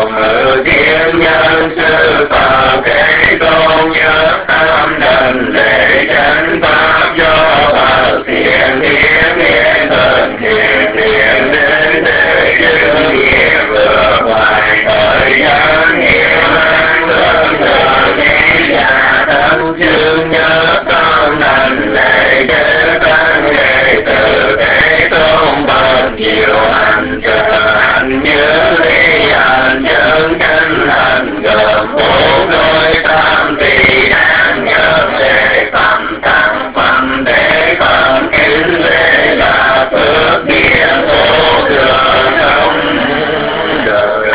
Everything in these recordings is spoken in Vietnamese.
ngự thiên nhân sư Phật Thế Tôn nhớ tâm đảnh lễ chánh pháp do Phật thiện thiện niệm thần thiện thiện đến để chứng nghiệm vừa hoài thời gian nhiều an thân thờ thế giả thân chương nhớ tâm đảnh lễ chư tăng đệ tử Thế Tôn bậc nhiều hành trợ hành nhớ ly hành chân chánh hành gồm bốn đôi tam tỳ đáng nhớ lễ phẩm tăng phẩm thế phẩm kính lễ là phước điển vô thường không đời.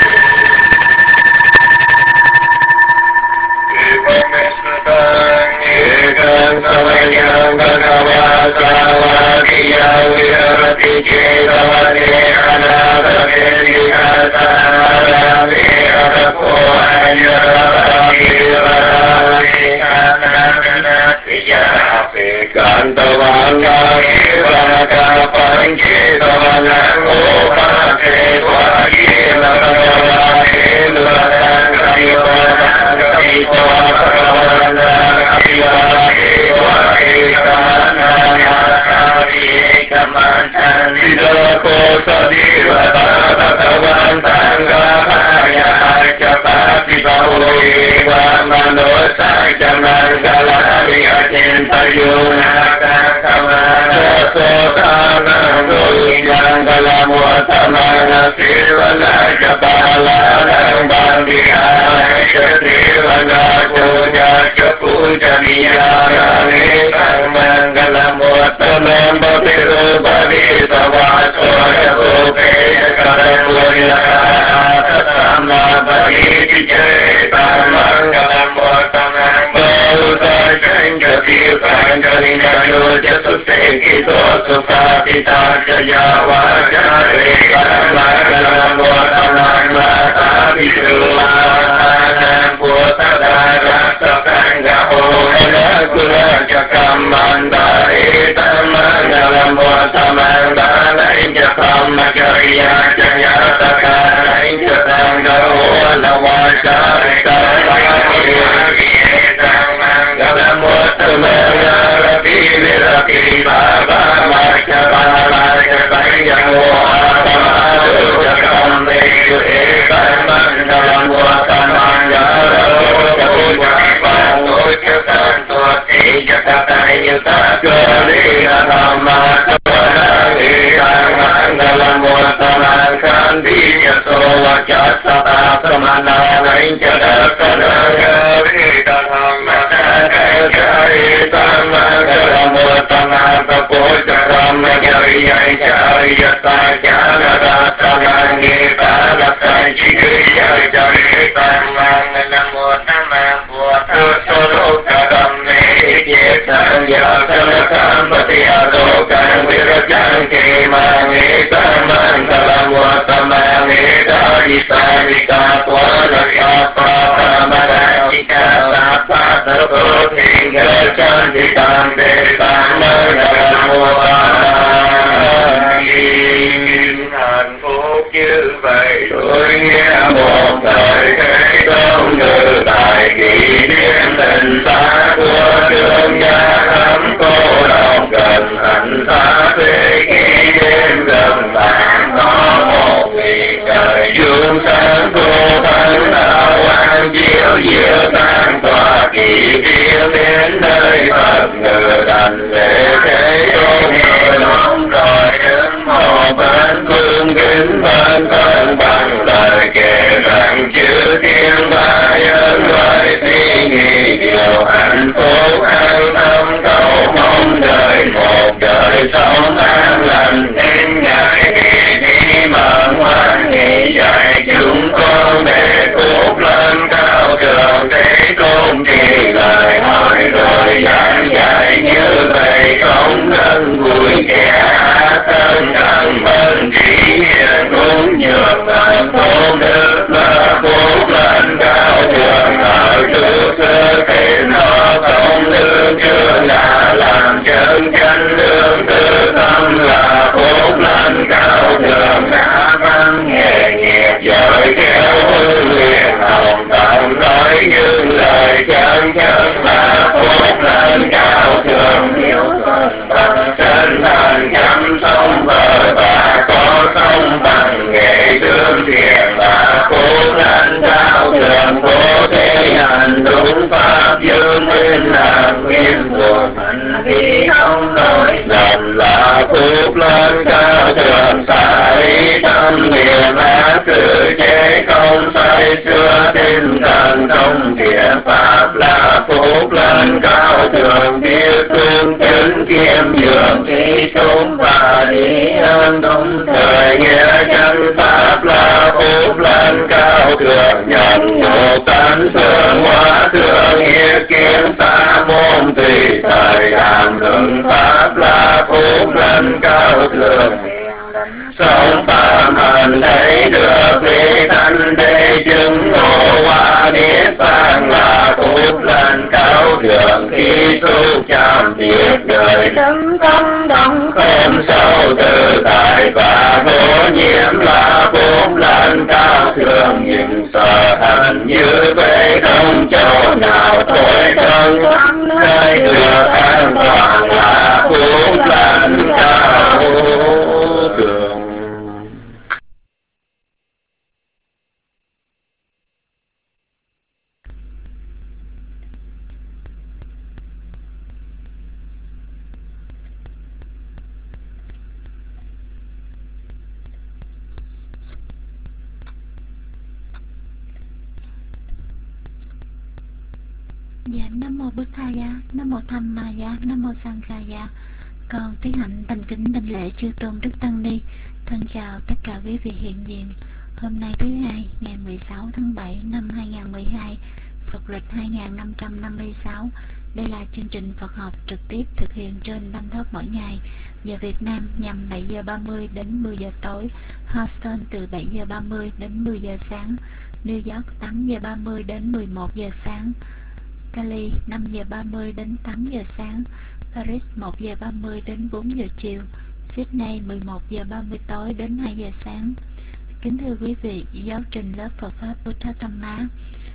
khi không nổi lầm là phúc lên cao thượng xả lý tâm niệm ác sự chế không say xưa tinh thần trong thiện pháp là phúc lên cao thượng biết tương chứng kiêm nhường trí chúng và lý ơn đúng thời nghĩa chân pháp là phúc lên cao thượng nhận nhục tánh phương hóa thượng nghĩa kiến xa môn tùy thời đàm luận pháp là phúc lên cao thượng sống phạm hành thấy được vị thanh đế chứng ngộ hoa niết bàn là phúc lên cao thượng khi xúc chạm việc đời đứng công đồng không sâu tự tại và vô nhiễm là phúc lên cao thượng những sở hành như vậy không chỗ nào thôi thân nơi được an toàn là phúc lên cao thượng. Dạ, Nam Mô Bụt Thầy Giá, Nam Mô Tham Ma Giá, Nam Mô Sang Kha Giá. Con tiến hành thành kính đảnh lễ chư tôn đức tăng ni. Thân chào tất cả quý vị hiện diện. Hôm nay thứ hai, ngày 16 tháng 7 năm 2012, Phật lịch 2556. Đây là chương trình Phật học trực tiếp thực hiện trên Bang Thớt mỗi ngày. Giờ Việt Nam nhằm 7 giờ 30 đến 10 giờ tối, Houston từ 7 giờ 30 đến 10 giờ sáng, New York 8 giờ 30 đến 11 giờ sáng, Cali 5 giờ 30 đến 8 giờ sáng, Paris 1 giờ 30 đến 4 giờ chiều, Sydney 11 giờ 30 tối đến 2 giờ sáng. Kính thưa quý vị, giáo trình lớp Phật Pháp Buddha Dhamma.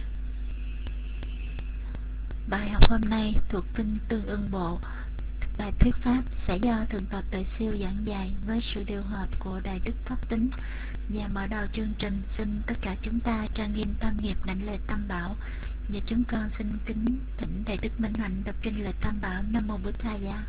Bài học hôm nay thuộc kinh Tương Ưng Bộ. Bài thuyết pháp sẽ do Thượng tọa Tuệ Siêu giảng dạy với sự điều hợp của Đại Đức Pháp Tính. Và mở đầu chương trình, xin tất cả chúng ta trang nghiêm tam nghiệp đảnh lễ Tam Bảo. Và chúng con xin kính thỉnh Đại Đức Minh Hạnh đọc kinh lễ Tam Bảo. Nam Mô Bụt Thầy Giá.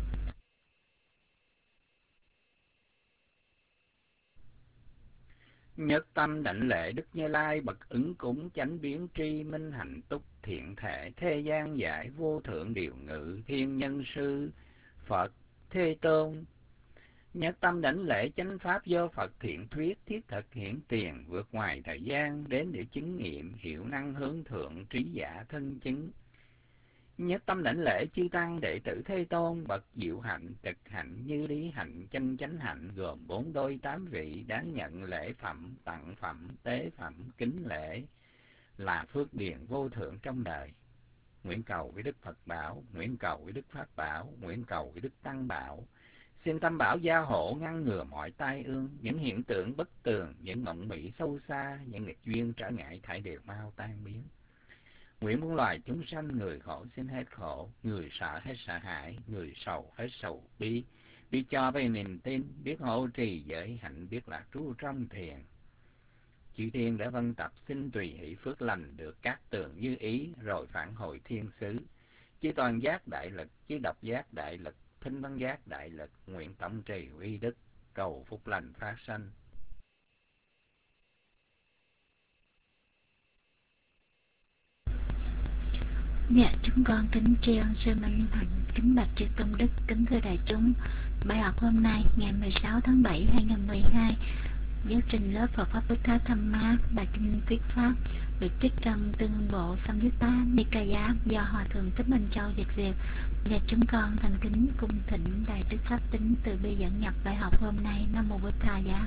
Nhất tâm đảnh lễ Đức Như Lai bậc ứng cúng chánh biến tri minh hạnh túc thiện thể thế gian giải vô thượng điều ngự thiên nhân sư Phật Thế Tôn. Nhất tâm đảnh lễ chánh pháp do Phật thiện thuyết thiết thực hiển tiền vượt ngoài thời gian đến để chứng nghiệm hiệu năng hướng thượng trí giả thân chứng. Nhất tâm đảnh lễ chư tăng đệ tử Thế Tôn bậc diệu hạnh trực hạnh như lý hạnh chân chánh hạnh gồm 4 đôi 8 vị đáng nhận lễ phẩm tặng phẩm tế phẩm kính lễ là phước điền vô thượng trong đời. Nguyện cầu với Đức Phật bảo, nguyện cầu với Đức Pháp bảo, nguyện cầu với Đức Tăng bảo. Xin Tam Bảo gia hộ ngăn ngừa mọi tai ương, những hiện tượng bất tường, những mộng mị sâu xa, những nghịch duyên trở ngại thảy đều mau tan biến. Nguyện muôn loài chúng sanh, người khổ xin hết khổ, người sợ hết sợ hãi, người sầu hết sầu bi, biết cho về niềm tin, biết hộ trì giới hạnh, biết lạc trú trong thiền. Chư thiên đã vân tập xin tùy hỷ phước lành được các tường như ý, rồi phản hồi thiên xứ. Chư toàn giác đại lực, chư độc giác đại lực, thinh văn giác đại lực, nguyện tổng trì uy đức, cầu phúc lành phát sanh. Dạ, chúng con kính tri ân sư Minh Hạnh, kính bạch chư tôn đức, kính thưa đại chúng. Bài học hôm nay ngày 16 tháng 7 2012, giáo trình lớp Phật Pháp Buddha Dhamma, bài kinh thuyết pháp được trích trong Tương Ưng Bộ Samyutta Nikaya do Hòa thượng Thích Minh Châu dịch Việt. Và chúng con thành kính cung thỉnh Đại Đức Pháp Tính từ bi dẫn nhập bài học hôm nay. Nam Mô Bụt Thầy Giá.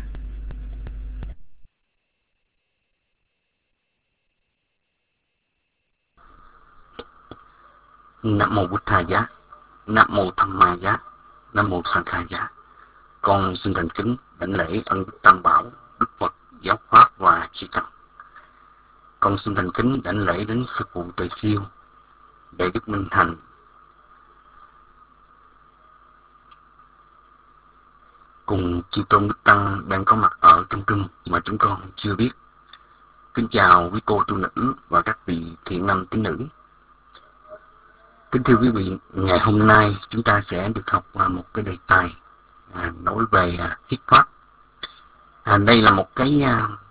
Nam Mô Bụt Thầy Giá, Nam Mô Tham Ma Giá, Nam Mô Sang Kha Giá. Con xin thành kính đảnh lễ ân Tam Bảo, Đức Phật, Giáo Pháp và chư tăng. Con xin thành kính đảnh lễ đến sư phụ Tuệ Siêu, Đại Đức Minh Hạnh, cùng chư tôn đức tăng đang có mặt ở trong kinh mà chúng con chưa biết. Kính chào quý cô tu nữ và các vị thiện nam tín nữ. Kính thưa quý vị, ngày hôm nay chúng ta sẽ được học một cái đề tài nói về thuyết pháp. Đây là một cái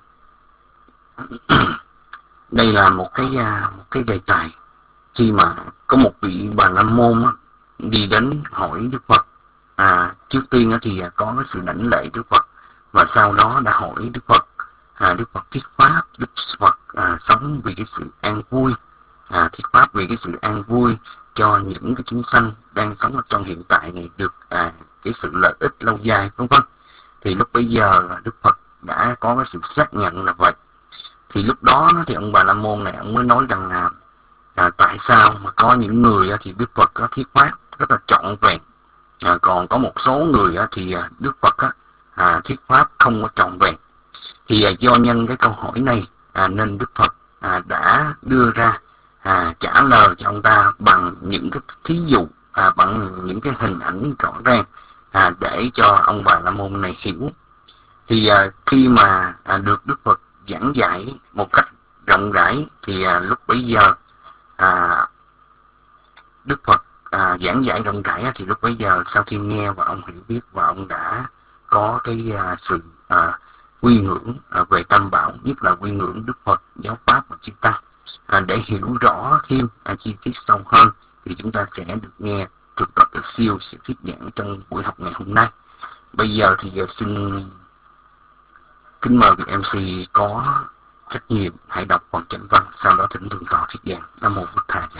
một cái đề tài khi mà có một vị Bà La Môn đi đến hỏi Đức Phật. Trước tiên thì có cái sự đảnh lễ Đức Phật, và sau đó đã hỏi Đức Phật. Đức Phật thuyết pháp, Đức Phật sống vì cái sự an vui, thuyết pháp vì cái sự an vui cho những cái chúng sanh đang sống ở trong hiện tại này được cái sự lợi ích lâu dài, vân vân. Thì lúc bấy giờ Đức Phật đã có cái sự xác nhận là vậy. Thì lúc đó thì ông Bà La Môn này ông mới nói rằng tại sao mà có những người thì Đức Phật có thuyết pháp rất là trọn vẹn, còn có một số người thì Đức Phật thuyết pháp không có trọn vẹn. Thì do nhân cái câu hỏi này nên Đức Phật đã đưa ra trả lời cho ông ta bằng những cái thí dụ, bằng những cái hình ảnh rõ ràng để cho ông Bà La Môn này hiểu. Thì khi mà được Đức Phật giảng dạy một cách rộng rãi thì lúc bấy giờ Đức Phật giảng dạy rộng rãi thì lúc bấy giờ sau khi nghe và ông hiểu biết và ông đã có cái sự quy ngưỡng về Tam Bảo, nhất là quy ngưỡng Đức Phật, giáo pháp và chư tăng. Để hiểu rõ thêm chi tiết sâu hơn thì chúng ta sẽ được nghe Thượng tọa Tự Siêu sẽ thuyết giảng trong buổi học ngày hôm nay. Bây giờ thì xin kính mời vị MC có trách nhiệm hãy đọc phần chánh văn, sau đó thỉnh Thượng tọa thuyết giảng. Nam mô Bụt Thầy.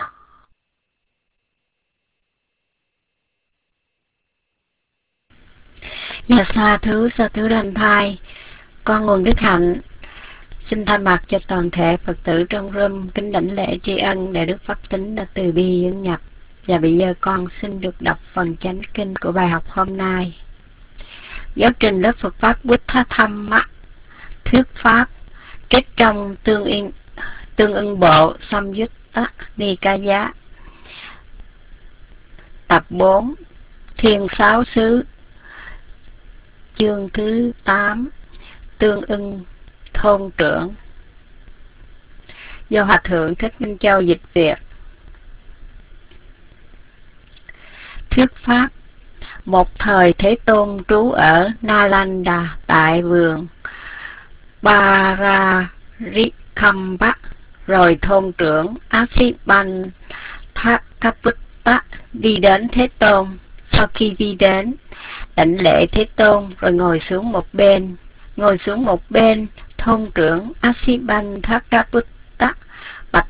Dạ sa thú đành thai. Con nguồn đức hạnh xin thay mặt cho toàn thể Phật tử trong room kính đảnh lễ tri ân để Đức Pháp Tính đã từ bi dẫn nhập. Và bây giờ con xin được đọc phần chánh kinh của bài học hôm nay. Giáo trình lớp Phật Pháp Buddha Dhamma thuyết pháp kết trong tương ưng bộ Samyutta Nikaya. Tập 4 Thiên Sáu Xứ, chương thứ 8 tương ưng thôn trưởng, do Hòa Thượng Thích Minh Châu dịch Việt. Thuyết pháp. Một thời Thế Tôn trú ở Nalanda tại vườn Pararikhamba, rồi thôn trưởng Asiban Thakaputta đi đến Thế Tôn. Sau khi đi đến, đảnh lễ Thế Tôn rồi ngồi xuống một bên. Thôn trưởng Asiban Thakaputta bạch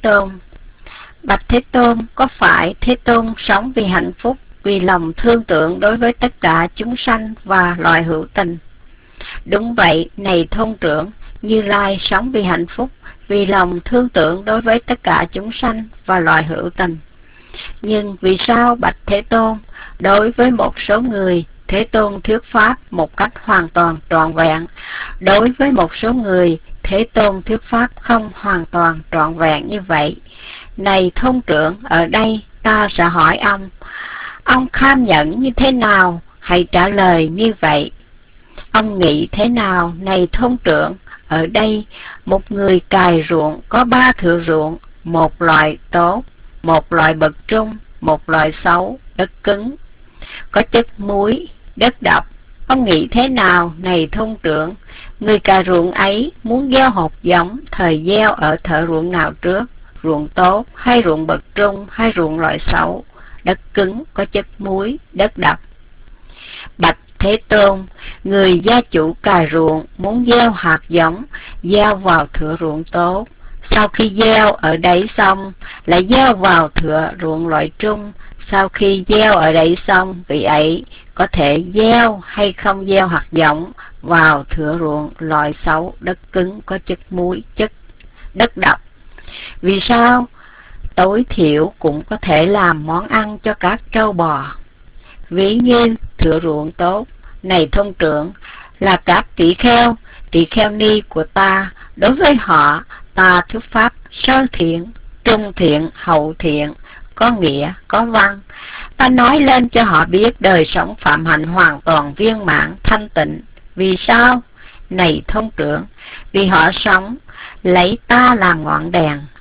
Thế Tôn, có phải Thế Tôn sống vì hạnh phúc, vì lòng thương tưởng đối với tất cả chúng sanh và loài hữu tình? Đúng vậy, này thôn trưởng, Như Lai sống vì hạnh phúc, vì lòng thương tưởng đối với tất cả chúng sanh và loài hữu tình. Nhưng vì sao bạch Thế Tôn, đối với một số người Thế Tôn thuyết pháp một cách hoàn toàn trọn vẹn, đối với một số người Thế Tôn thuyết pháp không hoàn toàn trọn vẹn như vậy? Này thôn trưởng, ở đây ta sẽ hỏi ông kham nhận như thế nào? Hãy trả lời như vậy. Ông nghĩ thế nào, này thôn trưởng? Ở đây một người cày ruộng có 3 thửa ruộng, một loại tốt, một loại bậc trung, một loại xấu, đất cứng, có chất muối, đất độc. Ông nghĩ thế nào, này thôn trưởng? Người cày ruộng ấy muốn gieo hột giống, thời gieo ở thửa ruộng nào trước? Ruộng tốt, hay ruộng bậc trung, hay ruộng loại xấu, đất cứng, có chất muối, đất độc? Bạch Thế Tôn, người gia chủ cày ruộng muốn gieo hạt giống, gieo vào thửa ruộng tốt. Sau khi gieo ở đấy xong, lại gieo vào thửa ruộng loại trung. Sau khi gieo ở đấy xong, vị ấy có thể gieo hay không gieo hạt giống vào thửa ruộng loại xấu, đất cứng, có chất muối, đất độc? Vì sao? Tối thiểu cũng có thể làm món ăn cho các trâu bò. Ví như thửa ruộng tốt, này thôn trưởng, là các tỷ kheo ni của ta. Đối với họ, ta thuyết pháp sơ thiện, trung thiện, hậu thiện, có nghĩa, có văn. Ta nói lên cho họ biết đời sống phạm hạnh hoàn toàn viên mãn, thanh tịnh. Vì sao? Này thôn trưởng, vì họ sống lấy ta làm ngọn đèn,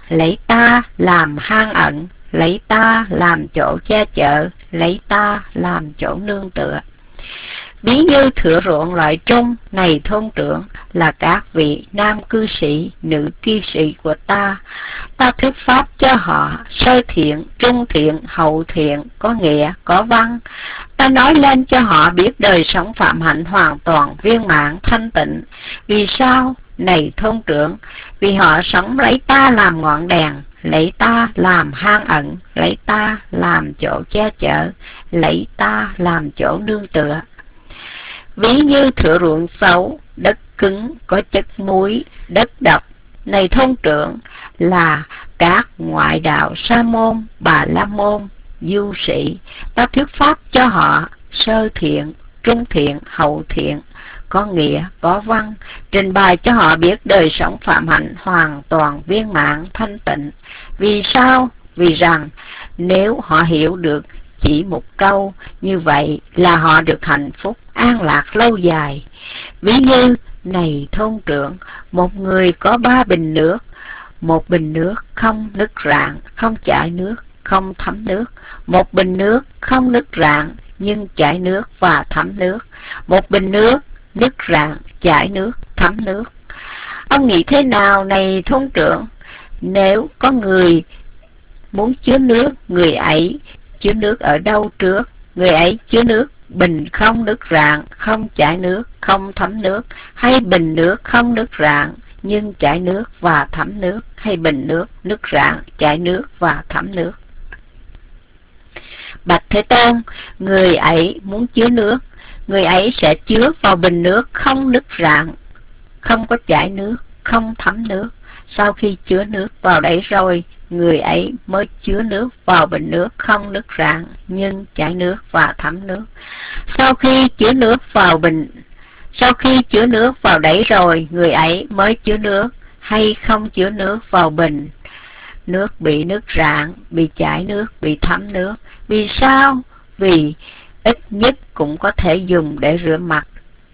lấy ta làm hang ẩn, lấy ta làm chỗ che chở, lấy ta làm chỗ nương tựa. Ví như thửa ruộng loại trung này thôn trưởng là các vị nam cư sĩ, nữ cư sĩ của ta. Ta thuyết pháp cho họ sơ thiện, trung thiện, hậu thiện, có nghĩa, có văn. Ta nói lên cho họ biết đời sống phạm hạnh hoàn toàn, viên mãn, thanh tịnh. Vì sao? Này thôn trưởng, vì họ sống lấy ta làm ngọn đèn, lấy ta làm hang ẩn, lấy ta làm chỗ che chở, lấy ta làm chỗ nương tựa. Ví như thửa ruộng xấu, đất cứng, có chất muối, đất độc. Này thôn trưởng, là các ngoại đạo sa môn, bà la môn, du sĩ. Ta thuyết pháp cho họ sơ thiện, trung thiện, hậu thiện, có nghĩa, có văn, trình bày cho họ biết đời sống phạm hạnh hoàn toàn viên mãn thanh tịnh. Vì sao? Vì rằng nếu họ hiểu được chỉ một câu như vậy là họ được hạnh phúc an lạc lâu dài. Ví như, này thôn trưởng, một người có 3 bình nước, một bình nước không nứt rạn, không chảy nước, không thấm nước, một bình nước không nứt rạn nhưng chảy nước và thấm nước, một bình nước nứt rạn, chảy nước, thấm nước. Ông nghĩ thế nào này thôn trưởng? Nếu có người muốn chứa nước, người ấy chứa nước ở đâu trước? Người ấy chứa nước bình không nứt rạn, không chảy nước, không thấm nước, hay bình nước không nứt rạn nhưng chảy nước và thấm nước, hay bình nước nứt rạn, chảy nước và thấm nước? Bạch Thế Tôn, người ấy muốn chứa nước, người ấy sẽ chứa vào bình nước không nứt rạn, không có chảy nước, không thấm nước. Sau khi chứa nước vào đấy rồi, người ấy mới chứa nước vào bình nước không nứt rạn nhưng chảy nước và thấm nước. Sau khi chứa nước vào đấy rồi, người ấy mới chứa nước hay không chứa nước vào bình nước bị nứt rạn, bị chảy nước, bị thấm nước. Vì sao? Vì ít nhất cũng có thể dùng để rửa mặt,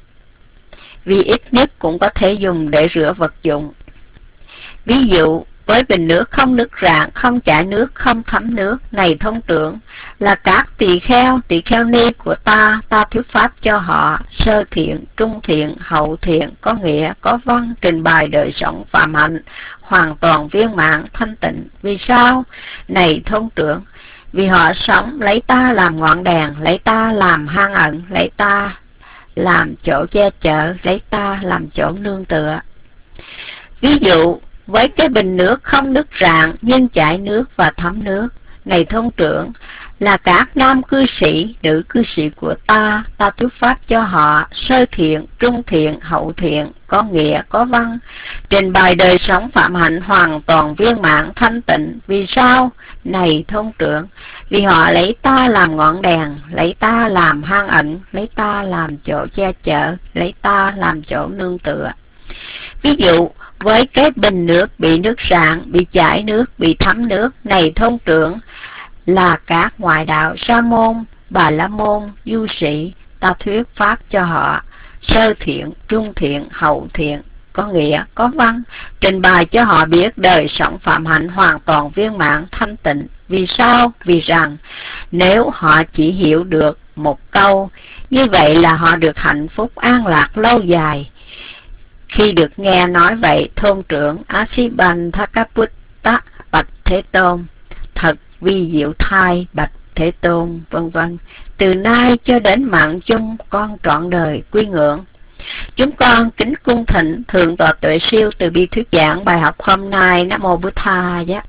vì ít nhất cũng có thể dùng để rửa vật dụng. Ví dụ, với bình nước không nứt rạn, không chảy nước, không thấm nước, này thôn trưởng, là các tỳ kheo ni của ta, ta thuyết pháp cho họ sơ thiện, trung thiện, hậu thiện, có nghĩa, có văn, trình bày đời sống phạm hạnh hoàn toàn viên mãn thanh tịnh. Vì sao? Này thôn trưởng, vì họ sống lấy ta làm ngọn đèn, lấy ta làm hang ẩn, lấy ta làm chỗ che chở, lấy ta làm chỗ nương tựa. Ví dụ, với cái bình nước không nứt rạn nhưng chảy nước và thấm nước, này thôn trưởng, là các nam cư sĩ, nữ cư sĩ của ta, ta thuyết pháp cho họ sơ thiện, trung thiện, hậu thiện, có nghĩa, có văn, trình bày đời sống phạm hạnh hoàn toàn viên mãn thanh tịnh. Vì sao? Này thôn trưởng, vì họ lấy ta làm ngọn đèn, lấy ta làm hang ẩn, lấy ta làm chỗ che chở, lấy ta làm chỗ nương tựa. Ví dụ, với cái bình nước bị nứt rạn, bị chảy nước, bị thấm nước, này thôn trưởng, là các ngoại đạo sa môn, bà la môn, du sĩ, ta thuyết pháp cho họ sơ thiện, trung thiện, hậu thiện, có nghĩa, có văn, trình bày cho họ biết đời sống phạm hạnh hoàn toàn viên mãn thanh tịnh. Vì sao? Vì rằng nếu họ chỉ hiểu được một câu, như vậy là họ được hạnh phúc an lạc lâu dài. Khi được nghe nói vậy, thôn trưởng Asibandhakaputta bạch Thế Tôn, thật vi diệu thai bạch Thế Tôn, vân vân. Từ nay cho đến mạng chung, con trọn đời quy ngưỡng. Chúng con kính cung thỉnh Thượng tọa Tuệ Siêu từ bi thuyết giảng bài học hôm nay. Nam mô Bụt Tha Giá.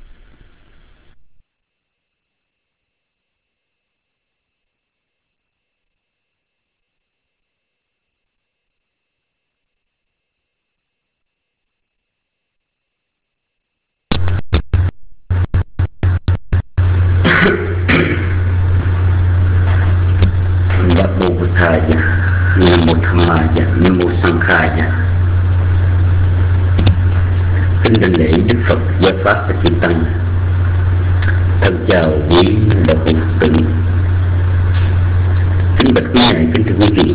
Nam mô Bụt Tha Giá. Nam mô Tham Ma Giá. Nam mô Sang Kha Giá. Kính đảnh lễ Đức Phật Giáo Pháp và Chư Tăng. Thân chào quý đạo hữu Phật tử. Kính bạch quý ngài, kính thưa quý vị.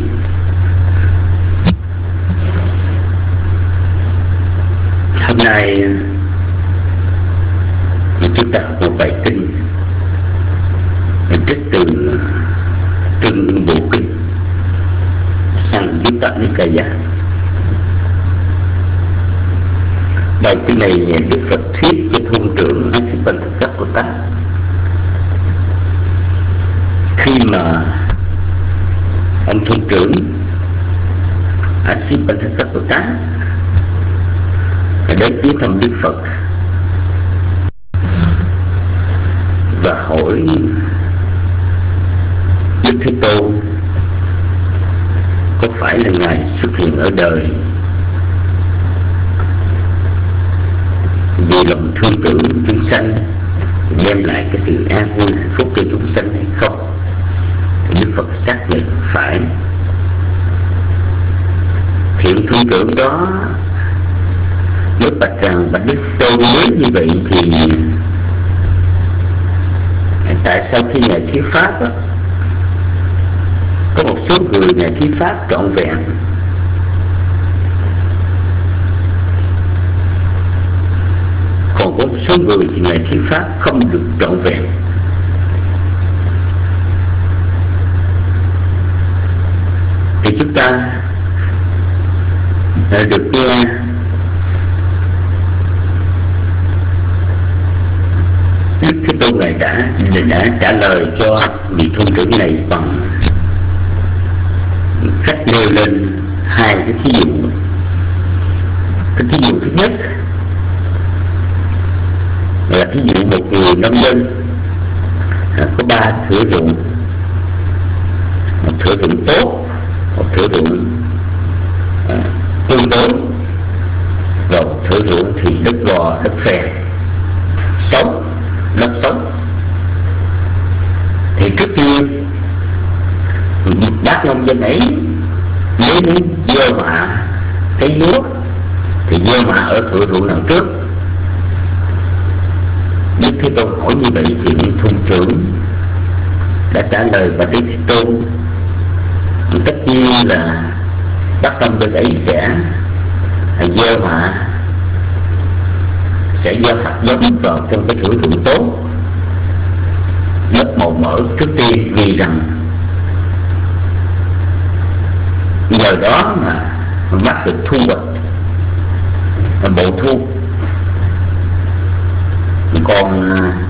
Hôm nay chúng ta học một bài kinh trích từ Trung Bộ Kinh Sangita Nikaya. Bài kinh này Đức Phật thuyết cho thôn trưởng Asipanthasattva. Khi mà ông thôn trưởng Asipanthasattva đến viếng thăm Đức Phật và hỏi Đức Thế Tôn có phải là Ngài xuất hiện ở đời vì lòng thương tưởng chúng sanh, đem lại cái sự an vui hạnh phúc cho chúng sanh hay không? Thì Đức Phật xác nhận phải. Thiện thương tưởng đó nếu bạch rằng bạch Đức Tôn nếu như vậy thì tại sao khi Ngài thuyết pháp đó, có một số người Ngài thuyết pháp trọn vẹn, còn có một số người thì Ngài thuyết pháp không được trọn vẹn? Thì chúng ta được nghe Đức Thế Tôn Ngài đã trả lời cho vị thôn trưởng này bằng cách nêu lên hai cái thí dụ. Cái thí dụ thứ nhất là thí dụ một người nông dân có 3 thửa ruộng, một thửa ruộng tốt, một thửa ruộng tương đối, rồi một thửa ruộng thì đất gò, đất phèn, xấu, đất xấu. Thì trước tiên bác nông dân ấy nếu muốn gieo mạ cái lúa thì gieo mạ ở thửa ruộng nào trước? Đức Thế Tôn hỏi như vậy thì thôn trưởng đã trả lời và Đức Thế Tôn tất nhiên là bác nông dân ấy sẽ gieo mạ, sẽ gieo hạt giống vào trong cái thửa ruộng tốt, đất màu mỡ trước tiên, vì rằng nhờ đó mà bắt được thu hoạch bội thu. Còn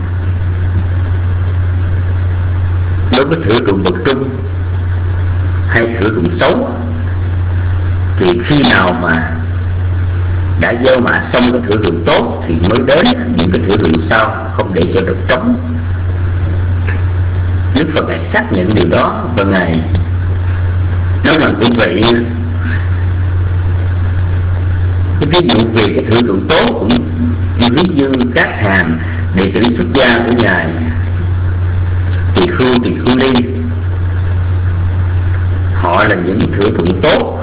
đối với thửa ruộng bậc trung hay thửa ruộng xấu thì khi nào mà đã gieo mạ xong cái thửa ruộng tốt thì mới đến những cái thửa ruộng sau, không để cho đất trống. Đức Phật Ngài xác nhận điều đó và Ngài nói rằng như vậy cái ví dụ về cái thửa ruộng tốt cũng ví như các hàng đệ tử xuất gia của Ngài Tỳ Khưu Ni, họ là những thửa ruộng tốt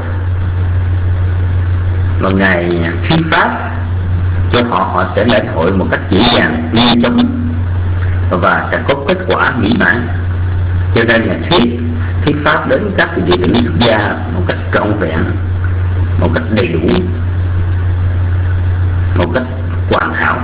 mà Ngài thuyết pháp cho họ sẽ lãnh hội một cách dễ dàng, nhanh chóng và sẽ có kết quả mỹ mãn. Cho nên Ngài thuyết pháp đến các đệ tử xuất gia một cách trọn vẹn, một cách đầy đủ, một cách hoàn hảo.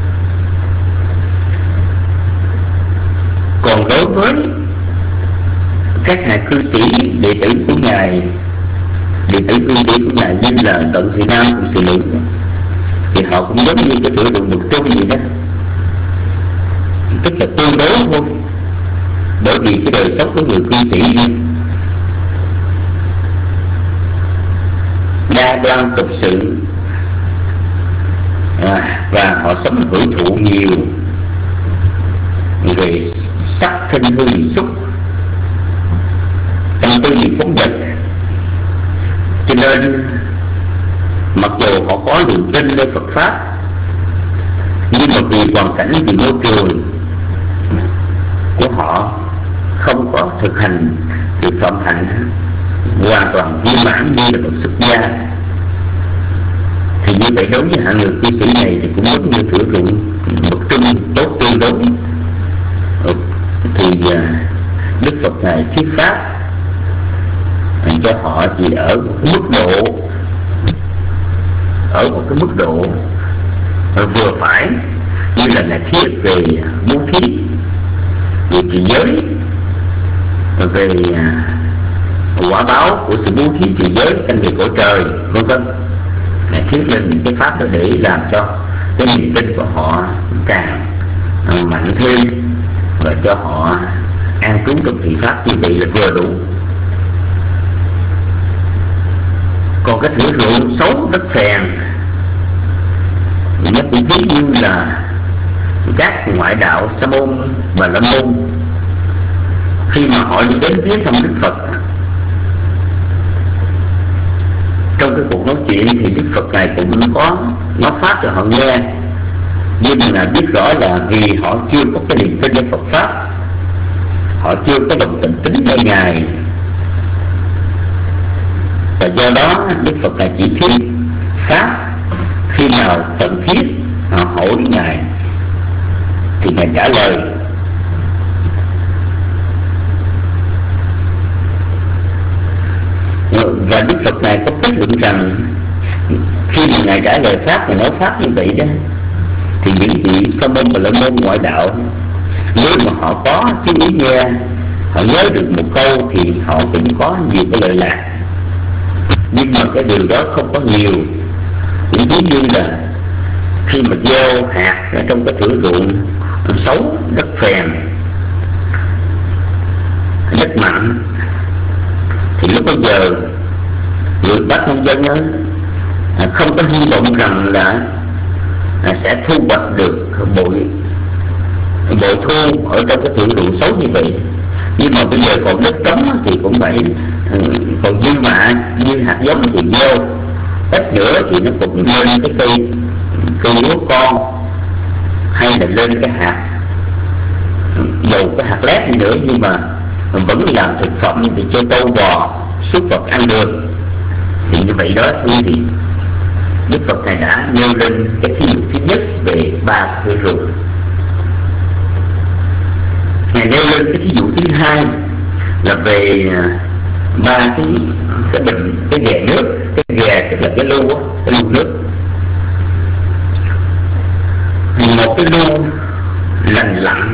Còn đối với các hàng cư sĩ đệ tử của Ngài, đệ tử cư sĩ của Ngài như là Tận Thị Nam, Tận Thị Lượng, thì họ cũng giống như cái thửa ruộng bậc trung vậy đó, tức là tương đối thôi. Bởi vì cái đời sống của người cư sĩ đa đoan tục sự, và họ sống hưởng thụ nhiều về sắc thân hương vị xúc, tâm tư bị phóng dật. Cho nên mặc dù họ có niềm tin nơi Phật pháp, nhưng mà vì hoàn cảnh, vì môi trường của họ không có thực hành việc phạm hạnh hoàn toàn viên mãn như là bậc xuất gia, thì như vậy đối với hạng người cư sĩ này thì cũng giống như thửa ruộng bậc trung tốt tương đối. Thì Đức Phật Ngài thuyết pháp cho họ chỉ ở một cái mức độ vừa phải, như là giả thiết về bố thí, về trì giới, về quả báo của sự bố thí trì giới, canh về cõi trời, vân vân, giả thiết lên những cái pháp đó để làm cho cái niềm tin của họ càng mạnh thêm và cho họ an trú trong thị pháp. Như vậy là vừa đủ. Còn cái thử ruộng xấu đất phèn, nó cũng ví như là các ngoại đạo Sa môn và La môn khi mà họ đi đến viếng thăm Đức Phật, trong cái cuộc nói chuyện thì Đức Phật này cũng có nói pháp cho họ nghe, nhưng mà biết rõ là vì họ chưa có cái niềm tinในPhật pháp, họ chưa có lòng thành tín nơi Ngài, và do đó Đức Phật này chỉ thuyết pháp khi nào cần thiết. Họ hỏi Ngài thì Ngài trả lời. Và Đức Phật này có kết luận rằng khi mà Ngài trả lời pháp, Ngài nói pháp như vậy đó, thì những vị Sa môn và La môn ngoại đạo, nếu mà họ có chú ý nghe, họ nhớ được một câu thì họ cũng có nhiều cái lợi lạc. Nhưng mà cái điều đó không có nhiều. Cũng ví như là khi mà gieo hạt ở trong cái thửa ruộng xấu, đất phèn, đất mặn, thì lúc bây giờ người bác nông dân không có hy vọng rằng là sẽ thu hoạch được bội thu ở trong cái thửa ruộng xấu như vậy. Nhưng mà bây giờ còn đất trống thì cũng phải còn dư mạ, như hạt giống thì gieo, ít nữa thì nó cũng lên cái cây lúa con, hay là lên cái hạt dầu, cái hạt lép đi nữa, nhưng mà vẫn làm thực phẩm thì cho trâu bò súc vật ăn được. Thì như vậy đó thì Đức Phật này đã nêu lên cái thí dụ thứ nhất về ba cái ruộng. Ngài nêu lên cái thí dụ thứ hai là về ba cái bình, cái ghè nước. Cái ghè tức là cái lu nước. Một cái lu lành lặn,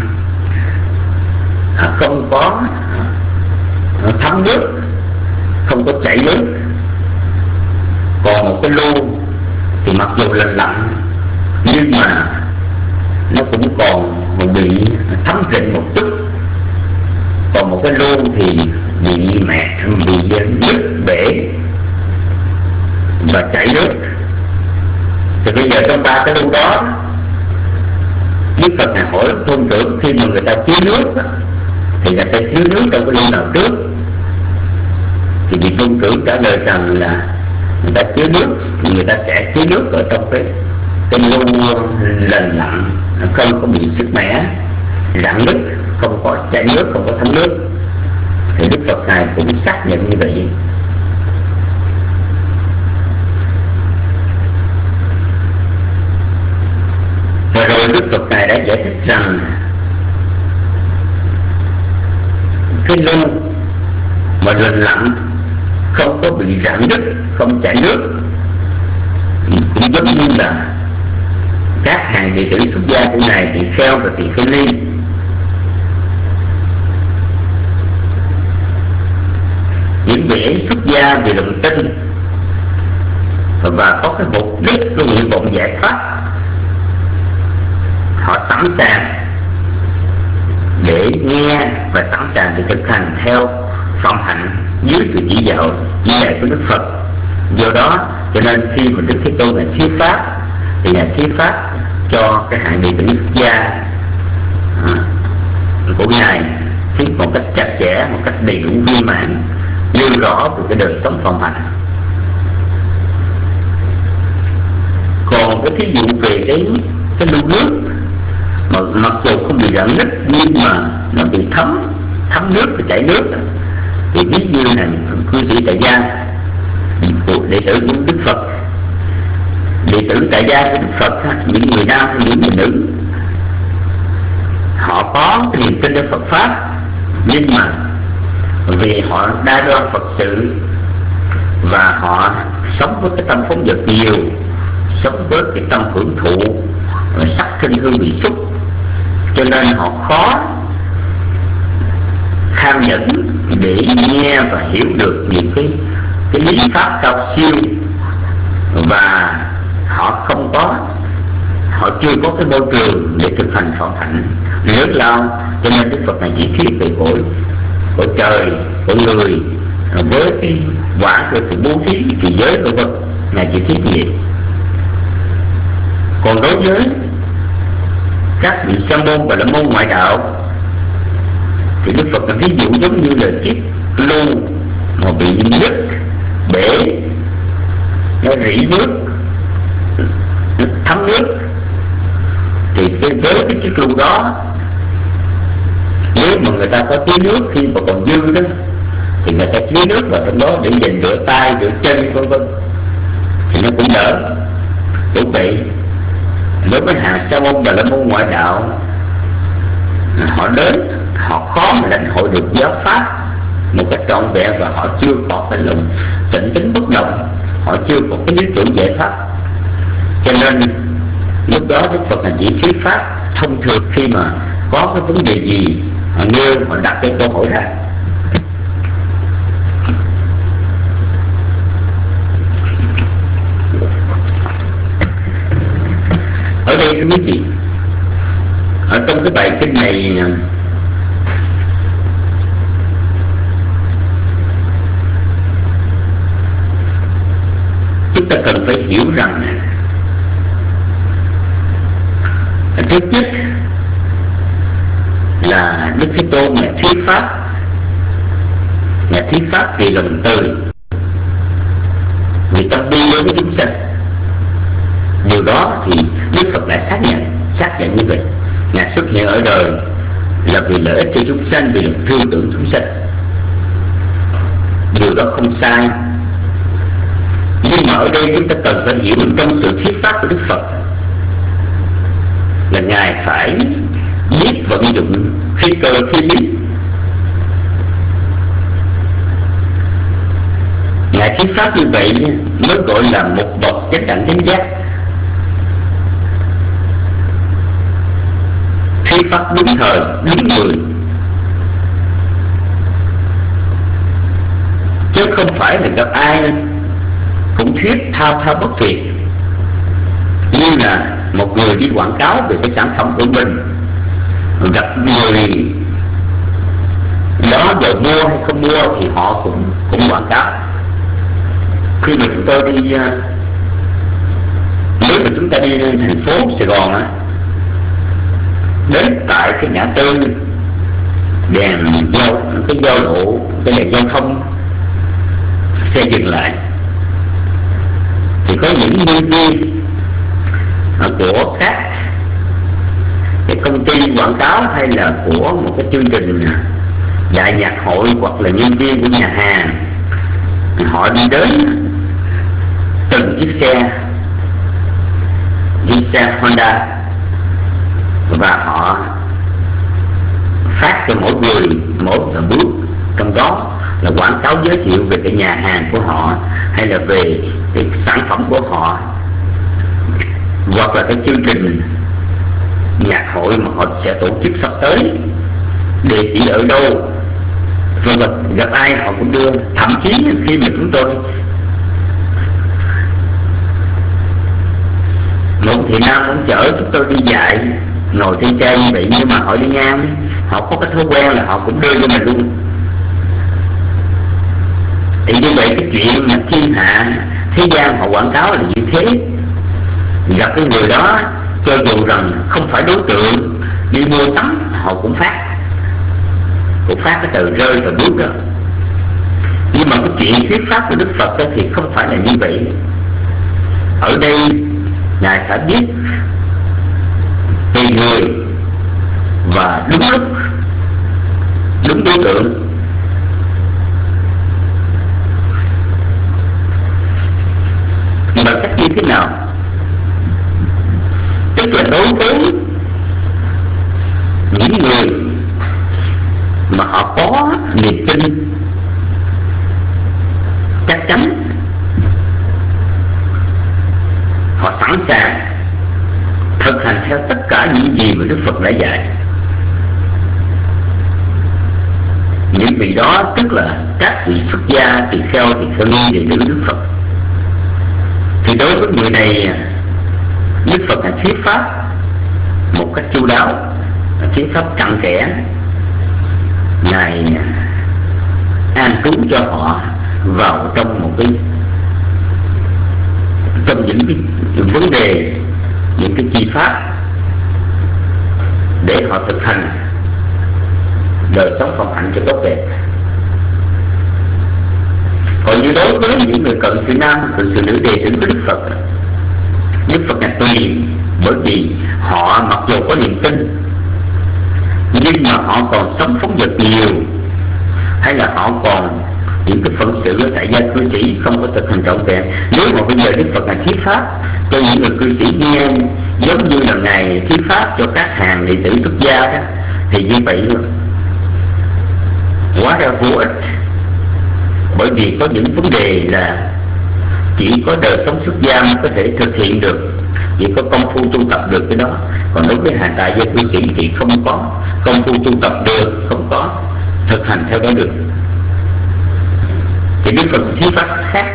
không có thấm nước, không có chảy nước. Còn một cái lu thì mặc dù lành lặn nhưng mà nó cũng còn bị thấm rịnh một chút. Còn một cái lu thì bị nước bể và chảy nước. Thì bây giờ trong ba cái lu đó, Đức Phật này hỏi thôn trưởng, khi mà người ta chứa nước thì người ta chứa nước trong cái lu nào trước? Thì vị thôn trưởng trả lời rằng là người ta chứa nước thì người ta sẽ chứa nước ở trong cái lu lành lặn, không có bị sức mẻ, rạn nứt, không có chảy nước, không có thấm nước. Thì Đức Phật này cũng xác nhận như vậy. Và rồi Đức Phật này đã giải thích rằng cái lu mà lành lặn, không có bị rạn nứt, không chảy nước, cũng giống như là các hàng đệ tử xuất gia của Ngài Tỳ Kheo và Tỳ Kheo Ni. Những vị xuất gia về lòng tin và có cái mục đích, cái nguyện vọng giải thoát, họ sẵn sàng để nghe và sẵn sàng để thực hành theo phạm hạnh dưới sự chỉ dạy của Đức Phật. Do đó cho nên khi mà Đức Thế Tôn Ngài thuyết pháp thì Ngài thuyết pháp cho cái hạng đệ tử xuất gia của Ngài thuyết một cách chặt chẽ, một cách đầy đủ viên mãn, nêu rõ về cái đời sống phạm hạnh. Còn cái thí dụ về cái lu nước mà mặc dù không bị rạn nứt nhưng mà nó bị thấm nước và chảy nước, thì ví như là cư sĩ tại gia, đệ tử của Đức Phật, đệ tử tại gia của Đức Phật, những người nam hay những người nữ, họ có cái niềm tin ở Phật pháp, nhưng mà vì họ đa đoan Phật sự và họ sống với cái tâm phóng dật nhiều, sống với cái tâm hưởng thụ sắc thân hương vị xúc, cho nên họ khó tham nhẫn để nghe và hiểu được những cái lý pháp cao siêu, và họ chưa có cái môi trường để thực hành thọ hạnh lớn lao. Cho nên Đức Phật này chỉ thuyết về cõi trời, cõi người với cái quả của sự bố thí, trì giới vân vân, ngài chỉ thuyết như vậy. Còn đối với các vị sa môn và la môn ngoại đạo thì Đức Phật là ví dụ giống như là chiếc lu mà bị nứt bể, nó rỉ nước, nó thấm nước, thì với cái chiếc lu đó, nếu mà người ta có tưới nước khi mà còn dư đó thì người ta tưới nước vào trong đó để dành rửa tay, rửa chân vân vân, thì nó cũng đỡ. Đúng vậy, đối với hàng sa môn và la môn ngoại đạo, họ đến, họ khó mà lãnh hội được giáo pháp một cách trọn vẹn, và họ chưa có cái lòng tĩnh tính bất động, họ chưa có cái lý tưởng giải pháp. Cho nên lúc đó Đức Phật là chỉ thuyết pháp thông thường khi mà có cái vấn đề gì họ nêu, họ đặt cái câu hỏi ra. Ở đây thưa quý vị, ở trong cái bài kinh này chúng ta cần phải hiểu rằng trước nhất là Đức Thế Tôn ngài thuyết pháp vì lòng từ, vì tâm bi đối với chúng sanh. Điều đó thì Đức Phật đã xác nhận như vậy. Ngài xuất hiện ở đời là vì lợi ích cho chúng sanh, vì lòng thương tưởng chúng sanh. Điều đó không sai. Nhưng mà ở đây chúng ta cần phải hiểu trong sự thuyết pháp của Đức Phật là ngài phải biết vận dụng khí cơ thiên lý. Ngài thuyết pháp như vậy mới gọi là một bậc chánh đẳng chánh giác. Thuyết pháp đúng thời, đúng người, chứ không phải là gặp ai cũng thuyết thao bất tuyệt, như là một người đi quảng cáo về cái sản phẩm của mình, gặp người đó giờ mua hay không mua thì họ cũng quảng cáo. Khi mà chúng tôi đi, nếu mà chúng ta đi thành phố Sài Gòn á, đến tại cái ngã tư đèn giao lộ, cái đèn giao thông, xe dừng lại thì có những nhân viên của các cái công ty quảng cáo hay là của một cái chương trình đại nhạc hội, hoặc là nhân viên của nhà hàng, họ đi đến từng chiếc xe như xe Honda, và họ phát cho mỗi người một bước, trong đó là quảng cáo giới thiệu về cái nhà hàng của họ, hay là về cái sản phẩm của họ, hoặc là cái chương trình nhạc hội mà họ sẽ tổ chức sắp tới, địa chỉ ở đâu, vân vân. Gặp ai họ cũng đưa. Thậm chí khi mà chúng tôi, một thị nam cũng chở chúng tôi đi dạy, ngồi trên xe như vậy, nhưng mà họ đi ngang, họ có cái thói quen là họ cũng đưa cho mình luôn. Thì như vậy cái chuyện mà thiên hạ thế gian họ quảng cáo là như thế. Gặp cái người đó, cho dù rằng không phải đối tượng đi mua sắm, họ cũng phát cái tờ rơi tờ bút đó. Nhưng mà cái chuyện thuyết pháp của Đức Phật đó thì không phải là như vậy. Ở đây ngài phải biết tùy người và đúng lúc, đúng đối tượng. Bằng cách như thế nào? Tức là đối với những người mà họ có niềm tin chắc chắn, họ sẵn sàng thực hành theo cả những gì mà Đức Phật đã dạy. Những vị đó tức là các vị xuất gia, tỳ kheo, tỳ kheo ni, đệ tử Đức Phật. Thì đối với người này, Đức Phật là thuyết pháp một cách chu đáo, thuyết pháp cặn kẽ. Ngài an trú cho họ vào trong một cái, trong những cái vấn đề, những cái chi pháp để họ thực hành đời sống phòng hạnh cho tốt đẹp. Còn như đối với những người cận sự nam, cận sự nữ đệ tử của Đức Phật là tùy, bởi vì họ mặc dù có niềm tin nhưng mà họ còn sống phóng dật nhiều, hay là họ còn những cái phận sự ở tại gia cư sĩ không có thực hành trọn vẹn. Nếu mà bây giờ Đức Phật là thuyết pháp cho những người cư sĩ nghe, giống như là Ngài thuyết pháp cho các hàng đệ tử xuất gia đó, thì như vậy quá ra vô ích. Bởi vì có những vấn đề là chỉ có đời sống xuất gia mới có thể thực hiện được, chỉ có công phu tu tập được cái đó. Còn đối với hàng tại gia cư sĩ thì không có công phu tu tập được, không có thực hành theo đó được. Thì Đức Phật thuyết pháp khác.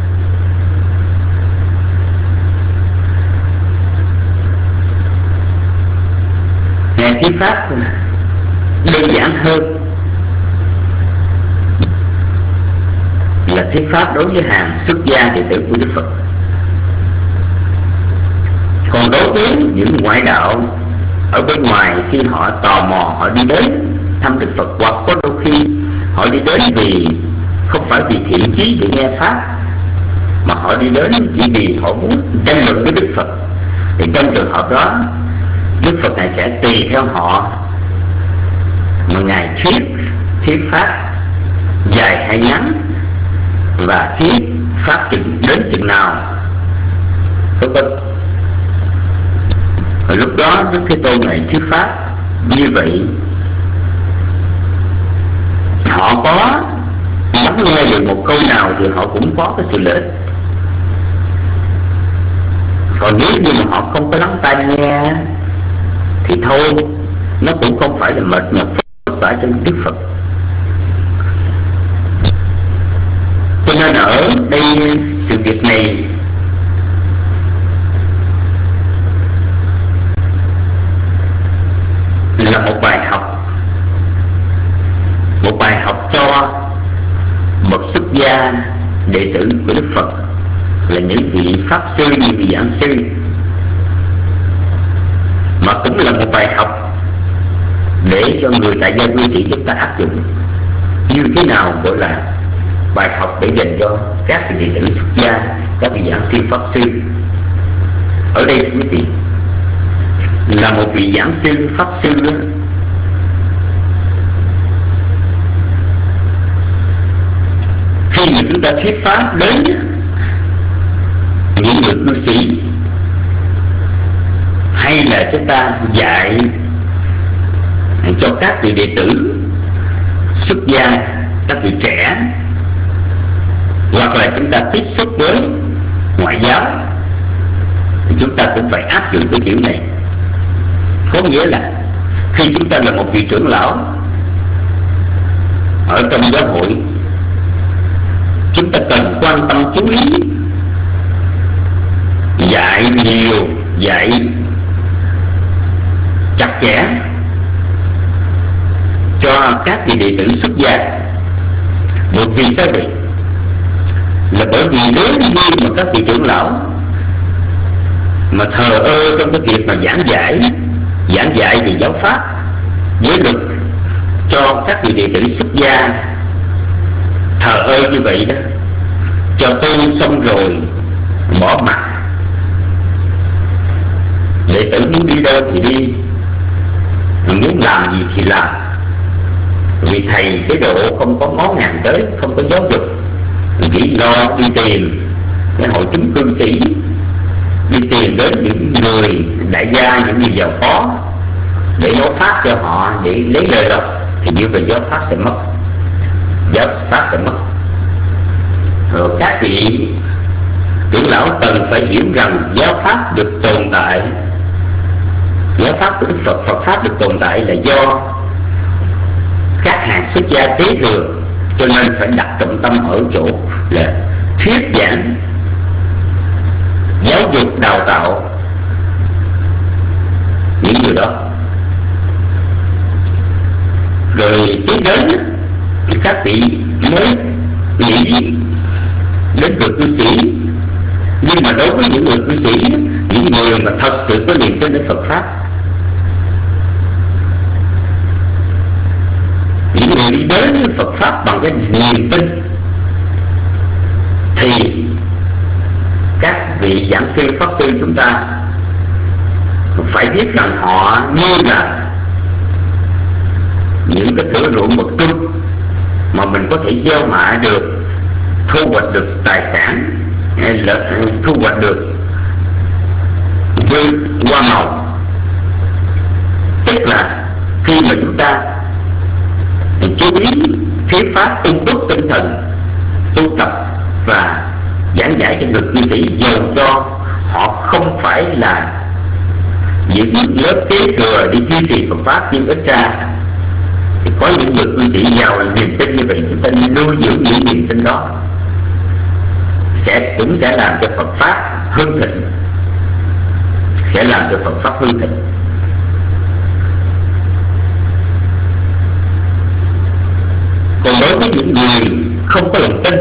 Ngài thuyết pháp đơn giản hơn là thuyết pháp đối với hàng xuất gia đệ tử của Đức Phật. Còn đối với những ngoại đạo ở bên ngoài, khi họ tò mò họ đi đến thăm Đức Phật, hoặc có đôi khi họ đi đến vì không phải vì thiện chí để nghe pháp, mà họ đi đến chỉ vì họ muốn tranh luận với Đức Phật, thì trong trường hợp đó Đức Phật Ngài sẽ tùy theo họ mà Ngài thuyết pháp dài hay ngắn, và thuyết pháp đến chừng nào. Ở lúc đó Đức Thế Tôn Ngài thuyết pháp như vậy, họ có lắng nghe được một câu nào thì họ cũng có cái sự lợi ích. Còn nếu như mà họ không có lắng tai nghe thì thôi, nó cũng không phải là mệt nhọc vất vả cho Đức Phật. Cho nên ở đây sự việc này là một bài học cho bậc xuất gia đệ tử của Đức Phật, là những vị pháp sư, những vị giảng sư, mà cũng là một bài học để cho người tại gia cư sĩ chúng ta áp dụng. Như thế nào gọi là bài học để dành cho các vị đệ tử xuất gia, các vị giảng sư pháp sư. Ở đây quý vị, là một vị giảng sư pháp sư đó, khi mà chúng ta thuyết pháp đến những người cư sĩ, hay là chúng ta dạy cho các vị đệ tử xuất gia, các vị trẻ, hoặc là chúng ta tiếp xúc với ngoại giáo, thì chúng ta cũng phải áp dụng cái kiểu này. Có nghĩa là khi chúng ta là một vị trưởng lão ở trong giáo hội, chúng ta cần quan tâm chú ý, dạy nhiều, dạy chặt chẽ cho các vị đệ tử xuất gia. Bởi vì sao vậy? Là bởi vì nếu như mà các vị trưởng lão mà thờ ơ trong cái việc mà giảng dạy về giáo pháp giới luật cho các vị đệ tử xuất gia, thờ ơ như vậy đó, cho tu xong rồi bỏ mặt, đệ tử muốn đi đâu thì đi, muốn làm gì thì làm, vì thầy chế độ không có ngó ngàng tới, không có giáo dục, chỉ lo đi tìm cái hội chúng cư sĩ, đi tìm đến những người đại gia, những người giàu có để nói pháp cho họ, để lấy lời lộc, thì như vậy giáo pháp sẽ mất. Rồi các vị trưởng lão cần phải hiểu rằng giáo pháp được tồn tại Giáo pháp của Đức Phật, Phật pháp được tồn tại là do các hàng xuất gia kế thừa, cho nên phải đặt trọng tâm ở chỗ là thuyết giảng, giáo dục, đào tạo những điều đó. Rồi tiếp đến các vị mới nghĩ đến người cư sĩ, nhưng mà đối với những người cư sĩ, những người mà thật sự có niềm tin đến Phật pháp, những người đi đến với Phật pháp bằng cái niềm tin, thì các vị giảng sư pháp sư chúng ta phải biết rằng họ như là những cái thửa ruộng bậc trung mà mình có thể gieo mạ được, thu hoạch được tài sản, hay là thu hoạch được hoa màu. Tức là khi mà chúng ta chú ý thuyết pháp, tung túc tinh thần, tu tập và giảng giải cho người cư sĩ, dầu cho họ không phải là những lớp kế thừa đi duy trì Phật pháp, nhưng ít ra thì có những người cư sĩ giàu niềm tin như vậy, chúng ta nuôi dưỡng những niềm tin đó cũng sẽ làm cho Phật pháp hưng thịnh, sẽ làm cho Phật pháp hưng thịnh. Còn đối với những người không có lòng tin,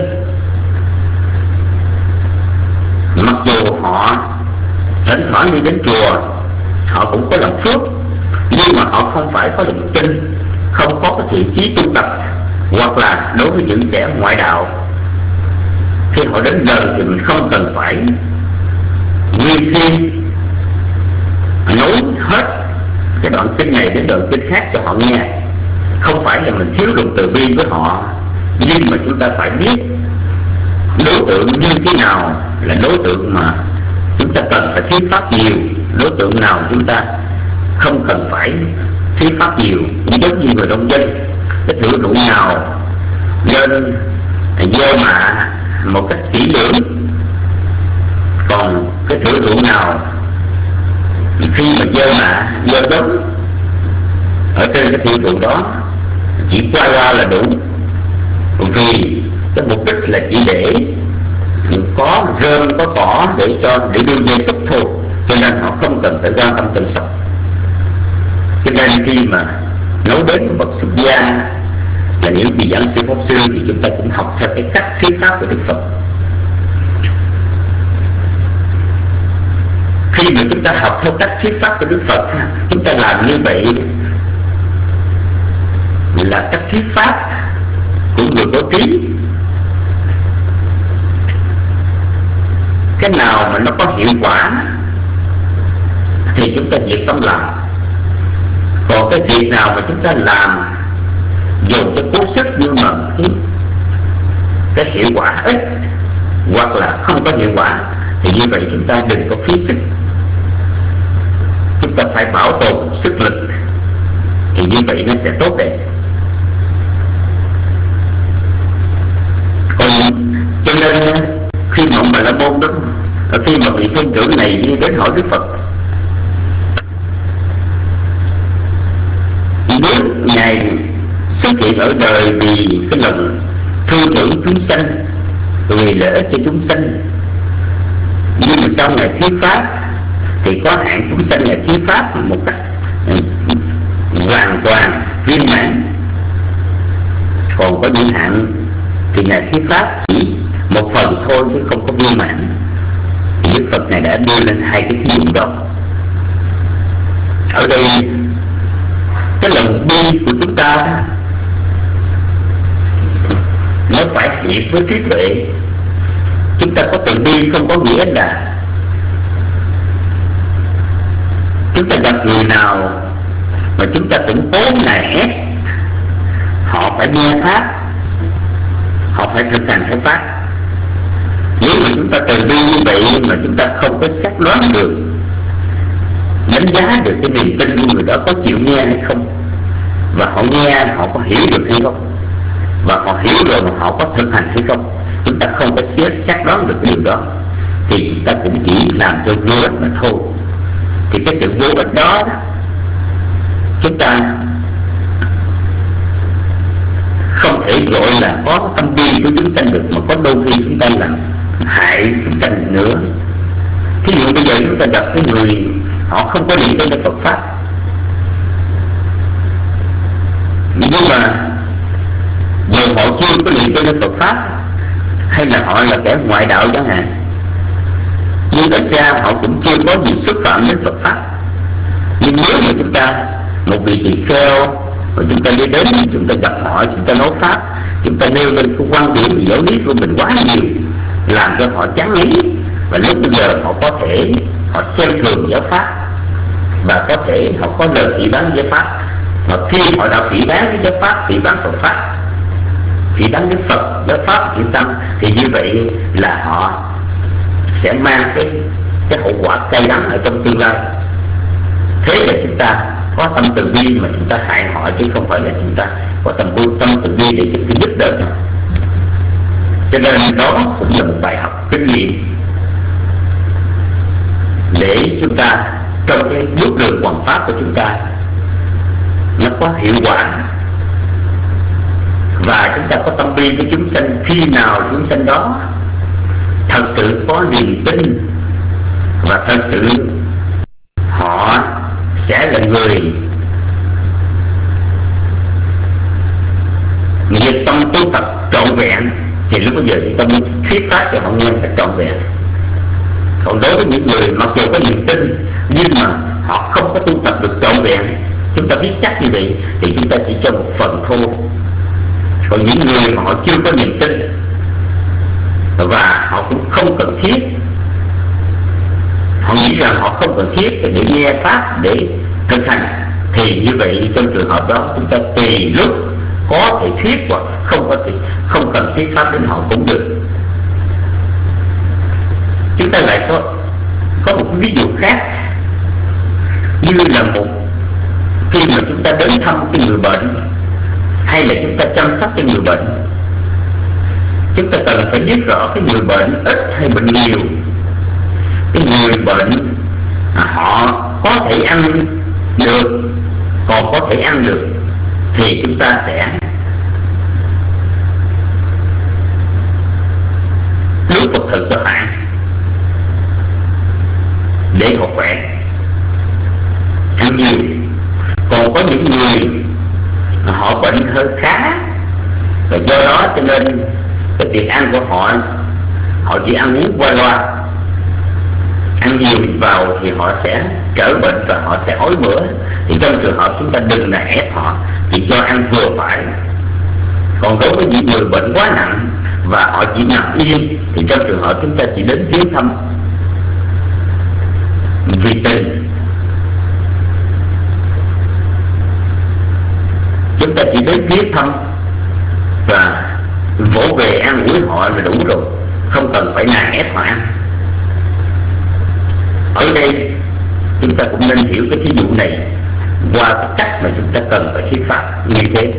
mặc dù họ thỉnh thoảng đi đến chùa, họ cũng có lòng phước, nhưng mà họ không phải có lòng tin, không có cái thiện chí tu tập, hoặc là đối với những kẻ ngoại đạo, khi họ đến gần thì mình không cần phải nguyên phiên nói hết cái đoạn kinh này đến đoạn kinh khác cho họ nghe. Không phải là mình thiếu lòng từ bi với họ, nhưng mà chúng ta phải biết đối tượng như thế nào là đối tượng mà chúng ta cần phải thuyết pháp nhiều, đối tượng nào chúng ta không cần phải thuyết pháp nhiều. Giống như người nông dân, cái thửa ruộng nào nên gieo mạ một cách kỹ lưỡng, còn cái thửa ruộng nào khi mà gieo mạ, gieo giống ở trên cái thửa ruộng đó chỉ qua là đủ, vì cái mục đích là chỉ để có rơm có cỏ để đưa dây súc thôi, cho nên họ không cần phải quan tâm chăm sóc. Cho nên khi mà nói đến bậc xuất gia là những vị giảng sư pháp sư thì chúng ta cũng học theo cái cách thuyết pháp của Đức Phật. Khi mà chúng ta học theo cách thuyết pháp của Đức Phật, chúng ta làm như vậy là cách thuyết pháp của người có trí. Cái nào mà nó có hiệu quả thì chúng ta nhiệt tâm làm, còn cái việc nào mà chúng ta làm dù cho cố sức nhưng mà cái hiệu quả ít hoặc là không có hiệu quả thì như vậy chúng ta đừng có phí sức. Chúng ta phải bảo tồn sức lực thì như vậy nó sẽ tốt đẹp. Còn cho nên khi mà ông Bà La Môn đó, khi mà vị tôn trưởng này đi đến hỏi Đức Phật, nếu Ngài xuất hiện ở đời vì cái lòng thương tưởng chúng sanh, vì lợi ích cho chúng sanh, nhưng mà sau Ngài thuyết pháp thì có hạn chúng sanh Ngài thuyết pháp một cách hoàn toàn viên mãn, còn có những hạn thì Ngài thuyết pháp chỉ một phần thôi chứ không có viên mãn. Thì Đức Phật này đã đưa lên hai cái thí dụ đó. Ở đây cái lòng bi của chúng ta đó, nó phải hiệp với trí tuệ. Chúng ta có từ bi không có nghĩa là chúng ta gặp người nào mà chúng ta cũng cố nài ép họ phải nghe pháp, họ phải thực hành theo pháp. Nếu mà chúng ta từ bi như vậy mà chúng ta không có xác đoán được, đánh giá được cái niềm tin của người đó có chịu nghe hay không, và họ nghe họ có hiểu được hay không, và họ hiểu rồi mà họ có thực hành hay không, chúng ta không có xác đoán được cái điều đó, thì chúng ta cũng chỉ làm cho vô ích mà thôi. Thì cái sự vô ích đó chúng ta không thể gọi là có tâm bi của chúng sanh được, mà có đôi khi chúng ta làm hại chúng sanh nữa. Thí dụ bây giờ chúng ta gặp cái người họ không có niệm tới Phật pháp, nhưng mà dù họ chưa có niệm tới Phật pháp, hay là họ là kẻ ngoại đạo chẳng hạn, nhưng thật ra họ cũng chưa có gì xúc phạm đến Phật pháp. Nhưng nếu mà chúng ta một vị tỳ kheo và chúng ta đi đến, chúng ta gặp họ, chúng ta nói pháp, chúng ta nêu lên cái quan điểm giáo lý của mình quá nhiều, làm cho họ chán ngấy, và lúc bây giờ họ có thể họ xem thường giáo pháp, và có thể họ có lời phỉ báng giáo pháp. Mà khi họ đã phỉ báng với giáo pháp, phỉ báng Phật pháp, phỉ báng đến Phật, giáo pháp, chữ tâm, thì như vậy là họ sẽ mang cái hậu quả cay đắng ở trong tương lai. Thế là chúng ta có tâm từ bi mà chúng ta hại họ, chứ không phải là chúng ta có tâm từ bi để chúng ta giúp đỡ họ. Cho nên đó cũng là một bài học kinh nghiệm để chúng ta trong cái bước đường hoàn pháp của chúng ta nó có hiệu quả, và chúng ta có tâm bi với chúng sanh. Khi nào chúng sanh đó thật sự có niềm tin và thật sự họ sẽ là người nhiệt tâm tu tập trọn vẹn, thì lúc bây giờ chúng ta mới thuyết pháp cho họ nghe là trọn vẹn. Còn đối với những người mặc dù có niềm tin nhưng mà họ không có tu tập được trọn vẹn, chúng ta biết chắc như vậy thì chúng ta chỉ cho một phần thôi. Còn những người mà họ chưa có niềm tin và họ cũng không cần thiết, họ nghĩ rằng họ không cần thiết để nghe pháp để thực hành, thì như vậy trong trường hợp đó chúng ta tùy lúc có thể thuyết hoặc không cần thuyết pháp đến họ cũng được. Chúng ta lại có một ví dụ khác, như là khi mà chúng ta đến thăm cái người bệnh, hay là chúng ta chăm sóc cho người bệnh, chúng ta cần phải biết rõ cái người bệnh ít hay bệnh nhiều. Cái người bệnh họ có thể ăn được, còn có thể ăn được, thì chúng ta sẽ lúc phục thực cho họ để họ khỏe, ăn nhiều. Còn có những người họ bệnh hơi khá, và do đó cho nên cái việc ăn của họ chỉ ăn uống qua loa, ăn nhiều vào thì họ sẽ trở bệnh và họ sẽ ói mửa. Thì trong trường hợp chúng ta đừng là ép họ, chỉ cho ăn vừa phải. Còn đối với những người bệnh quá nặng và họ chỉ nằm yên, thì trong trường hợp chúng ta chỉ đến viếng thăm vì tình. Chúng ta chỉ đến viếng thăm và vỗ về ăn ủi họ là đủ rồi, không cần phải nài ép họ ăn. Ở đây chúng ta cũng nên hiểu cái thí dụ này qua cái cách mà chúng ta cần phải thuyết pháp như thế.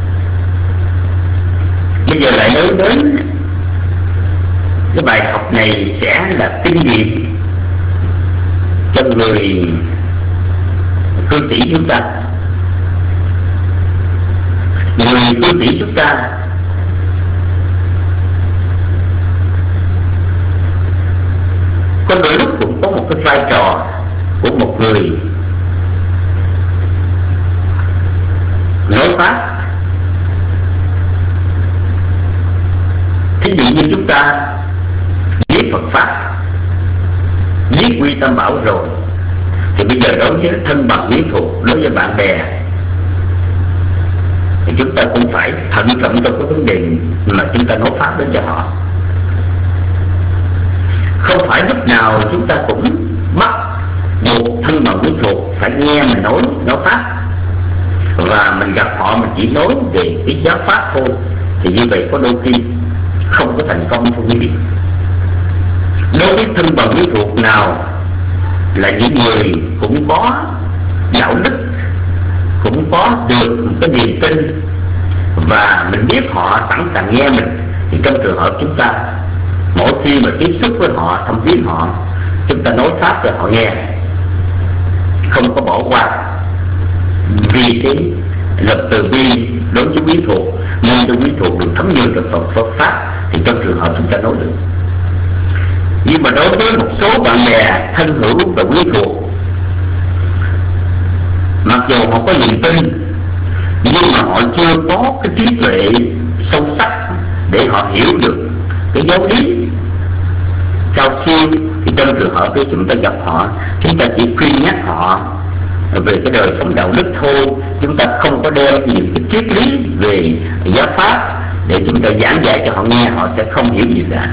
Bây giờ lại nói đến cái bài học này sẽ là kinh nghiệm cho người cư sĩ chúng ta. Người cư sĩ chúng ta có đôi lúc cũng có một cái vai trò của một người nói pháp. Thí dụ như chúng ta viết Phật pháp, viết quy tam bảo rồi, thì bây giờ đối với thân bằng quyến thuộc, đối với bạn bè, thì chúng ta cũng phải thận trọng trong cái vấn đề mà chúng ta nói pháp đến cho họ. Không phải lúc nào chúng ta cũng bắt một thân bằng quyến thuộc phải nghe mình nói pháp, và mình gặp họ mình chỉ nói về cái giáo pháp thôi, thì như vậy có đôi khi không có thành công thưa quý vị. Đối với thân bằng quyến thuộc nào là những người cũng có đạo đức, cũng có được một cái niềm tin, và mình biết họ sẵn sàng nghe mình, thì trong trường hợp chúng ta mỗi khi mà tiếp xúc với họ, thăm viếng họ, chúng ta nói pháp cho họ nghe, không có bỏ qua. vì cái lòng từ bi đối với quý thuộc, mong cho quý thuộc được thấm nhuần được Phật pháp, thì trong trường hợp chúng ta nói được. Nhưng mà đối với một số bạn bè thân hữu và quý thuộc, mặc dù họ có niềm tin nhưng mà họ chưa có cái trí tuệ sâu sắc để họ hiểu được cái giáo lý cao siêu, thì trong trường hợp đó chúng ta gặp họ, chúng ta chỉ khuyên nhắc họ về cái đời sống đạo đức thôi. Chúng ta không có đem những cái triết lý về giáo pháp để chúng ta giảng dạy cho họ nghe, họ sẽ không hiểu gì cả.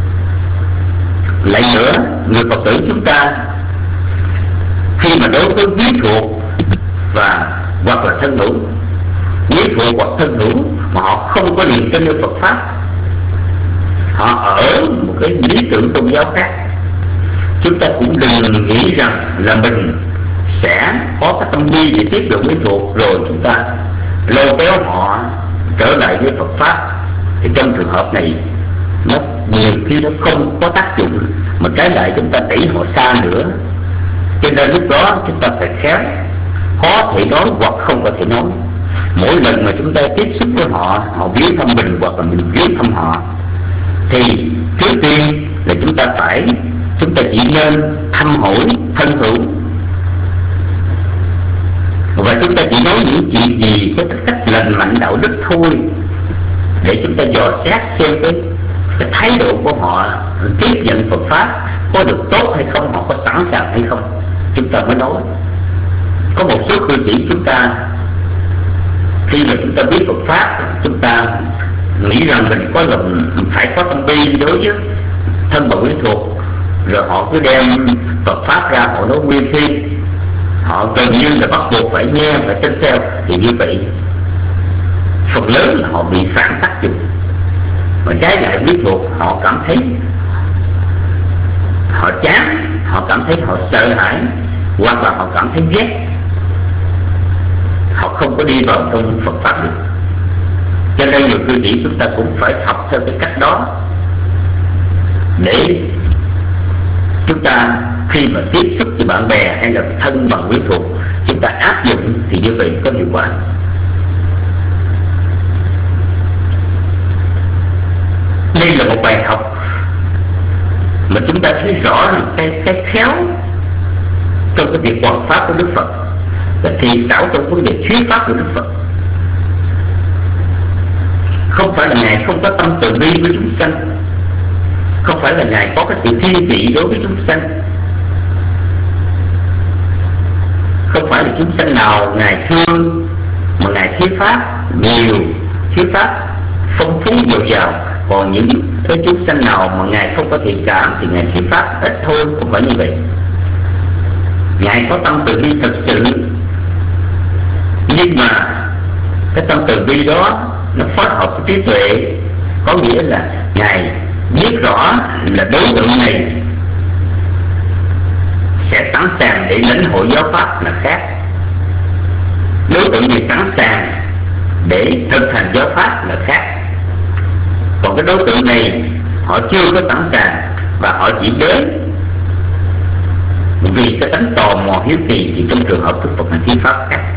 Lại nữa, người Phật tử chúng ta khi mà đối với quý thuộc và hoặc là thân hữu, quý thuộc hoặc thân hữu mà họ không có niềm tin ở Phật pháp, họ ở một cái lý tưởng tôn giáo khác, chúng ta cũng đừng nghĩ rằng là mình sẽ có cái tâm bi để tiếp được quý thuộc rồi chúng ta lôi kéo họ trở lại với Phật pháp. Thì trong trường hợp này nó nhiều khi nó không có tác dụng, mà trái lại chúng ta đẩy họ xa nữa. Cho nên lúc đó chúng ta phải khéo, có thể nói hoặc không có thể nói. Mỗi lần mà chúng ta tiếp xúc với họ, họ viếng thăm mình hoặc là mình viếng thăm họ, thì trước tiên là chúng ta chỉ nên thăm hỏi thân hữu, và chúng ta chỉ nói những chuyện gì có cách lành mạnh đạo đức thôi, để chúng ta dò xét xem cái thái độ của họ tiếp nhận Phật pháp có được tốt hay không, họ có sẵn sàng hay không, chúng ta mới nói. Có một số cư sĩ chúng ta khi mà chúng ta biết Phật pháp, chúng ta nghĩ rằng mình có lòng phải có tâm bi đối với thân bằng quý thuộc, rồi họ cứ đem Phật pháp ra họ nói nguyên thiên, họ gần như là bắt buộc phải nghe, phải tin theo. Thì như vậy phần lớn là họ bị phản tác dụng, mà trái lại quý thuộc họ cảm thấy họ chán, họ cảm thấy họ sợ hãi, hoặc là họ cảm thấy ghét, họ không có đi vào trong Phật pháp được. Cho nên nhiều cư sĩ chúng ta cũng phải học theo cái cách đó, để chúng ta khi mà tiếp xúc với bạn bè hay là thân bằng quý thuộc, chúng ta áp dụng thì như vậy có hiệu quả. Đây là một bài học mà chúng ta thấy rõ cái khéo trong cái việc hoàn pháp của Đức Phật, và thì xảo trong vấn đề thuyết pháp của Đức Phật. Không phải là Ngài không có tâm từ bi với chúng sanh, không phải là Ngài có cái sự thiên vị đối với chúng sanh, không phải là chúng sanh nào Ngài thương mà Ngài thuyết pháp nhiều, thuyết pháp phong phú dồi dào. Còn những cái chúng sanh nào mà Ngài không có thiện cảm thì Ngài thuyết pháp ít thôi, không phải như vậy. Ngài có tâm từ bi thật sự, nhưng mà cái tâm từ bi đó nó phối hợp với trí tuệ, có nghĩa là Ngài biết rõ là đối tượng này sẽ sẵn sàng để lĩnh hội giáo pháp là khác, đối tượng này sẵn sàng để thực hành giáo pháp là khác. Còn cái đối tượng này họ chưa có sẵn sàng và họ chỉ đến vì cái tánh tò mò hiếu kỳ, thì trong trường hợp Đức Phật hành thuyết pháp khác.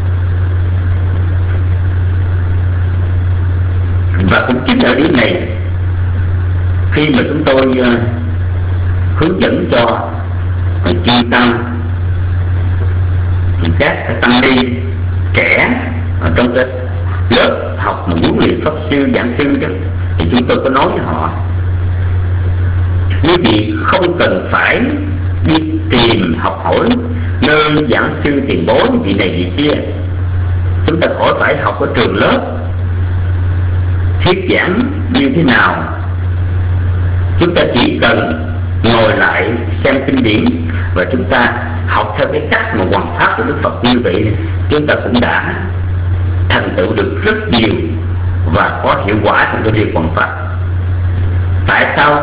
Và cũng chính ở điểm này, khi mà chúng tôi hướng dẫn cho chư tăng, các tăng ni trẻ ở trong cái lớp học mà huấn luyện pháp sư, giảng sư đó, thì chúng tôi có nói với họ: quý vị không cần phải đi tìm học hỏi nơi giảng sư tiền bối vị này vị kia, chúng ta khỏi phải học ở trường lớp thuyết giảng như thế nào. Chúng ta chỉ cần ngồi lại xem kinh điển và chúng ta học theo cái cách mà hoàn pháp của Đức Phật, như vậy chúng ta cũng đã thành tựu được rất nhiều và có hiệu quả trong cái việc hoàn pháp. Tại sao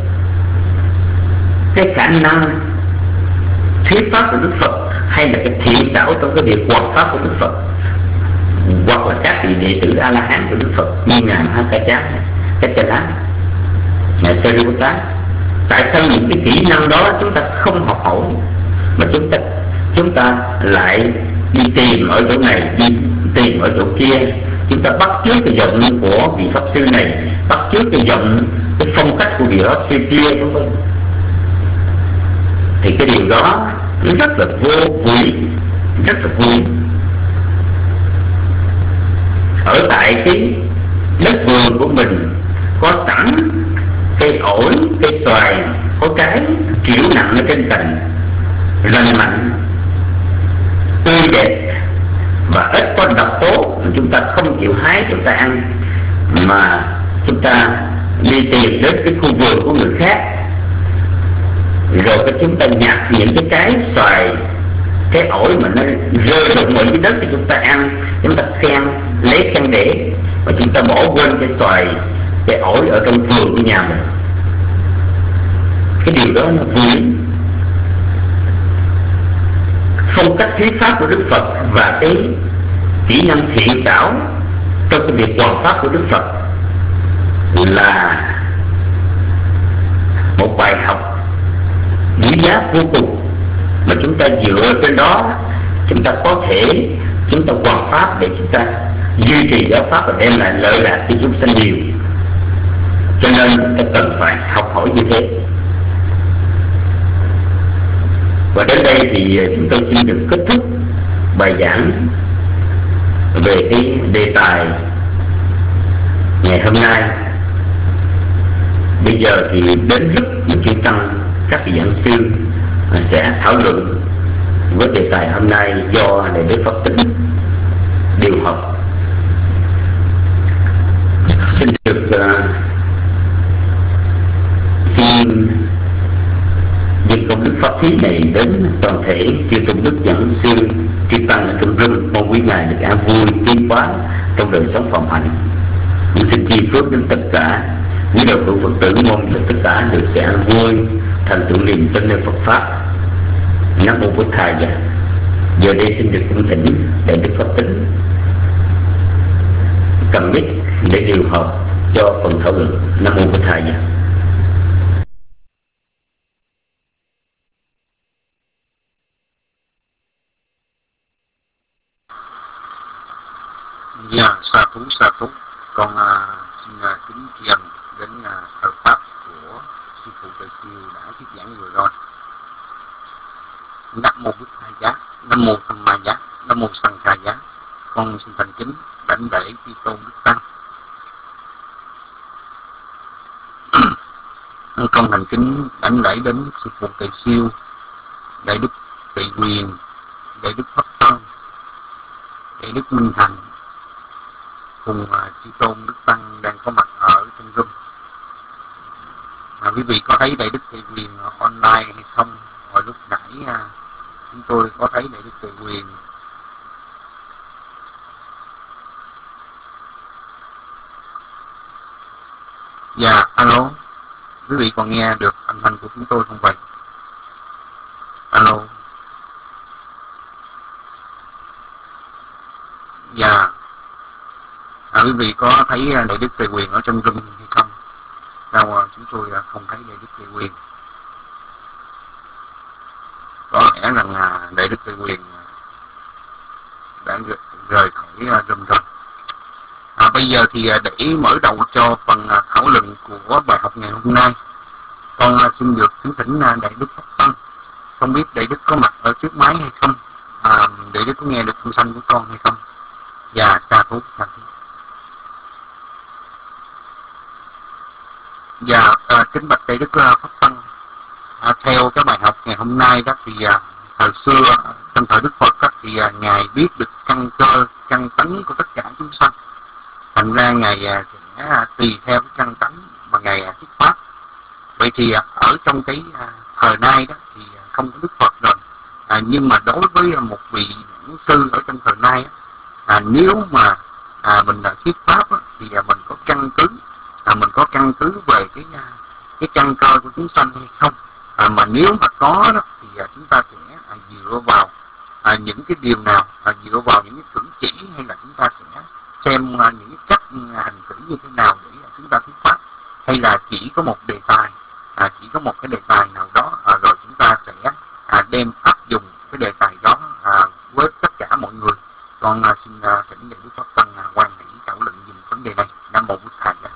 cái khả năng thuyết pháp của Đức Phật hay là cái thiện xảo trong cái việc hoàn pháp của Đức Phật, hoặc là các vị đệ tử A La Hán của Đức Phật như ngài Mahakachana, ngài Sariputta, tại sao những cái kỹ năng đó chúng ta không học hỏi mà chúng ta lại đi tìm ở chỗ này, đi tìm ở chỗ kia. Chúng ta bắt chước cái giọng của vị pháp sư này, bắt chước cái giọng, cái phong cách của vị pháp sư kia, vân vân. Thì cái điều đó nó rất là vô vui, rất là vui. Ở tại cái đất vườn của mình có sẵn cây ổi, cây xoài, có trái kiểu nặng ở trên cành, lành mạnh, tươi đẹp và ít có độc tố, chúng ta không chịu hái chúng ta ăn, mà chúng ta đi tìm đến cái khu vườn của người khác, rồi cái chúng ta nhặt những cái trái xoài, cái ổi mà nó rơi rụng ở dưới đất thì chúng ta ăn, chúng ta lấy khen để, và chúng ta bỏ quên cái xoài, cái ổi ở trong vườn của nhà mình. Cái điều đó nó vui. Phong cách thuyết pháp của Đức Phật và cái kỹ năng thiện xảo trong cái việc hoàn pháp của Đức Phật là một bài học quý giá vô cùng, mà chúng ta dựa trên đó chúng ta có thể chúng ta hoàn pháp để chúng ta duy trì giáo pháp và đem lại lợi lạc cho chúng sanh nhiều. Cho nên chúng ta cần phải học hỏi như thế. Và đến đây thì chúng tôi xin được kết thúc bài giảng về cái đề tài ngày hôm nay. Bây giờ thì đến lúc mà chư tăng, các vị giảng sư sẽ thảo luận với đề tài hôm nay do Đại Đức Pháp Tĩnh điều học. Xin được xin những công đức pháp thí này đến toàn thể chư tôn đức giảng sư, chư tăng ở trong rừng, mong quý ngài được an vui tiến hóa trong đời sống phạm hạnh. Cũng xin chi phước đến tất cả quý đạo hữu Phật tử, mong cho tất cả được sẽ an vui, thành tựu niềm tin nơi Phật pháp. Nam mô Bổn Thầy. Giờ đây xin được cung thỉnh Đại Đức Pháp Tĩnh cầm mic để điều hợp cho phần thảo luận. Nam mô Bổn Thầy. Dạ, sa thú. Con xin kính tri ân đến thờ pháp của sư phụ Từ Siêu đã thuyết giảng vừa rồi. Nam mô Bụt Thầy Giá, Nam mô Tham Ma Giá, Nam mô Sang Kha Giá. Con xin thành kính đảnh lễ Chư Tôn Đức Tăng. Con thành kính đảnh lễ đến sư phụ Từ Siêu, Đại Đức Tỳ Quyền, Đại Đức Pháp Tăng, Đại Đức Minh Thành cùng Chư Tôn Đức Tăng đang có mặt ở trong room. Quý vị có thấy Đại Đức Tỳ Quyền online hay không? Hồi lúc nãy chúng tôi có thấy Đại Đức Tỳ Quyền. Dạ, alo. Quý vị còn nghe được âm thanh của chúng tôi không vậy? Alo. Dạ. Quý vị có thấy Đại Đức Tỳ Quyền ở trong room hay không? Sao chúng tôi không thấy Đại Đức Tỳ Quyền? Có lẽ rằng Đại Đức Tỳ Quyền đã rời khỏi room rồi. Bây giờ thì để mở đầu cho phần thảo luận của bài học ngày hôm nay, con xin được kính thỉnh Đại Đức Pháp Tăng. Không biết Đại Đức có mặt ở trước máy hay không? Đại Đức có nghe được âm thanh của con hay không? Dạ, sa thú. Dạ, kính bạch Đại Đức Pháp Tăng. Theo cái bài học ngày hôm nay đó thì thời xưa trong thời Đức Phật đó, thì ngài biết được căn cơ, căn tánh của tất cả chúng sanh. Thành ra ngài sẽ tùy theo cái căn tánh mà ngài thuyết pháp. Vậy thì ở trong cái thời nay đó thì không có Đức Phật rồi. Nhưng mà đối với một vị giảng sư ở trong thời nay nếu mà mình thuyết pháp thì mình có căn cứ, mình có căn cứ về cái căn cơ của chúng sanh hay không. Mà nếu mà có đó thì chúng ta sẽ dựa vào những cái điều nào, dựa vào những cái cử chỉ, hay là chúng ta sẽ xem những cái cách hành xử như thế nào để chúng ta thuyết pháp, hay là chỉ có một đề tài, chỉ có một cái đề tài nào đó rồi chúng ta sẽ đem áp dụng cái đề tài đó với tất cả mọi Mô Bụt Thầy Giá.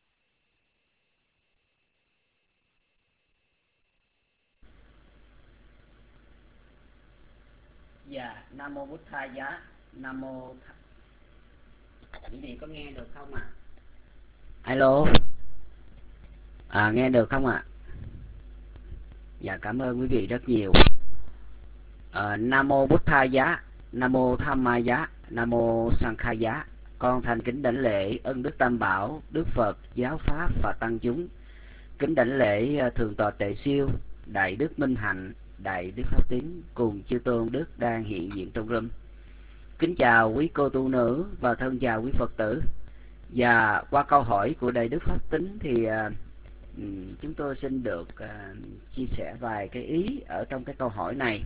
Dạ, Nam Mô Bụt Thầy Giá. Nam Mô quý vị có nghe được không ạ? Alo, nghe được không ạ? Dạ, cảm ơn quý vị rất nhiều. Nam Mô Bụt Thầy Giá, Nam Mô Tham Ma Giá, Nam Mô Sang Khai Giá. Con thành kính đảnh lễ ân đức Tam Bảo, Đức Phật, Giáo Pháp và Tăng chúng. Kính đảnh lễ Thượng tọa Tệ Siêu, Đại Đức Minh Hạnh, Đại Đức Pháp Tín cùng chư tôn đức đang hiện diện trong room. Kính chào quý cô tu nữ và thân chào quý Phật tử. Và qua câu hỏi của Đại Đức Pháp Tín thì chúng tôi xin được chia sẻ vài cái ý ở trong cái câu hỏi này.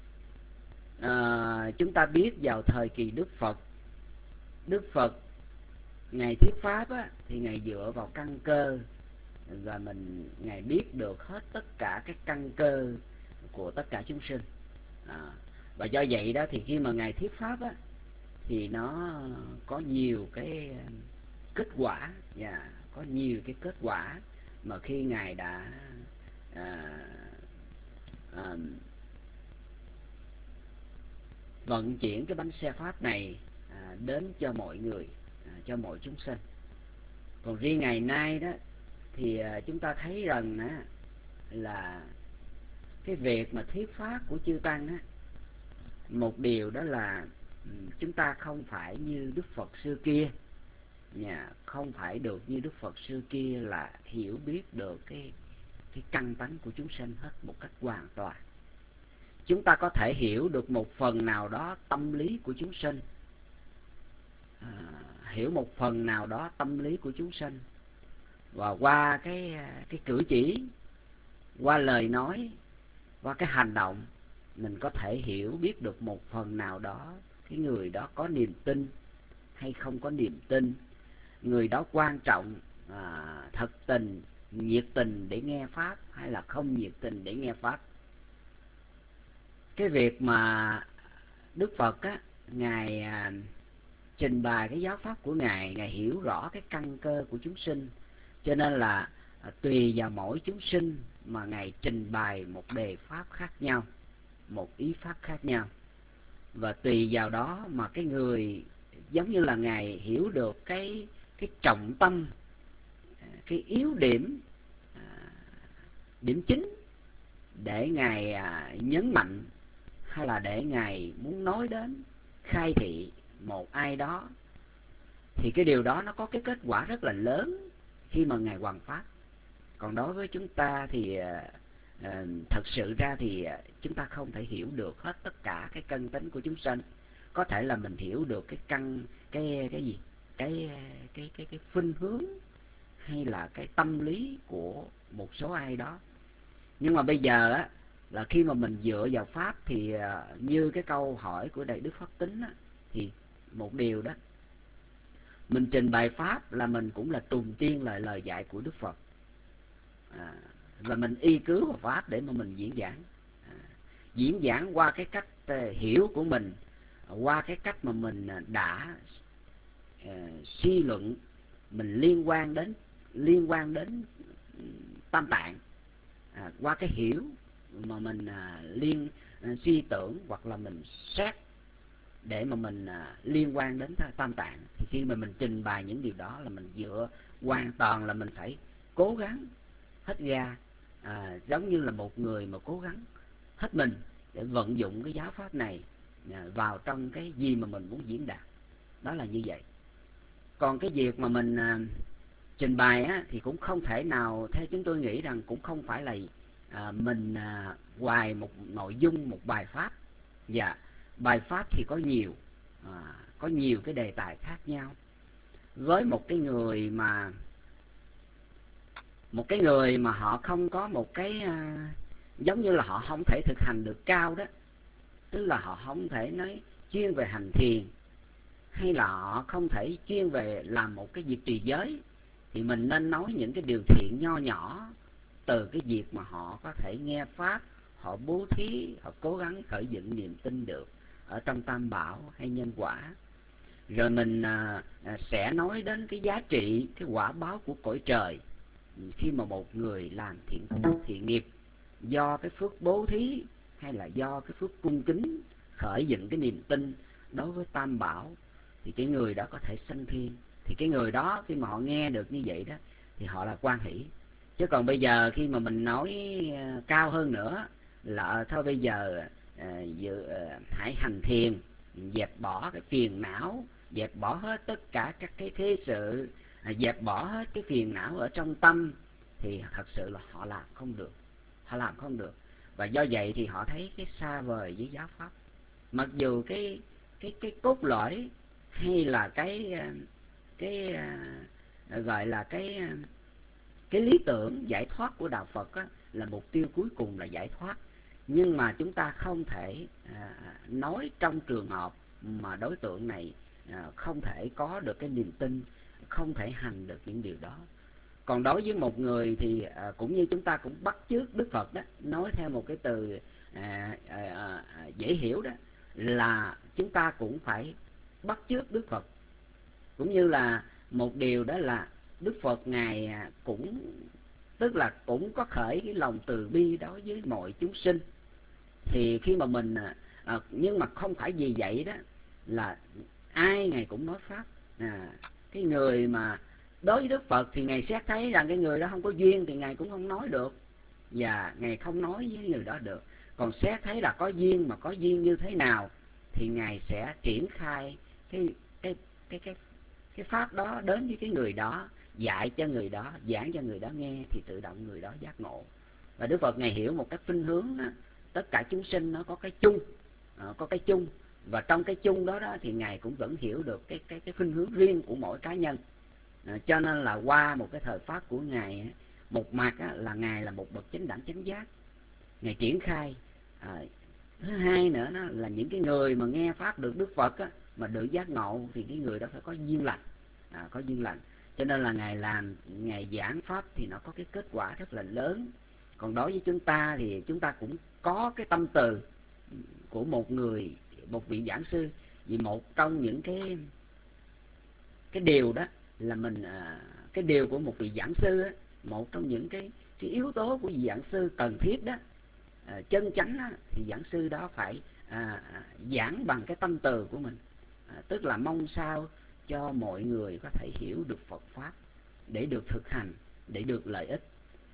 Chúng ta biết vào thời kỳ Đức Phật Ngài thuyết pháp á, thì Ngài dựa vào căn cơ, và Ngài biết được hết tất cả các căn cơ của tất cả chúng sinh. Và do vậy đó thì khi mà Ngài thuyết pháp á, thì nó có nhiều cái kết quả, có nhiều cái kết quả mà khi Ngài đã vận chuyển cái bánh xe pháp này đến cho mọi người, cho mọi chúng sinh. Còn riêng ngày nay đó thì chúng ta thấy rằng là cái việc mà thuyết pháp của chư tăng á, một điều đó là chúng ta không phải như Đức Phật xưa kia, không phải được như Đức Phật xưa kia là hiểu biết được cái căn tánh của chúng sinh hết một cách hoàn toàn. Chúng ta có thể hiểu được một phần nào đó tâm lý của chúng sinh, hiểu một phần nào đó tâm lý của chúng sinh, và qua cái cử chỉ, qua lời nói, qua cái hành động, mình có thể hiểu biết được một phần nào đó cái người đó có niềm tin hay không có niềm tin, người đó quan trọng thật tình, nhiệt tình để nghe pháp hay là không nhiệt tình để nghe pháp. Cái việc mà Đức Phật á, Ngài trình bày cái giáo pháp của Ngài hiểu rõ cái căn cơ của chúng sinh, cho nên là tùy vào mỗi chúng sinh mà Ngài trình bày một đề pháp khác nhau, một ý pháp khác nhau, và tùy vào đó mà cái người giống như là Ngài hiểu được cái trọng tâm, cái yếu điểm, điểm chính để Ngài nhấn mạnh, hay là để Ngài muốn nói đến, khai thị một ai đó, thì cái điều đó nó có cái kết quả rất là lớn khi mà Ngài hoàn pháp. Còn đối với chúng ta thì thật sự ra thì chúng ta không thể hiểu được hết tất cả cái căn tính của chúng sinh. Có thể là mình hiểu được cái căn, cái gì, cái khuynh hướng hay là cái tâm lý của một số ai đó. Nhưng mà bây giờ á, là khi mà mình dựa vào pháp thì như cái câu hỏi của Đại Đức Pháp Tín á, thì một điều đó, mình trình bày pháp là mình cũng là trùng tiên lại lời dạy của Đức Phật, và mình y cứ vào pháp để mà mình diễn giảng qua cái cách hiểu của mình, qua cái cách mà mình đã suy luận, mình liên quan đến tam tạng, qua cái hiểu mà mình suy tưởng hoặc là mình xét để mà mình liên quan đến tam tạng. Thì khi mà mình trình bày những điều đó là mình dựa hoàn toàn là mình phải cố gắng hết ga, giống như là một người mà cố gắng hết mình để vận dụng cái giáo pháp này vào trong cái gì mà mình muốn diễn đạt. Đó là như vậy. Còn cái việc mà mình trình bày á, thì cũng không thể nào, theo chúng tôi nghĩ rằng cũng không phải là mình hoài một nội dung, một bài pháp. Dạ, bài pháp thì có nhiều cái đề tài khác nhau. Với một cái người mà họ không có một cái giống như là họ không thể thực hành được cao đó, tức là họ không thể nói chuyên về hành thiền, hay là họ không thể chuyên về làm một cái việc trì giới, thì mình nên nói những cái điều thiện nho nhỏ từ cái việc mà họ có thể nghe pháp, họ bố thí, họ cố gắng khởi dựng niềm tin được ở trong tam bảo hay nhân quả. rồi mình sẽ nói đến cái giá trị, cái quả báo của cõi trời khi mà một người làm thiện nghiệp do cái phước bố thí hay là do cái phước cung kính khởi dựng cái niềm tin đối với Tam Bảo, thì cái người đó có thể sanh thiên. Thì cái người đó khi mà họ nghe được như vậy đó thì họ là hoan hỷ. Chứ còn bây giờ khi mà mình nói cao hơn nữa là thôi bây giờ hãy hành thiền, dẹp bỏ cái phiền não, dẹp bỏ hết tất cả các cái thế sự, dẹp bỏ hết cái phiền não ở trong tâm, thì thật sự là họ làm không được. Họ làm không được. Và do vậy thì họ thấy cái xa vời với giáo pháp. Mặc dù cái cốt lõi hay là cái gọi là cái lý tưởng giải thoát của đạo Phật á, là mục tiêu cuối cùng là giải thoát, nhưng mà chúng ta không thể nói trong trường hợp mà đối tượng này không thể có được cái niềm tin, không thể hành được những điều đó. Còn đối với một người thì cũng như chúng ta cũng bắt chước Đức Phật đó, nói theo một cái từ dễ hiểu đó, là chúng ta cũng phải bắt chước Đức Phật. Cũng như là một điều đó là Đức Phật Ngài cũng tức là cũng có khởi cái lòng từ bi đối với mọi chúng sinh. Thì khi mà mình nhưng mà không phải vì vậy đó là ai Ngài cũng nói pháp. Cái người mà đối với Đức Phật thì Ngài xét thấy rằng cái người đó không có duyên thì Ngài cũng không nói được, và Ngài không nói với người đó được. Còn xét thấy là có duyên, mà có duyên như thế nào thì Ngài sẽ triển khai cái pháp đó đến với cái người đó, dạy cho người đó, giảng cho người đó nghe, thì tự động người đó giác ngộ. Và Đức Phật Ngài hiểu một cách khuynh hướng đó, tất cả chúng sinh nó có cái chung, và trong cái chung đó thì Ngài cũng vẫn hiểu được cái khuynh hướng riêng của mỗi cá nhân. Cho nên là qua một cái thời pháp của Ngài, một mặt là Ngài là một bậc chánh đẳng chánh giác, Ngài triển khai. Thứ hai nữa là những cái người mà nghe pháp được Đức Phật mà được giác ngộ thì cái người đó phải có duyên lành, có duyên lành. Cho nên là Ngài giảng pháp thì nó có cái kết quả rất là lớn. Còn đối với chúng ta thì chúng ta cũng có cái tâm từ của một vị giảng sư. Vì một trong những cái điều đó là mình cái điều của một vị giảng sư á, một trong những cái yếu tố của vị giảng sư cần thiết đó, chân chánh á, thì giảng sư đó phải giảng bằng cái tâm từ của mình, tức là mong sao cho mọi người có thể hiểu được Phật pháp để được thực hành, để được lợi ích.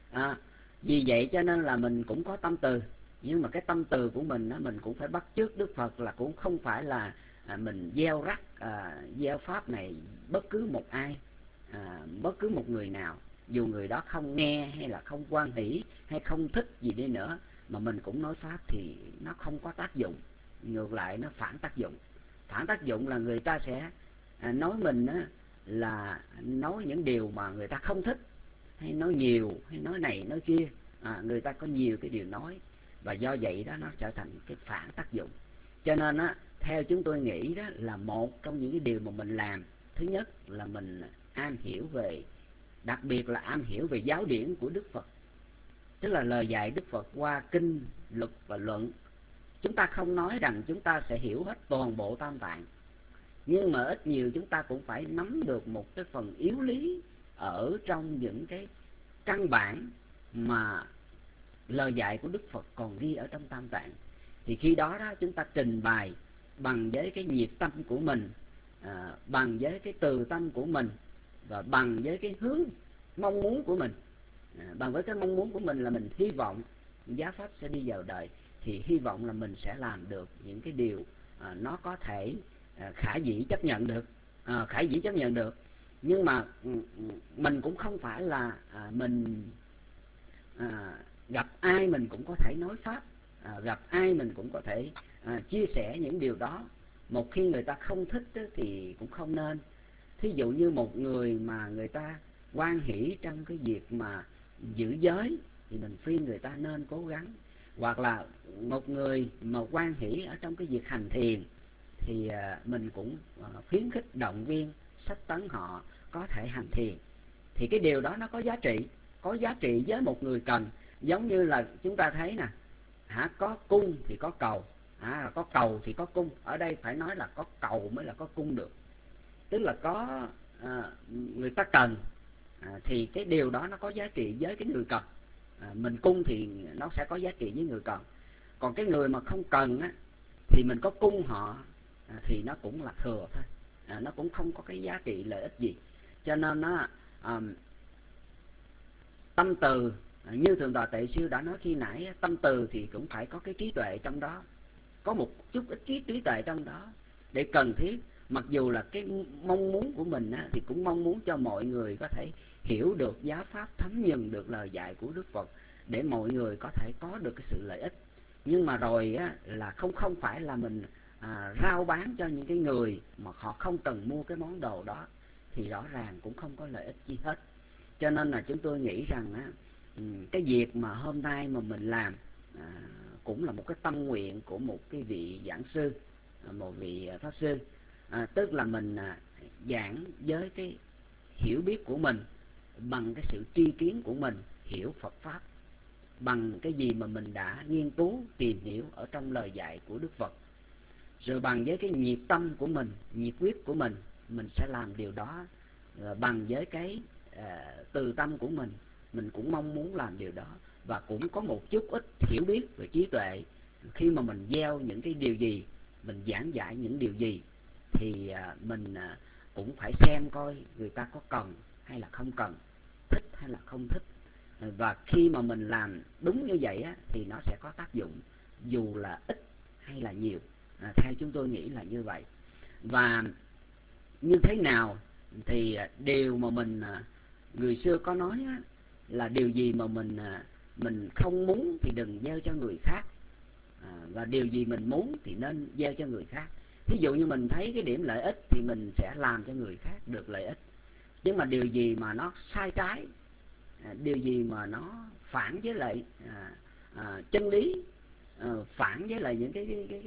Vì vậy cho nên là mình cũng có tâm từ, nhưng mà cái tâm từ của mình đó, mình cũng phải bắt chước Đức Phật, là cũng không phải là mình gieo rắc gieo pháp này bất cứ một ai, bất cứ một người nào, dù người đó không nghe hay là không hoan hỷ hay không thích gì đi nữa, mà mình cũng nói pháp thì nó không có tác dụng. Ngược lại nó phản tác dụng. Phản tác dụng là người ta sẽ nói mình là nói những điều mà người ta không thích, hay nói nhiều, hay nói này nói kia. Người ta có nhiều cái điều nói, và do vậy đó nó trở thành cái phản tác dụng. Cho nên theo chúng tôi nghĩ đó là một trong những cái điều mà mình làm, thứ nhất là mình am hiểu về, đặc biệt là am hiểu về giáo điển của Đức Phật, tức là lời dạy Đức Phật qua kinh, luật và luận. Chúng ta không nói rằng chúng ta sẽ hiểu hết toàn bộ Tam Tạng, nhưng mà ít nhiều chúng ta cũng phải nắm được một cái phần yếu lý ở trong những cái căn bản mà lời dạy của Đức Phật còn ghi ở trong Tam Tạng. Thì khi đó chúng ta trình bày bằng với cái nhiệt tâm của mình, bằng với cái từ tâm của mình, và bằng với cái hướng mong muốn của mình. Bằng với cái mong muốn của mình là mình hy vọng giáo pháp sẽ đi vào đời, thì hy vọng là mình sẽ làm được những cái điều nó có thể khả dĩ chấp nhận được. Nhưng mà mình cũng không phải là mình gặp ai mình cũng có thể nói pháp, gặp ai mình cũng có thể chia sẻ những điều đó. Một khi người ta không thích thì cũng không nên. Thí dụ như một người mà người ta hoan hỷ trong cái việc mà giữ giới thì mình khuyên người ta nên cố gắng. Hoặc là một người mà hoan hỷ ở trong cái việc hành thiền thì mình cũng khuyến khích, động viên, sách tấn họ có thể hành thiền. Thì cái điều đó nó có giá trị với một người cần. Giống như là chúng ta thấy nè, có cung thì có cầu, có cầu thì có cung. Ở đây phải nói là có cầu mới là có cung được. tức là có người ta cần, thì cái điều đó nó có giá trị với cái người cần. Mình cung thì nó sẽ có giá trị với người cần. Còn cái người mà không cần á, thì mình có cung họ thì nó cũng là thừa thôi, nó cũng không có cái giá trị lợi ích gì. Cho nên nó tâm từ, như Thượng tọa Tệ Siêu đã nói khi nãy, tâm từ thì cũng phải có cái trí tuệ trong đó, có một chút ít trí tuệ trong đó để cần thiết. Mặc dù là cái mong muốn của mình á, thì cũng mong muốn cho mọi người có thể hiểu được giáo pháp, thấm nhuần được lời dạy của Đức Phật, để mọi người có thể có được cái sự lợi ích. Nhưng mà rồi á, là không phải là mình rao bán cho những cái người mà họ không cần mua cái món đồ đó, thì rõ ràng cũng không có lợi ích gì hết. Cho nên là chúng tôi nghĩ rằng á, cái việc mà hôm nay mà mình làm cũng là một cái tâm nguyện của một cái vị giảng sư, một vị pháp sư. Tức là mình giảng với cái hiểu biết của mình, bằng cái sự tri kiến của mình, hiểu Phật Pháp bằng cái gì mà mình đã nghiên cứu, tìm hiểu ở trong lời dạy của Đức Phật. Rồi bằng với cái nhiệt tâm của mình, nhiệt huyết của mình sẽ làm điều đó. Bằng với cái từ tâm của mình cũng mong muốn làm điều đó. Và cũng có một chút ít hiểu biết về trí tuệ. Khi mà mình gieo những cái điều gì, mình giảng dạy những điều gì, thì mình cũng phải xem coi người ta có cần hay là không cần, thích hay là không thích. Và khi mà mình làm đúng như vậy á, thì nó sẽ có tác dụng, dù là ít hay là nhiều. Theo chúng tôi nghĩ là như vậy. Và như thế nào thì điều mà người xưa có nói á, là điều gì mà mình không muốn thì đừng gieo cho người khác, và điều gì mình muốn thì nên gieo cho người khác. Thí dụ như mình thấy cái điểm lợi ích thì mình sẽ làm cho người khác được lợi ích. Nhưng mà điều gì mà nó sai trái, điều gì mà nó phản với lại chân lý, phản với lại những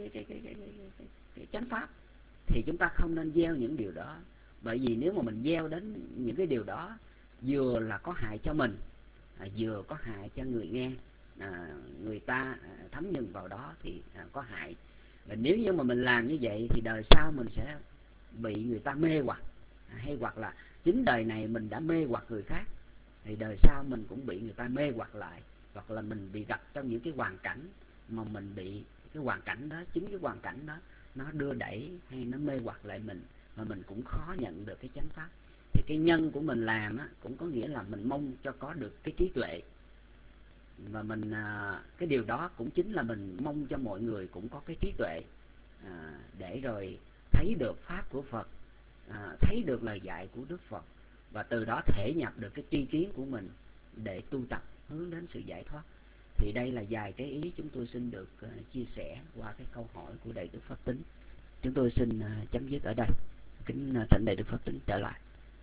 cái chánh pháp, thì chúng ta không nên gieo những điều đó. Bởi vì nếu mà mình gieo đến những cái điều đó, vừa là có hại cho mình, vừa có hại cho người nghe, người ta thấm nhuần vào đó thì có hại. Và nếu như mà mình làm như vậy thì đời sau mình sẽ bị người ta mê hoặc, hay hoặc là chính đời này mình đã mê hoặc người khác, thì đời sau mình cũng bị người ta mê hoặc lại. Hoặc là mình bị gặp trong những cái hoàn cảnh mà mình bị cái hoàn cảnh đó, chính cái hoàn cảnh đó nó đưa đẩy hay nó mê hoặc lại mình, mà mình cũng khó nhận được cái chánh pháp. Thì cái nhân của mình làm á, cũng có nghĩa là mình mong cho có được cái trí tuệ. Và mình cái điều đó cũng chính là mình mong cho mọi người cũng có cái trí tuệ, để rồi thấy được pháp của Phật, thấy được lời dạy của Đức Phật, và từ đó thể nhập được cái tri kiến của mình để tu tập hướng đến sự giải thoát. Thì đây là vài cái ý chúng tôi xin được chia sẻ qua cái câu hỏi của Đại Đức Pháp Tính. Chúng tôi xin chấm dứt ở đây. Kính thỉnh Đại Đức Pháp Tính trở lại.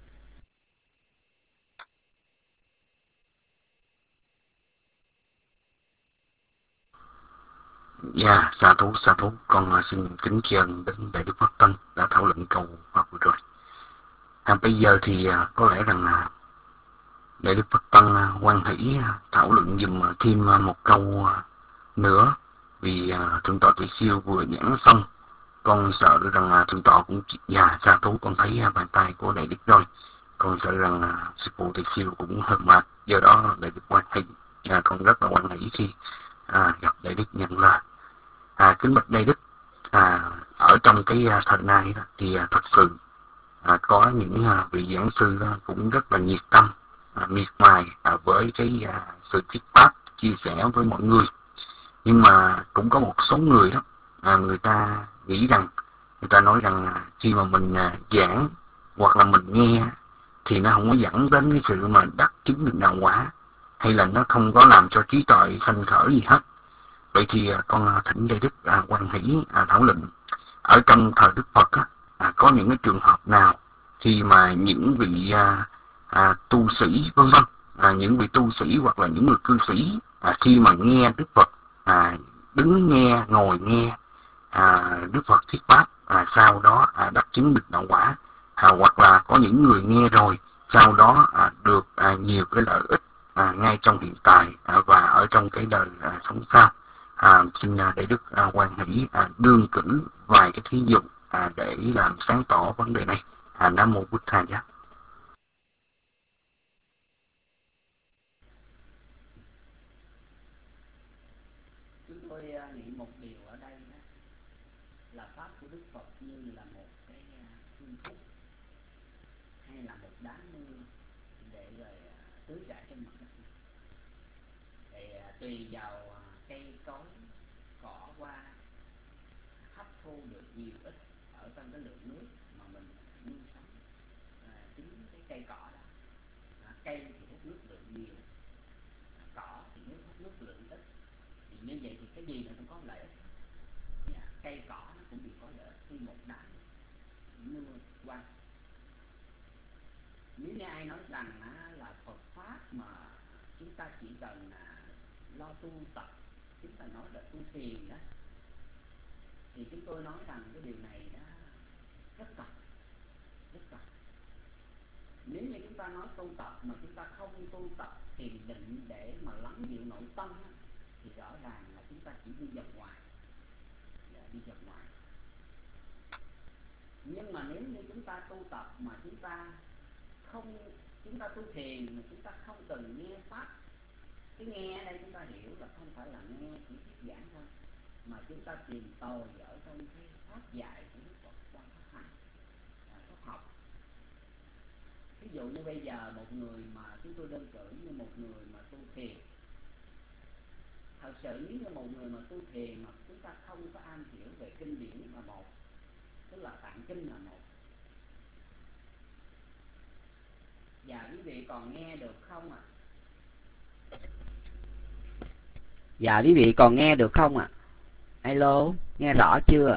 Dạ, sa thú. Con xin kính tri ân đến Đại Đức Pháp Tân đã thảo luận câu Pháp vừa rồi. Bây giờ thì có lẽ rằng Đại Đức Pháp Tân hoan hỷ thảo luận dùm thêm một câu nữa, vì Thượng tọa Tỳ Siêu vừa giảng xong. Con sợ rằng Thượng tọa cũng sa thú, con thấy bàn tay của Đại Đức rồi. Con sợ rằng sư phụ Tỳ Siêu cũng hơi mệt, do đó Đại Đức hoan hỷ. Con rất là hoan hỷ khi gặp Đại Đức nhận lời. Kính bạch Đại Đức, ở trong cái thời nay đó, thì thật sự có những vị giảng sư cũng rất là nhiệt tâm, miệt mài với cái sự thuyết pháp, chia sẻ với mọi người. Nhưng mà cũng có một số người đó, người ta nghĩ rằng, người ta nói rằng khi mà mình giảng hoặc là mình nghe thì nó không có dẫn đến cái sự mà đắc chứng được đạo quả, hay là nó không có làm cho trí tuệ sanh khởi gì hết. Vậy thì con thỉnh Đại Đức hoan hỷ thảo luận ở trong thời Đức Phật có những cái trường hợp nào khi mà những vị tu sĩ vân vân, những vị tu sĩ hoặc là những người cư sĩ khi mà nghe Đức Phật đứng nghe, ngồi nghe Đức Phật thuyết pháp, sau đó đắc chứng được đạo quả, hoặc là có những người nghe rồi sau đó được nhiều cái lợi ích ngay trong hiện tại và ở trong cái đời sống sau. Xin Đại Đức hoan hỷ đương cử vài cái thí dụ để làm sáng tỏ vấn đề này. Nam mô Bụt Thầy Giá. Chúng tôi nghĩ một điều ở đây đó, là pháp của Đức Phật như là một cái phương thuốc hay là một đám mưa để rồi tưới rải trên mặt đất. Thì tùy vào cây cối cỏ hoa hấp thu được nhiều ít ở trong cái lượng nước mà mình nuôi sống chính cái cây cỏ đó. Cây thì hút nước lượng nhiều, cỏ thì hút nước lượng ít. Thì như vậy thì cái gì nó cũng có lợi ích. Cây cỏ nó cũng bị có lợi ích khi một đám mưa qua. Nếu như ai nói rằng là Phật pháp mà chúng ta chỉ cần lo tu tập, chúng ta nói là tu thiền đó, thì chúng tôi nói rằng cái điều này đó rất cần, rất cần. Nếu như chúng ta nói tu tập mà chúng ta không tu tập thiền định để mà lắng dịu nội tâm đó, thì rõ ràng là chúng ta chỉ đi vòng ngoài, đi vòng ngoài. Nhưng mà nếu như chúng ta tu tập mà chúng ta tu thiền mà chúng ta không cần nghe pháp. Cái nghe ở đây chúng ta hiểu là không phải là nghe chỉ thuyết giảng thôi, mà chúng ta tìm tòi ở trong cái pháp dạy của Đức Phật trong pháp hành, pháp học. Ví dụ như bây giờ một người mà chúng tôi đơn cử như một người mà tu thiền, thật sự nếu như một người mà tu thiền mà chúng ta không có am hiểu về kinh điển là một, tức là tạng kinh là một. Và quý vị còn nghe được không ạ? Dạ quý vị còn nghe được không ạ? Hello, nghe rõ chưa?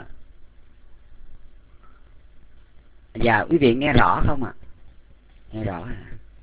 Dạ quý vị nghe rõ không ạ? Nghe rõ à?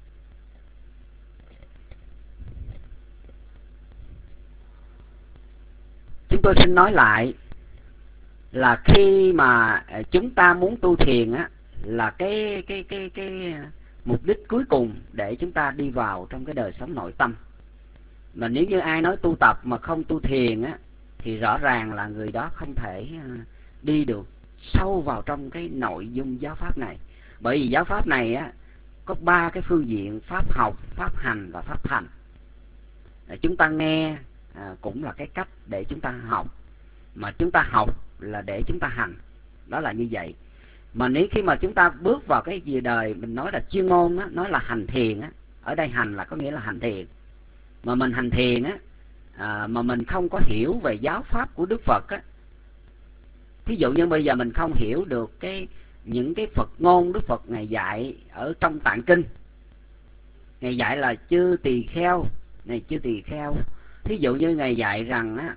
Chúng tôi xin nói lại là khi mà chúng ta muốn tu thiền á, là cái mục đích cuối cùng để chúng ta đi vào trong cái đời sống nội tâm. Mà nếu như ai nói tu tập mà không tu thiền á, thì rõ ràng là người đó không thể đi được sâu vào trong cái nội dung giáo pháp này. Bởi vì giáo pháp này á có 3 cái phương diện: pháp học, pháp hành và pháp thành. Chúng ta nghe cũng là cái cách để chúng ta học, mà chúng ta học là để chúng ta hành. Đó là như vậy. Mà nếu khi mà chúng ta bước vào cái gì đời mình nói là chuyên môn á, nói là hành thiền á, ở đây hành là có nghĩa là hành thiền. Mà mình hành thiền á, mà mình không có hiểu về giáo pháp của Đức Phật á, thí dụ như bây giờ mình không hiểu được những cái Phật ngôn Đức Phật Ngài dạy ở trong Tạng Kinh. Ngài dạy là chư tỳ kheo, này chư tỳ kheo, thí dụ như Ngài dạy rằng á,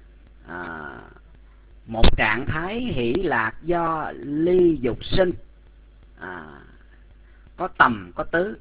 một trạng thái hỷ lạc do ly dục sinh, có tầm có tứ.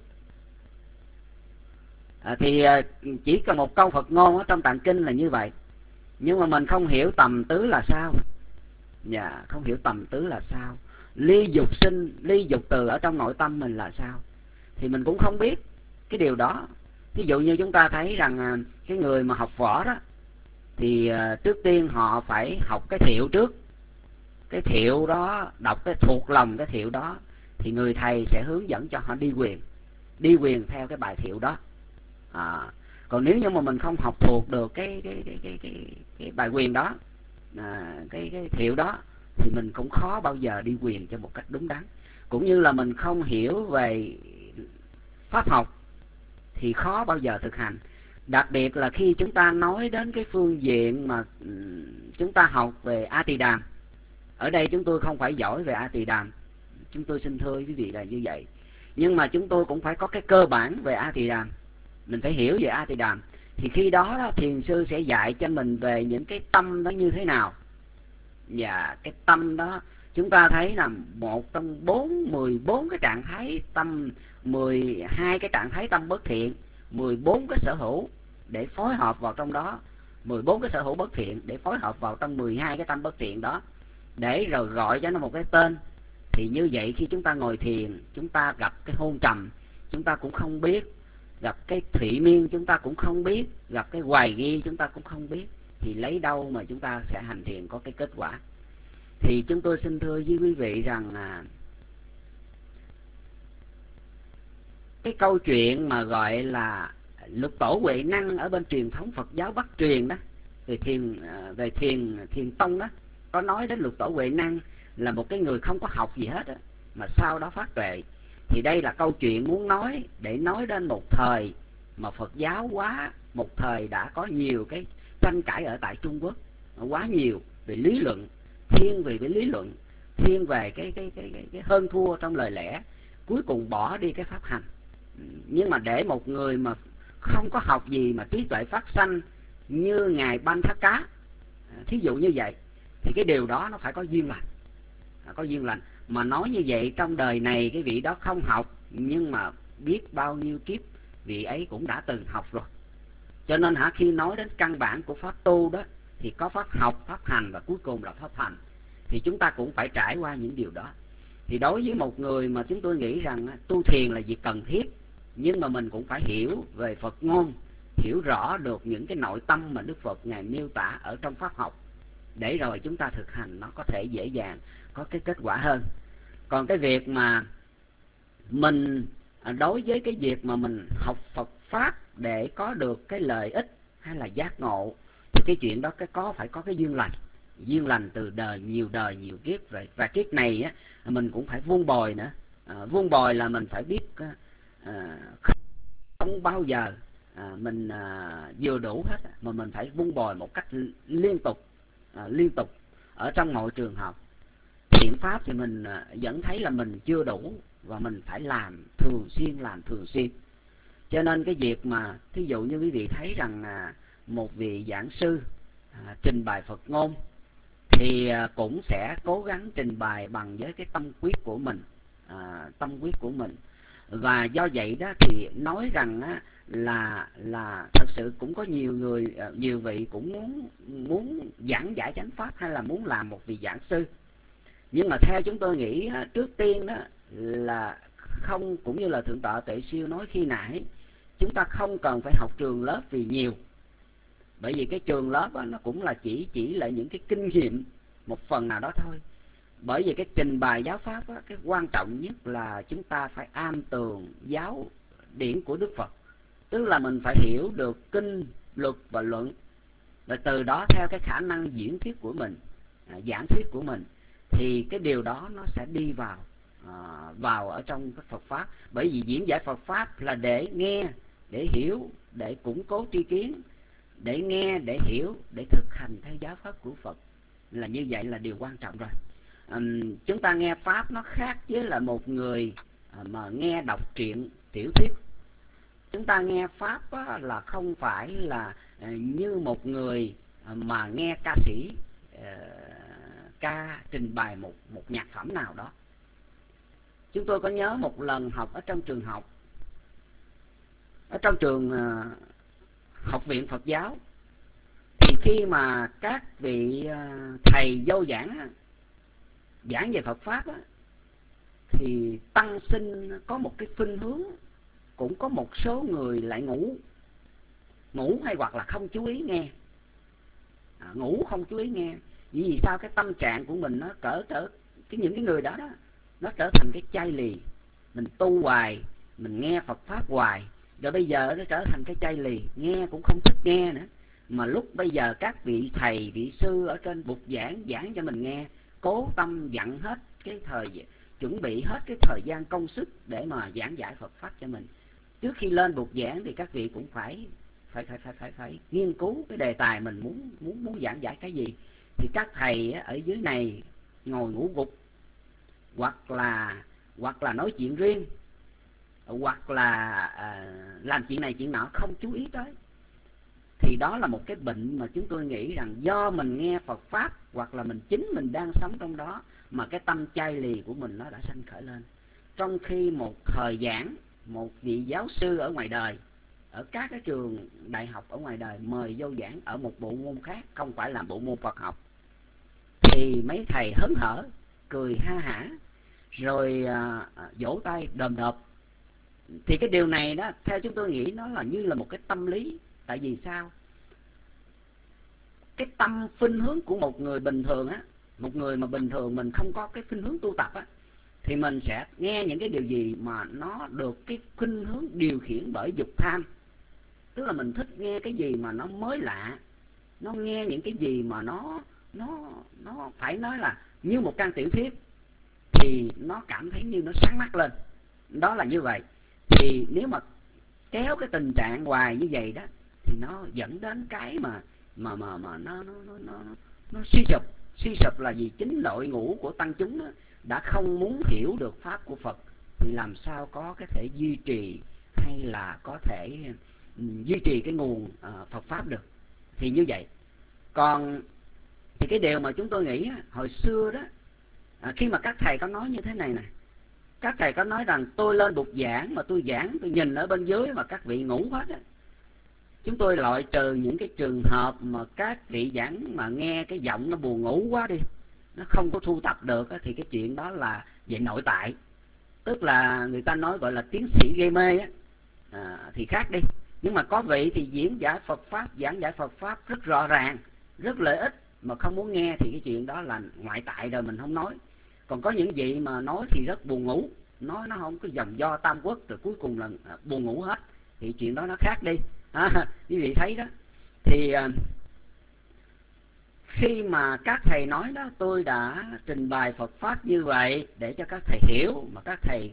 Thì chỉ cần một câu Phật ngôn ở trong Tạng Kinh là như vậy. Nhưng mà mình không hiểu tầm tứ là sao. Không hiểu tầm tứ là sao. Ly dục sinh, ly dục từ ở trong nội tâm mình là sao, thì mình cũng không biết cái điều đó. Ví dụ như chúng ta thấy rằng cái người mà học võ đó, thì trước tiên họ phải học cái thiệu trước. Cái thiệu đó, đọc cái thuộc lòng cái thiệu đó, thì người thầy sẽ hướng dẫn cho họ đi quyền theo cái bài thiệu đó. Còn nếu như mà mình không học thuộc được cái bài quyền đó, cái thiệu đó, thì mình cũng khó bao giờ đi quyền cho một cách đúng đắn. Cũng như là mình không hiểu về pháp học thì khó bao giờ thực hành. Đặc biệt là khi chúng ta nói đến cái phương diện mà chúng ta học về A Tỳ Đàm. Ở đây chúng tôi không phải giỏi về A Tỳ Đàm, chúng tôi xin thưa quý vị là như vậy. Nhưng mà chúng tôi cũng phải có cái cơ bản về A Tỳ Đàm. Mình phải hiểu về A Tỳ Đàm, thì khi đó thiền sư sẽ dạy cho mình về những cái tâm đó như thế nào. Và cái tâm đó chúng ta thấy là một trong 14 cái trạng thái tâm, 12 cái trạng thái tâm bất thiện, 14 cái sở hữu để phối hợp vào trong đó, 14 cái sở hữu bất thiện để phối hợp vào trong 12 cái tâm bất thiện đó, để rồi gọi cho nó một cái tên. Thì như vậy khi chúng ta ngồi thiền, chúng ta gặp cái hôn trầm chúng ta cũng không biết, gặp cái thụy miên chúng ta cũng không biết, gặp cái hoài nghi chúng ta cũng không biết, thì lấy đâu mà chúng ta sẽ hành thiền có cái kết quả. Thì chúng tôi xin thưa với quý vị rằng cái câu chuyện mà gọi là Lục Tổ Huệ Năng ở bên truyền thống Phật giáo Bắc truyền đó, về thiền tông đó, có nói đến Lục Tổ Huệ Năng là một cái người không có học gì hết đó, mà sau đó phát tuệ. Thì đây là câu chuyện muốn nói để nói đến một thời mà Phật giáo một thời đã có nhiều cái tranh cãi ở tại Trung Quốc, quá nhiều về lý luận, thiên về cái lý luận, thiên về cái hơn thua trong lời lẽ, cuối cùng bỏ đi cái pháp hành. Nhưng mà để một người mà không có học gì mà trí tuệ phát sanh như ngài Ban Thác Cá, thí dụ như vậy, thì cái điều đó nó phải có duyên lành, có duyên lành. Mà nói như vậy, trong đời này cái vị đó không học, nhưng mà biết bao nhiêu kiếp vị ấy cũng đã từng học rồi. Cho nên khi nói đến căn bản của pháp tu đó, thì có pháp học, pháp hành và cuối cùng là pháp hành. Thì chúng ta cũng phải trải qua những điều đó. Thì đối với một người mà chúng tôi nghĩ rằng tu thiền là việc cần thiết, nhưng mà mình cũng phải hiểu về Phật ngôn, hiểu rõ được những cái nội tâm mà Đức Phật Ngài miêu tả ở trong pháp học, để rồi chúng ta thực hành nó có thể dễ dàng có cái kết quả hơn. Còn cái việc mà mình đối với cái việc mà mình học Phật Pháp để có được cái lợi ích hay là giác ngộ, thì cái chuyện đó phải có cái duyên lành từ đời nhiều kiếp rồi. Và kiếp này á, mình cũng phải vun bồi nữa. Vun bồi là mình phải biết không bao giờ mình vừa đủ hết, mà mình phải vun bồi một cách liên tục ở trong mọi trường hợp. Thiện pháp thì mình vẫn thấy là mình chưa đủ, và mình phải làm thường xuyên. Cho nên cái việc mà thí dụ như quý vị thấy rằng một vị giảng sư trình bày Phật ngôn, thì cũng sẽ cố gắng trình bày bằng với cái tâm quyết của mình. Và do vậy đó thì nói rằng là thật sự cũng có nhiều vị cũng muốn giảng giải chánh pháp, hay là muốn làm một vị giảng sư. Nhưng mà theo chúng tôi nghĩ trước tiên đó là không, cũng như là Thượng tọa Tuệ Siêu nói khi nãy, chúng ta không cần phải học trường lớp vì nhiều. Bởi vì cái trường lớp đó, nó cũng là chỉ là những cái kinh nghiệm một phần nào đó thôi. Bởi vì cái trình bày giáo pháp đó, cái quan trọng nhất là chúng ta phải am tường giáo điển của Đức Phật. Tức là mình phải hiểu được kinh, luật và luận, và từ đó theo cái khả năng diễn thuyết của mình, giảng thuyết của mình, thì cái điều đó nó sẽ đi vào ở trong cái Phật Pháp. Bởi vì diễn giải Phật Pháp là để nghe, để hiểu, để củng cố tri kiến, để nghe, để hiểu, để thực hành theo giáo pháp của Phật. Là như vậy là điều quan trọng rồi. Chúng ta nghe Pháp nó khác với là một người mà nghe đọc truyện tiểu thuyết. Chúng ta nghe Pháp là không phải là như một người mà nghe ca sĩ ca trình bày một nhạc phẩm nào đó. Chúng tôi có nhớ một lần học ở trong trường học, ở trong trường học viện Phật giáo, thì khi mà các vị thầy vô giảng về Phật Pháp á, thì tăng sinh có một cái khuynh hướng, cũng có một số người lại ngủ hay hoặc là không chú ý nghe, ngủ không chú ý nghe. Vì sao? Cái tâm trạng của mình nó những cái người đó nó trở thành cái chai lì. Mình tu hoài, mình nghe Phật Pháp hoài, rồi bây giờ nó trở thành cái chai lì, nghe cũng không thích nghe nữa. Mà lúc bây giờ các vị thầy, vị sư ở trên bục giảng cho mình nghe, cố tâm dặn hết cái chuẩn bị hết cái thời gian công sức để mà giảng giải Phật Pháp cho mình. Trước khi lên bục giảng thì các vị cũng phải nghiên cứu cái đề tài mình muốn giảng giải cái gì. Thì các thầy ở dưới này ngồi ngủ gục, hoặc là nói chuyện riêng, hoặc là làm chuyện này chuyện nọ, không chú ý tới. Thì đó là một cái bệnh mà chúng tôi nghĩ rằng do mình nghe Phật Pháp, hoặc là mình đang sống trong đó, mà cái tâm chai lì của mình nó đã sanh khởi lên. Trong khi một thời giảng, một vị giáo sư ở ngoài đời, ở các cái trường đại học ở ngoài đời mời vô giảng ở một bộ môn khác, không phải là bộ môn Phật học, thì mấy thầy hớn hở, cười ha hả, rồi vỗ tay đờm đợp. Thì cái điều này đó, theo chúng tôi nghĩ nó là như là một cái tâm lý. Tại vì sao? Cái tâm khuynh hướng của một người bình thường á, một người mà bình thường mình không có cái khuynh hướng tu tập á, thì mình sẽ nghe những cái điều gì mà nó được cái khuynh hướng điều khiển bởi dục tham. Tức là mình thích nghe cái gì mà nó mới lạ, nó nghe những cái gì mà nó phải nói là như một trang tiểu thuyết, thì nó cảm thấy như nó sáng mắt lên. Đó là như vậy. Thì nếu mà kéo cái tình trạng hoài như vậy đó, thì nó dẫn đến cái mà nó suy sụp là gì? Chính đội ngũ của tăng chúng đó đã không muốn hiểu được pháp của Phật, thì làm sao có cái thể duy trì hay là có thể duy trì cái nguồn Phật pháp được. Thì như vậy. Còn thì cái điều mà chúng tôi nghĩ hồi xưa đó, khi mà các thầy có nói như thế này nè, các thầy có nói rằng tôi lên bục giảng mà tôi giảng, tôi nhìn ở bên dưới mà các vị ngủ hết á. Chúng tôi loại trừ những cái trường hợp mà các vị giảng mà nghe cái giọng nó buồn ngủ quá đi, nó không có thu tập được á, thì cái chuyện đó là về nội tại. Tức là người ta nói gọi là tiến sĩ gây mê á, thì khác đi. Nhưng mà có vị thì diễn giải Phật pháp, giảng giải Phật pháp rất rõ ràng, rất lợi ích, mà không muốn nghe thì cái chuyện đó là ngoại tại rồi, mình không nói. Còn có những vị mà nói thì rất buồn ngủ, nói nó không có dòng do tam quốc, rồi cuối cùng là buồn ngủ hết, thì chuyện đó nó khác đi. Quý vị thấy đó. Thì khi mà các thầy nói đó, tôi đã trình bày Phật pháp như vậy để cho các thầy hiểu, mà các thầy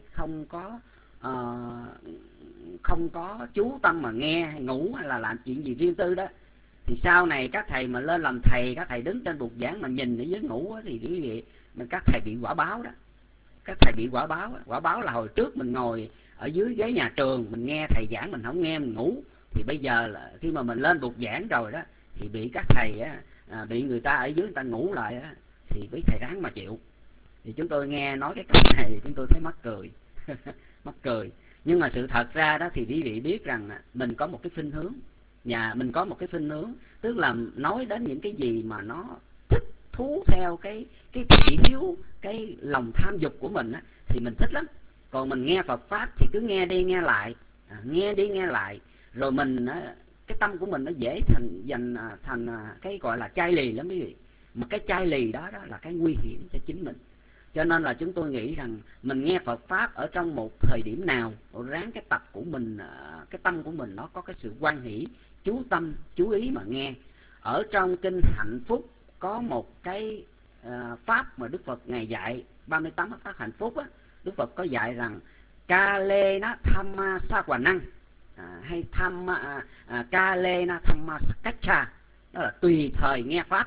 không có chú tâm mà nghe hay ngủ hay là làm chuyện gì riêng tư đó, thì sau này các thầy mà lên làm thầy, các thầy đứng trên bục giảng mà nhìn ở dưới ngủ đó, thì quý vị, các thầy bị quả báo đó. Các thầy bị quả báo. Quả báo là hồi trước mình ngồi ở dưới ghế nhà trường, mình nghe thầy giảng mình không nghe, mình ngủ. Thì bây giờ là khi mà mình lên bục giảng rồi đó, thì bị các thầy bị người ta ở dưới người ta ngủ lại đó, thì với thầy ráng mà chịu. Thì chúng tôi nghe nói cái câu này thì chúng tôi thấy mắc cười. Mắc cười. Nhưng mà sự thật ra đó thì quý vị biết rằng mình có một cái khuynh hướng, mình có một cái khuynh hướng, tức là nói đến những cái gì mà nó thích thú theo cái thị hiếu, cái lòng tham dục của mình á, thì mình thích lắm. Còn mình nghe Phật pháp thì cứ nghe đi nghe lại, nghe đi nghe lại, rồi mình cái tâm của mình nó dễ thành cái gọi là chai lì lắm quý vị. Mà cái chai lì đó là cái nguy hiểm cho chính mình. Cho nên là chúng tôi nghĩ rằng mình nghe Phật pháp ở trong một thời điểm nào, ráng cái tập của mình, cái tâm của mình nó có cái sự hoan hỷ, chú tâm, chú ý mà nghe. Ở trong kinh Hạnh Phúc có một cái pháp mà Đức Phật Ngài dạy, 38 pháp hạnh phúc á, Đức Phật có dạy rằng Kalena Thamma Saquanang, hay Kalena Thamma Sakaccha, đó là tùy thời nghe pháp.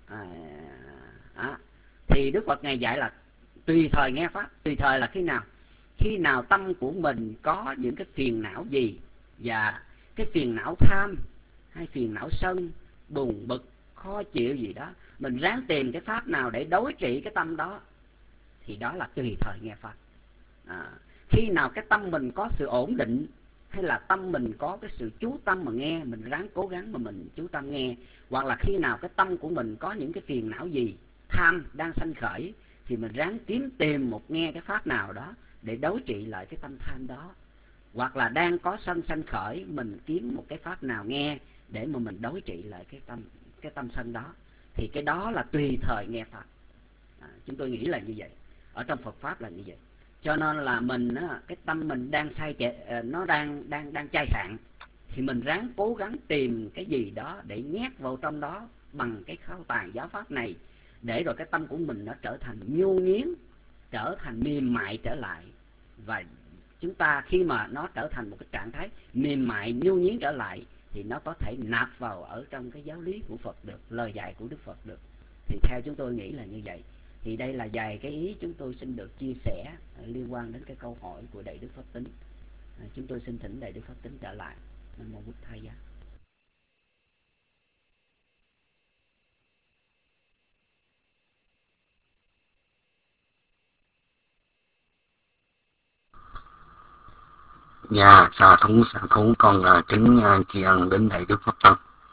Thì Đức Phật Ngài dạy là tùy thời nghe pháp. Tùy thời là khi nào? Khi nào tâm của mình có những cái phiền não gì, và cái phiền não tham hay phiền não sân, buồn bực, khó chịu gì đó, mình ráng tìm cái pháp nào để đối trị cái tâm đó, thì đó là tùy thời nghe pháp. Khi nào cái tâm mình có sự ổn định, hay là tâm mình có cái sự chú tâm mà nghe, mình ráng cố gắng mà mình chú tâm nghe. Hoặc là khi nào cái tâm của mình có những cái phiền não gì, tham đang sanh khởi, thì mình ráng tìm nghe cái pháp nào đó để đối trị lại cái tâm tham đó. Hoặc là đang có sanh khởi, mình kiếm một cái pháp nào nghe để mà mình đối trị lại cái tâm sân đó. Thì cái đó là tùy thời nghe pháp. Chúng tôi nghĩ là như vậy. Ở trong Phật pháp là như vậy. Cho nên là mình cái tâm mình đang nó đang chai sạn, thì mình ráng cố gắng tìm cái gì đó để nhét vào trong đó bằng cái kho tàng giáo pháp này, để rồi cái tâm của mình nó trở thành nhu nhiến, trở thành mềm mại trở lại. Và chúng ta khi mà nó trở thành một cái trạng thái mềm mại nhu nhiến trở lại, thì nó có thể nạp vào ở trong cái giáo lý của Phật được, lời dạy của Đức Phật được. Thì theo chúng tôi nghĩ là như vậy. Thì đây là vài cái ý chúng tôi xin được chia sẻ liên quan đến cái câu hỏi của Đại Đức Pháp Tính. Chúng tôi xin thỉnh Đại Đức Pháp Tính trở lại. Nam mô Bụt Thầy Giá. Dạ, xà thú con kính tri ân đến Đại Đức Pháp Tâm.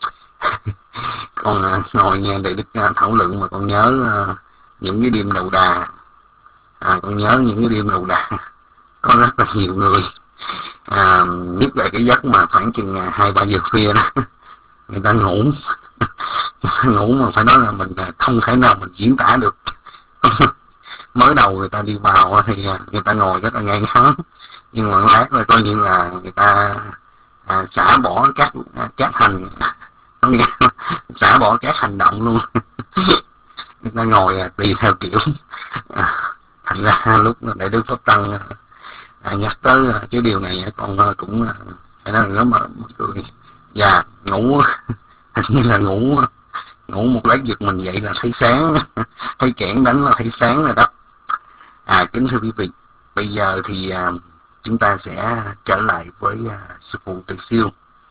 Con ngồi nghe Đại Đức thảo luận mà con nhớ những cái đêm đầu đà. Con nhớ những cái đêm đầu đà có rất là nhiều người nhất là cái giấc mà khoảng chừng 2-3 giờ khuya đó, người ta ngủ ngủ mà phải nói là mình không thể nào mình diễn tả được. mới đầu người ta đi vào thì người ta ngồi rất là ngay ngắn, nhưng mà lát rồi coi như là người ta xả bỏ các hành, xả bỏ các hành động luôn. Người ta ngồi tùy theo kiểu. Thành ra lúc Đại Đức Pháp Tăng nhắc tới cái điều này con cũng phải nói là mà cười. Và ngủ hình như là ngủ một lát giật mình dậy là thấy sáng, thấy kẽn đánh là thấy sáng rồi đó. Kính thưa quý vị, bây giờ thì chúng ta sẽ trở lại với sư phụ Từ Siêu.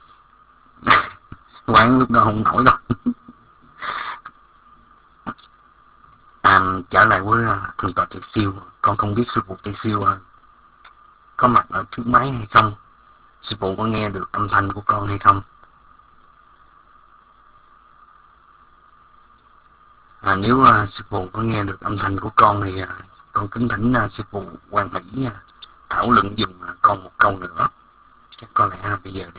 Quán lúc đó không nổi đâu. Trở lại với thượng tọa Từ Siêu. Con không biết sư phụ Từ Siêu có mặt ở trước máy hay không, sư phụ có nghe được âm thanh của con hay không. Nếu sư phụ có nghe được âm thanh của con thì con kính thỉnh sư phụ hoan hỷ thảo luận dùm con một câu nữa. Chắc có lẽ bây giờ đi.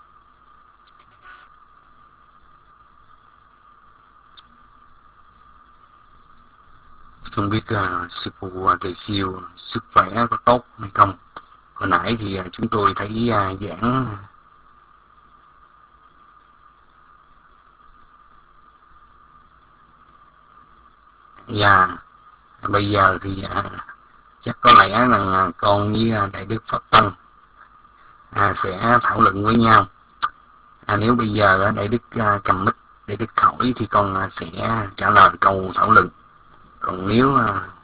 Không biết sư phụ Từ Siêu sức khỏe có tốt hay không. Hồi nãy thì chúng tôi thấy giảng và bây giờ thì chắc có lẽ là con với Đại Đức Pháp Tăng sẽ thảo luận với nhau. Nếu bây giờ Đại Đức cầm mic để Đức hỏi thì con sẽ trả lời câu thảo luận. Còn nếu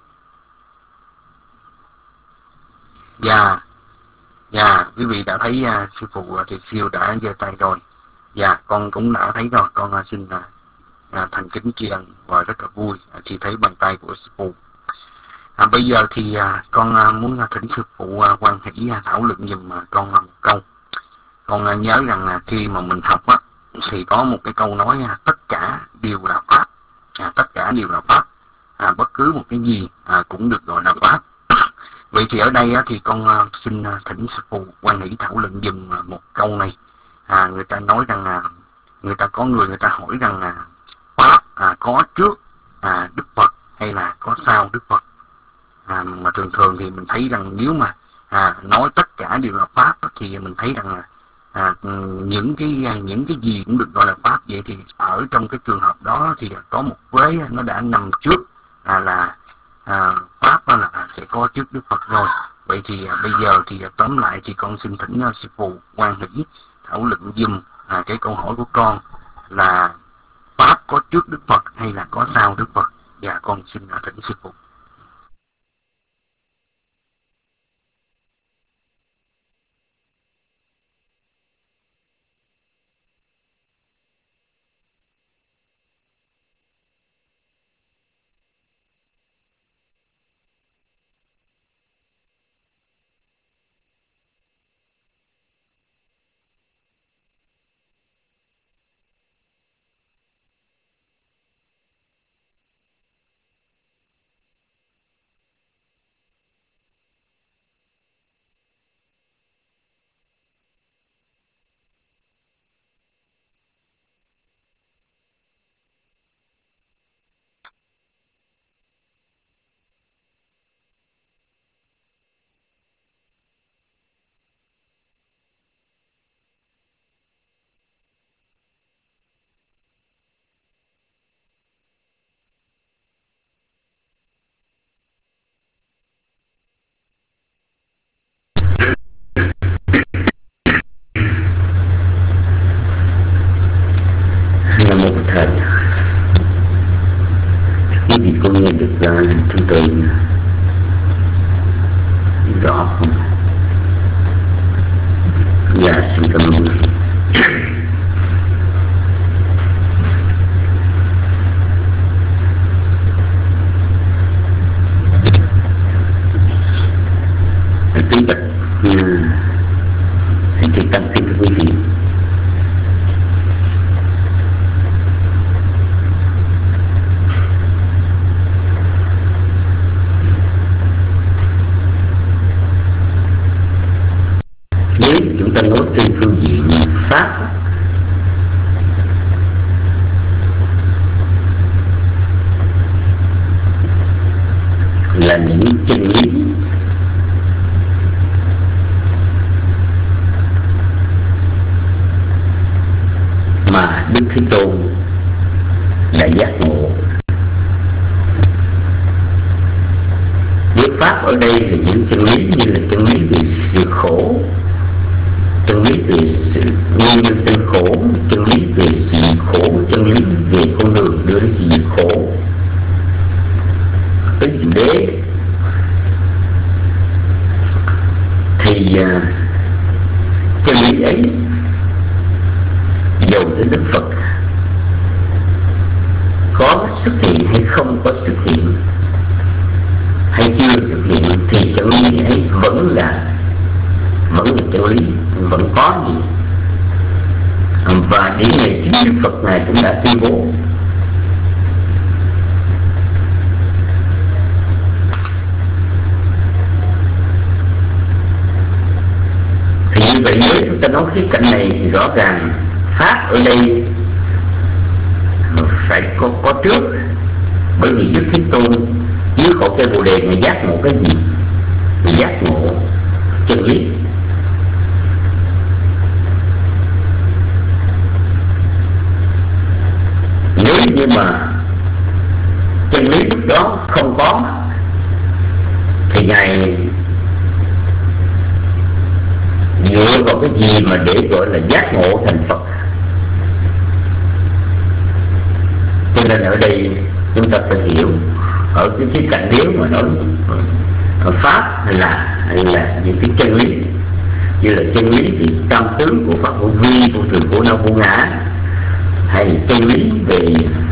quý vị đã thấy sư phụ Từ Siêu đã giơ tay rồi. Con cũng đã thấy rồi. Con xin thành kính tri ân và rất là vui khi thấy bàn tay của sư phụ. Bây giờ thì con muốn thỉnh sư phụ hoan hỷ thảo luận giùm con một câu. Con nhớ rằng khi mà mình học thì có một cái câu nói tất cả đều là pháp. Tất cả đều là pháp. Bất cứ một cái gì cũng được gọi là pháp. Vậy thì ở đây thì con xin thỉnh sư phụ hoan hỷ thảo luận dùm một câu này. Người ta nói rằng người ta hỏi rằng pháp có trước Đức Phật hay là có sau Đức Phật. Mà thường thì mình thấy rằng nếu mà nói tất cả đều là pháp thì mình thấy rằng những cái gì cũng được gọi là pháp. Vậy thì ở trong cái trường hợp đó thì có một vế nó đã nằm trước là pháp là sẽ có trước Đức Phật rồi. Vậy thì bây giờ thì tóm lại thì con xin thỉnh sư phụ hoan hỷ thảo luận dùm cái câu hỏi của con là pháp có trước Đức Phật hay là có sau Đức Phật. Và con xin thỉnh sư phụ. Con nghe được thông tin rõ không? Xin cảm ơn. Kính bạch xin thầy tăng kính thưa quý vị. Chúng ta nói trên phương diện pháp là những chân lý mà Đức Thế Tôn đã giác ngộ. Với pháp ở đây là những chân lý như là chân lý về sự khổ, chân lý về sự nguyên nhân sinh khổ, chân lý về sự khổ, chân lý về con đường đưa đến sự khổ, tới sự đế. Thì chân lý ấy dầu tới Đức Phật có xuất hiện hay không có xuất hiện, hay chưa xuất hiện, thì chân lý ấy vẫn là chân lý, vẫn có gì. Và điểm này chính Đức Phật Ngài cũng đã tuyên bố. Thì như vậy nếu chúng ta nói khía cạnh này thì rõ ràng pháp ở đây phải có trước, bởi vì Đức Thế Tôn dưới khổ cây Bồ Đề Ngài giác ngộ cái gì? Ngài giác ngộ chân lý. Nếu như mà chân lý lúc đó không có thì Ngài dựa vào cái gì mà để gọi là giác ngộ thành Phật? Cho nên ở đây chúng ta phải hiểu ở cái khía cạnh nếu mà nói pháp hay là những cái chân lý như là chân lý thì tam tướng của pháp vô vi, vô thường, vô não, vô ngã, hay là chân lý về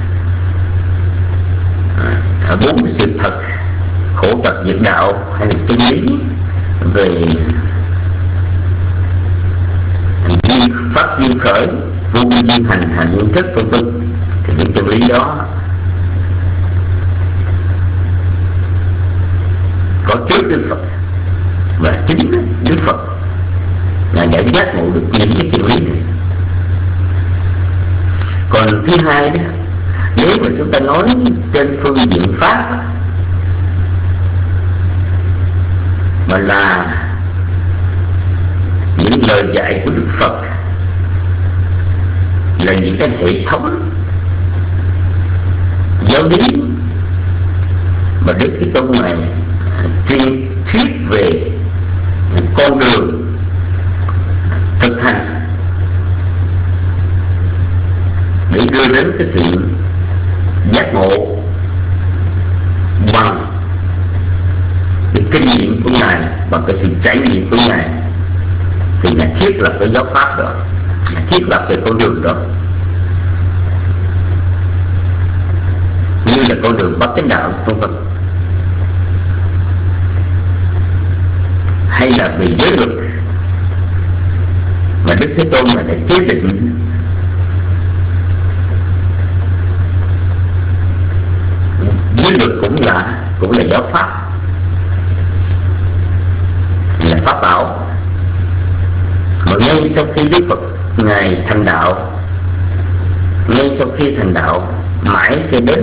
bốn sự thật khổ tập diệt đạo, hay là chân lý về pháp duyên khởi, vô duyên hành, hành duyên thức, vân vân, thì những chân lý đó có trước Đức Phật, và chính Đức Phật là đã giác ngộ được những cái chân lý này. Còn thứ hai đó, nếu mà chúng ta nói trên phương diện pháp mà là những lời dạy của Đức Phật, là những cái hệ thống giáo lý mà Đức Thế Tôn này truyền thuyết về con đường thực hành để đưa đến cái sự giác ngộ bằng cái kinh nghiệm của Ngài, bằng cái sự trải nghiệm của Ngài, thì Ngài thiết lập cái giáo pháp đó, Ngài thiết lập cái con đường đó, như là con đường Bát Chánh Đạo, vân vân, hay là về giới luật mà Đức Thế Tôn là đã chế định. Giới luật cũng là giáo pháp, là pháp bảo. Mà ngay sau khi Đức Phật Ngài thành đạo, ngay sau khi thành đạo, mãi cho đến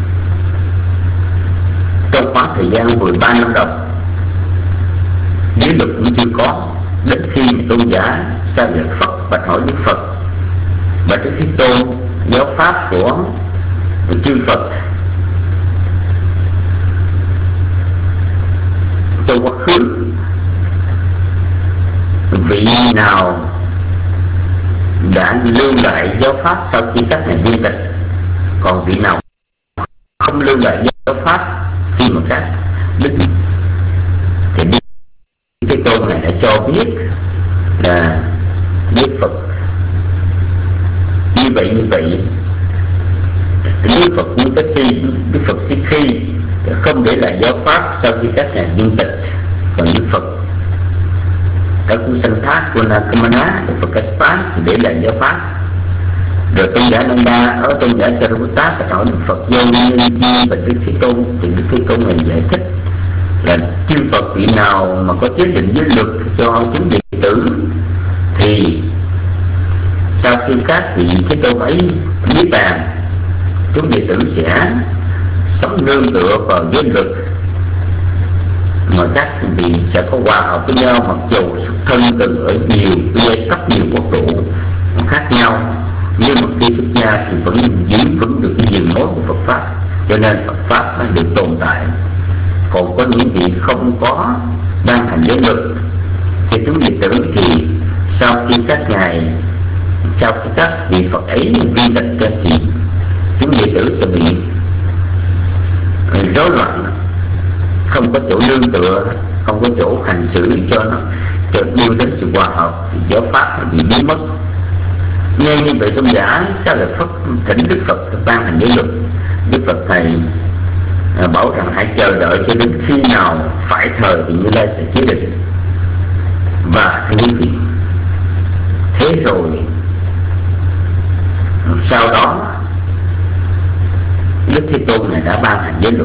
trong khoảng thời gian 13 năm đầu, giới luật cũng chưa có. Đến khi tôn giả sa lợi Phật bạch hỏi Đức Phật, và Đức Thế Tôn giáo pháp của chư Phật trong quá khứ, vị nào đã lưu lại giáo pháp sau khi các ngài viên tịch, còn vị nào không lưu lại giáo pháp khi mà các đức, thì Đức Thế Tôn này đã cho biết là Đức Phật như vậy Đức Phật như cái khi Đức Phật khi không để lại giáo pháp sau khi các ngài viên tịch. Còn Đức Phật các cuốn sanh thác của Nakamana, Đức Phật Kaspar thì để lại giáo pháp. Rồi tôn giả Nanda ở tôn giả Sariputta phải hỏi Đức Phật do nguyên nhân chi, và Đức Thế Tôn thì Đức Thế Tôn này giải thích là chư Phật vị nào mà có chế định giới luật cho chúng đệ tử thì sau khi các vị Thế Tôn ấy niết bàn, chúng đệ tử sẽ sống nương tựa vào giới luật mà các vị sẽ có hòa hợp với nhau, mặc dù xuất thân từ ở nhiều giai cấp, nhiều quốc độ khác nhau, nhưng mà khi xuất gia thì vẫn giữ vững được cái dừng mối của Phật pháp, cho nên Phật pháp nó được tồn tại. Còn có những vị không có ban hành giới luật thì chúng đệ tử thì sau khi các vị Phật ấy vi tịch ra thì chúng đệ tử sẽ bị rối loạn, không có chỗ nương tựa, không có chỗ hành xử cho nó đưa đến sự hòa hợp, thì giáo pháp nó bị biến mất. Nghe như vậy tôn giả các lời Phật thỉnh Đức Phật ban hành giới luật. Đức Phật thầy bảo rằng hãy chờ đợi cho đến khi nào phải thời thì Như Lai sẽ chế định. Và thưa quý vị, thế rồi sau đó Đức Thế Tôn này đã ban hành giới luật.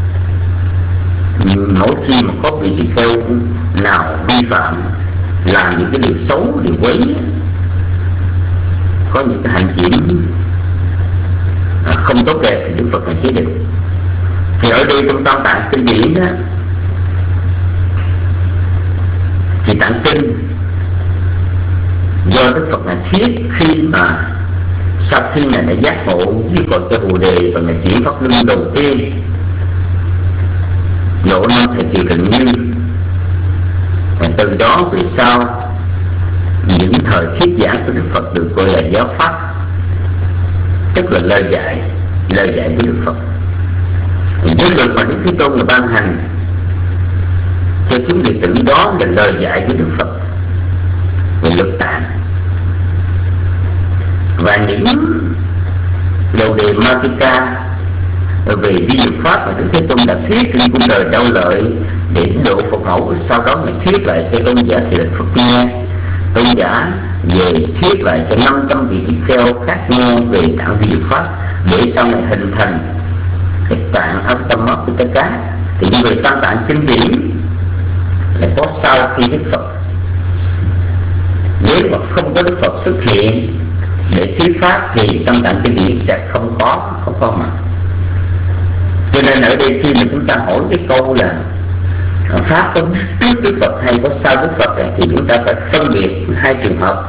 Mỗi khi mà có vị tỳ kheo nào vi phạm, làm những cái điều xấu, điều quấy, có những cái hành chuyển không tốt đẹp thì Đức Phật này chế định. Thì ở đây trong Tam Tạng Kinh điển đó, thì tạng kinh do Đức Phật này thiết khi mà sau khi Ngài đã giác ngộ với cội cây Bồ Đề và Ngài chuyển pháp luân đầu tiên lộ năm thầy Kiều Định Như. Và từ đó về sau những thời thuyết giảng của Đức Phật được gọi là giáo pháp, tức là lời dạy của Đức Phật. Giới luật mà Đức Thế Tôn là ban hành cho chúng đệ tử đó là lời dạy của Đức Phật về luật tạng. Và những đầu đề Matika về vi luật pháp mà Đức Thế Tôn đã thuyết trên cung đời Đau Lợi để độ Phật mẫu, sau đó Ngài thuyết lại cho tôn giả Thì Lệnh Phật nghe, tôn giả về thuyết lại cho 500 vị tỳ kheo khác nghe về tạng vi luật pháp, để sau này hình thành cái tạng Avatamapitaka. Thì như vậy Tam Tạng Kinh điển là có sau khi Đức Phật. Nếu mà không có Đức Phật xuất hiện để thuyết pháp thì Tam Tạng Kinh điển sẽ không có mặt. Cho nên ở đây khi mà chúng ta hỏi cái câu là pháp có trước Đức Phật hay có sau Đức Phật thì chúng ta phải phân biệt hai trường hợp.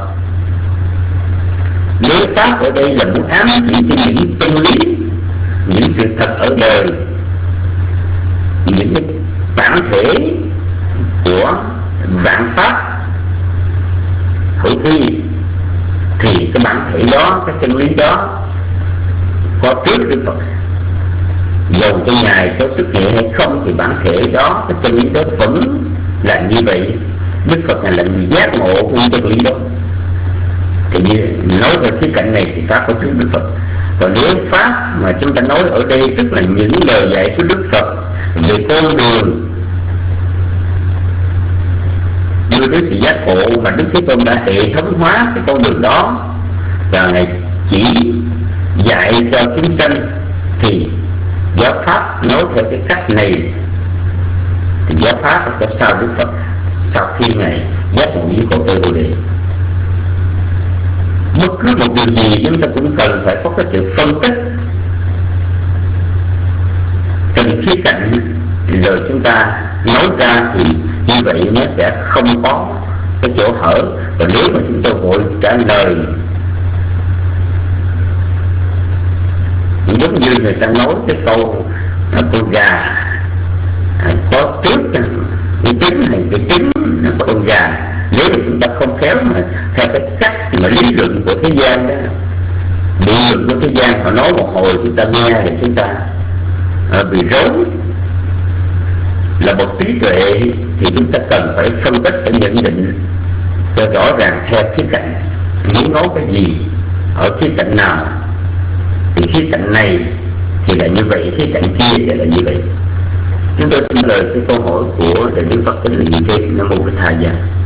Nếu pháp ở đây là muốn ám chỉ cho những chân lý, những sự thật ở đời, những cái bản thể của vạn pháp hữu vi, thì cái bản thể đó, cái chân lý đó có trước Đức Phật. Dầu cho Ngài có xuất hiện hay không thì bản thể đó, cái chân lý đó vẫn là như vậy. Đức Phật là người giác ngộ của chân lý đó. Thì như nói về khía cạnh này thì pháp có trước Đức Phật. Còn nếu pháp mà chúng ta nói ở đây tức là những lời dạy của Đức Phật về con đường đưa đến sự giác ngộ mà Đức Thế Tôn đã hệ thống hóa cái con đường đó, và Ngài chỉ dạy cho chúng sanh, thì giáo pháp nói theo cái cách này thì giáo pháp có sau Đức Phật, sau khi Ngài giác ngộ với cội cây Bồ Đề. Bất cứ một điều gì chúng ta cũng cần phải có cái sự phân tích từng khía cạnh, rồi chúng ta nói ra, thì như vậy nó sẽ không có cái chỗ hở. Và nếu mà chúng ta vội trả lời giống như người ta nói cái câu con gà có trước cái trứng hay cái trứng có con gà, nếu mà chúng ta không khéo mà theo cái cách mà lý luận của thế gian đó, lý luận của thế gian họ nói một hồi chúng ta nghe thì chúng ta bị rối. Là một trí tuệ thì chúng ta cần phải phân tích, phải nhận định cho rõ ràng theo khía cạnh muốn nói cái gì, ở khía cạnh nào, thì khía cạnh này thì là như vậy, khía cạnh kia thì là như vậy. Chúng tôi xin lời cái câu hỏi của Đại Đức Phật Tính là gì thế? Nam Mô Bích Tha Gia.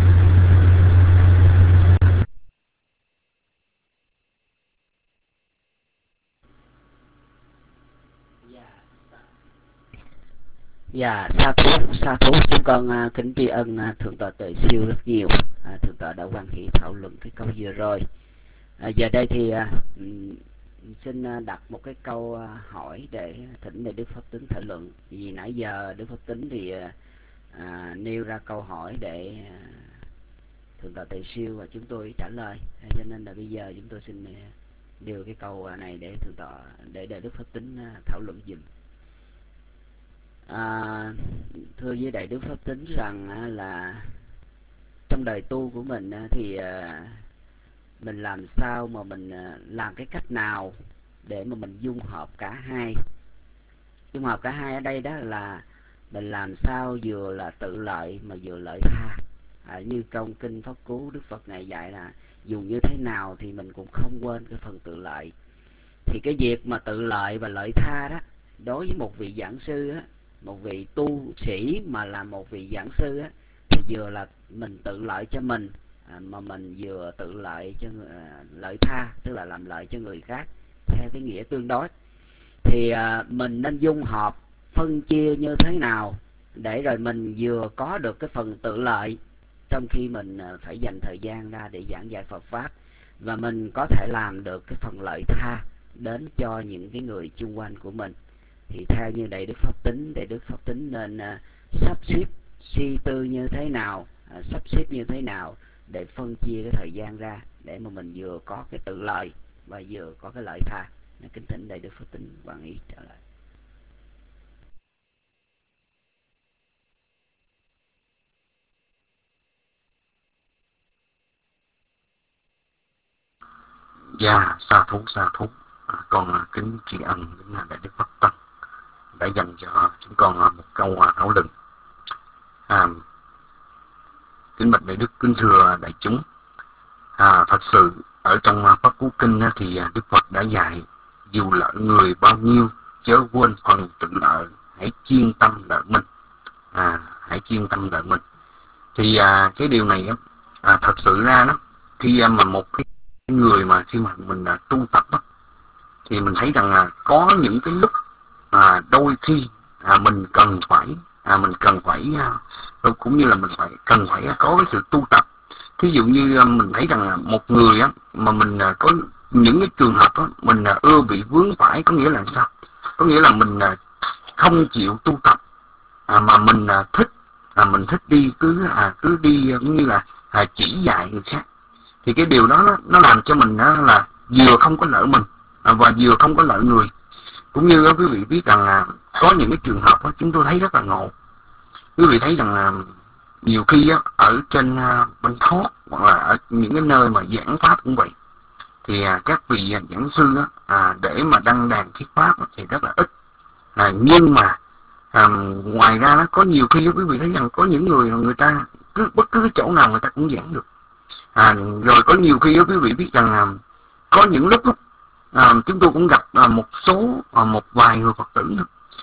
Dạ, sa thú chúng con kính tri ân thượng tọa Tuệ Siêu rất nhiều. Thượng tọa đã quan hệ thảo luận cái câu vừa rồi. Giờ đây thì xin đặt một cái câu hỏi để thỉnh Đại Đức Pháp Tính thảo luận. Vì nãy giờ Đức Pháp Tính thì nêu ra câu hỏi để Thượng tọa Tề Siêu và chúng tôi trả lời. Cho nên là bây giờ chúng tôi xin nêu cái câu này để Thượng tọa, để Đức Pháp Tính thảo luận dùm. Thưa với Đại Đức Pháp Tính rằng là trong đời tu của mình thì mình làm sao mà mình làm cái cách nào để mà mình dung hợp cả hai. Dung hợp cả hai ở đây đó là mình làm sao vừa là tự lợi mà vừa lợi tha. Như trong kinh Pháp Cú, Đức Phật Ngài dạy là dù như thế nào thì mình cũng không quên cái phần tự lợi. Thì cái việc mà tự lợi và lợi tha đó, đối với một vị giảng sư á, một vị tu sĩ mà là một vị giảng sư á, thì vừa là mình tự lợi cho mình, mà mình vừa tự lợi cho lợi tha, tức là làm lợi cho người khác theo cái nghĩa tương đối. Thì mình nên dung hợp, phân chia như thế nào để rồi mình vừa có được cái phần tự lợi trong khi mình phải dành thời gian ra để giảng dạy Phật Pháp, và mình có thể làm được cái phần lợi tha đến cho những cái người chung quanh của mình. Thì theo như Đại Đức Pháp Tính, Đại Đức Pháp Tính nên sắp xếp suy tư như thế nào, sắp xếp như thế nào để phân chia cái thời gian ra để mà mình vừa có cái tự lợi và vừa có cái lợi tha. Kính thỉnh Đại Đức Pháp Tính bằng ý trả lời. Dạ, sa thú. Con kính tri ân đến Đại Đức Pháp Tăng đã dành cho chúng con một câu thảo luận. Kính bạch Đại Đức, kính thưa đại chúng, thật sự ở trong Pháp Cú Kinh thì Đức Phật đã dạy dù lợi người bao nhiêu chớ quên phần tự lợi, hãy chuyên tâm lợi mình. Hãy chuyên tâm lợi mình. Thì cái điều này thật sự ra đó, khi mà một cái người mà khi mà mình tu tập đó, thì mình thấy rằng là có những cái lúc đôi khi mình cần phải cũng như là mình cần phải có cái sự tu tập. Thí dụ như mình thấy rằng là một người mà mình có những cái trường hợp đó, mình ưa bị vướng phải, có nghĩa là sao? Có nghĩa là mình không chịu tu tập, mà mình thích đi cứ đi cũng như là chỉ dạy người khác. Thì cái điều đó nó làm cho mình là vừa không có lợi mình và vừa không có lợi người. Cũng như quý vị biết rằng là có những cái trường hợp chúng tôi thấy rất là ngộ. Quý vị thấy rằng là nhiều khi ở trên Bánh Thoát hoặc là ở những cái nơi mà giảng pháp cũng vậy, thì các vị giảng sư để mà đăng đàn thuyết pháp thì rất là ít. Nhưng mà ngoài ra có nhiều khi quý vị thấy rằng có những người ta bất cứ chỗ nào người ta cũng giảng được. Rồi có nhiều khi quý vị biết rằng là có những lúc chúng tôi cũng gặp một vài người Phật tử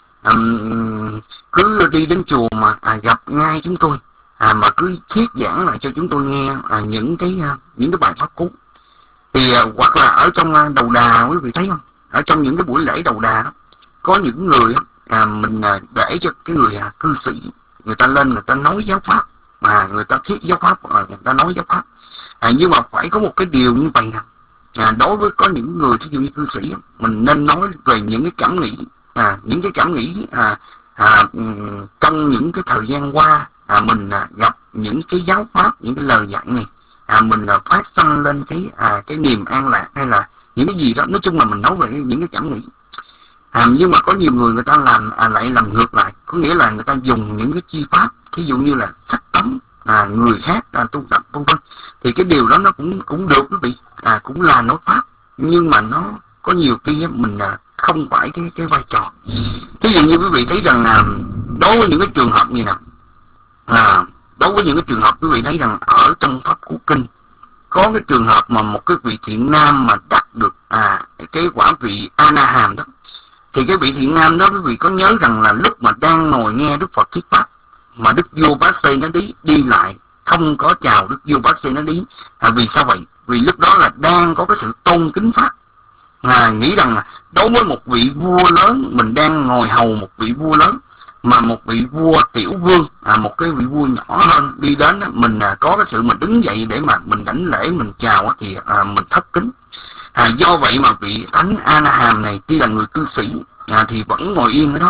cứ đi đến chùa mà gặp ngay chúng tôi, mà cứ thuyết giảng lại cho chúng tôi nghe những cái bài pháp cú. Thì hoặc là ở trong đầu đà, quý vị thấy không, ở trong những cái buổi lễ đầu đà đó, có những người mình để cho cái người cư sĩ người ta lên, người ta nói giáo pháp, mà người ta thuyết giáo pháp hoặc là người ta nói giáo pháp. Nhưng mà phải có một cái điều như vậy đối với có những người ví dụ như cư sĩ, mình nên nói về những cái cảm nghĩ, trong những cái thời gian qua mình gặp những cái giáo pháp, những cái lời dạy này, mình phát sanh lên cái niềm an lạc hay là những cái gì đó. Nói chung là mình nói về những cái cảm nghĩ. Nhưng mà có nhiều người ta lại làm ngược lại, có nghĩa là người ta dùng những cái chi pháp, ví dụ như là sách tấn người khác tu tập vân vân. Thì cái điều đó nó cũng được quý vị, cũng là nói pháp, nhưng mà nó có nhiều khi mình không phải cái vai trò. Ví dụ như quý vị thấy rằng đối với những cái trường hợp như nào, đối với những cái trường hợp quý vị thấy rằng ở trong Pháp Cú Kinh có cái trường hợp mà một cái vị thiện nam mà đắc được cái quả vị A-na-hàm đó. Thì cái vị thiện nam đó quý vị có nhớ rằng là lúc mà đang ngồi nghe Đức Phật thuyết pháp, mà Đức Vua Bát Xê nó đi lại không có chào Đức Vua Bát Xê nó đi. Vì sao vậy? Vì lúc đó là đang có cái sự tôn kính pháp, nghĩ rằng là đối với một vị vua lớn, mình đang ngồi hầu một vị vua lớn, mà một vị vua tiểu vương, một cái vị vua nhỏ hơn đi đến, mình có cái sự mình đứng dậy để mà mình đảnh lễ, mình chào thì mình thất kính. Do vậy mà vị thánh A-na-hàm này tuy là người cư sĩ thì vẫn ngồi yên ở đó.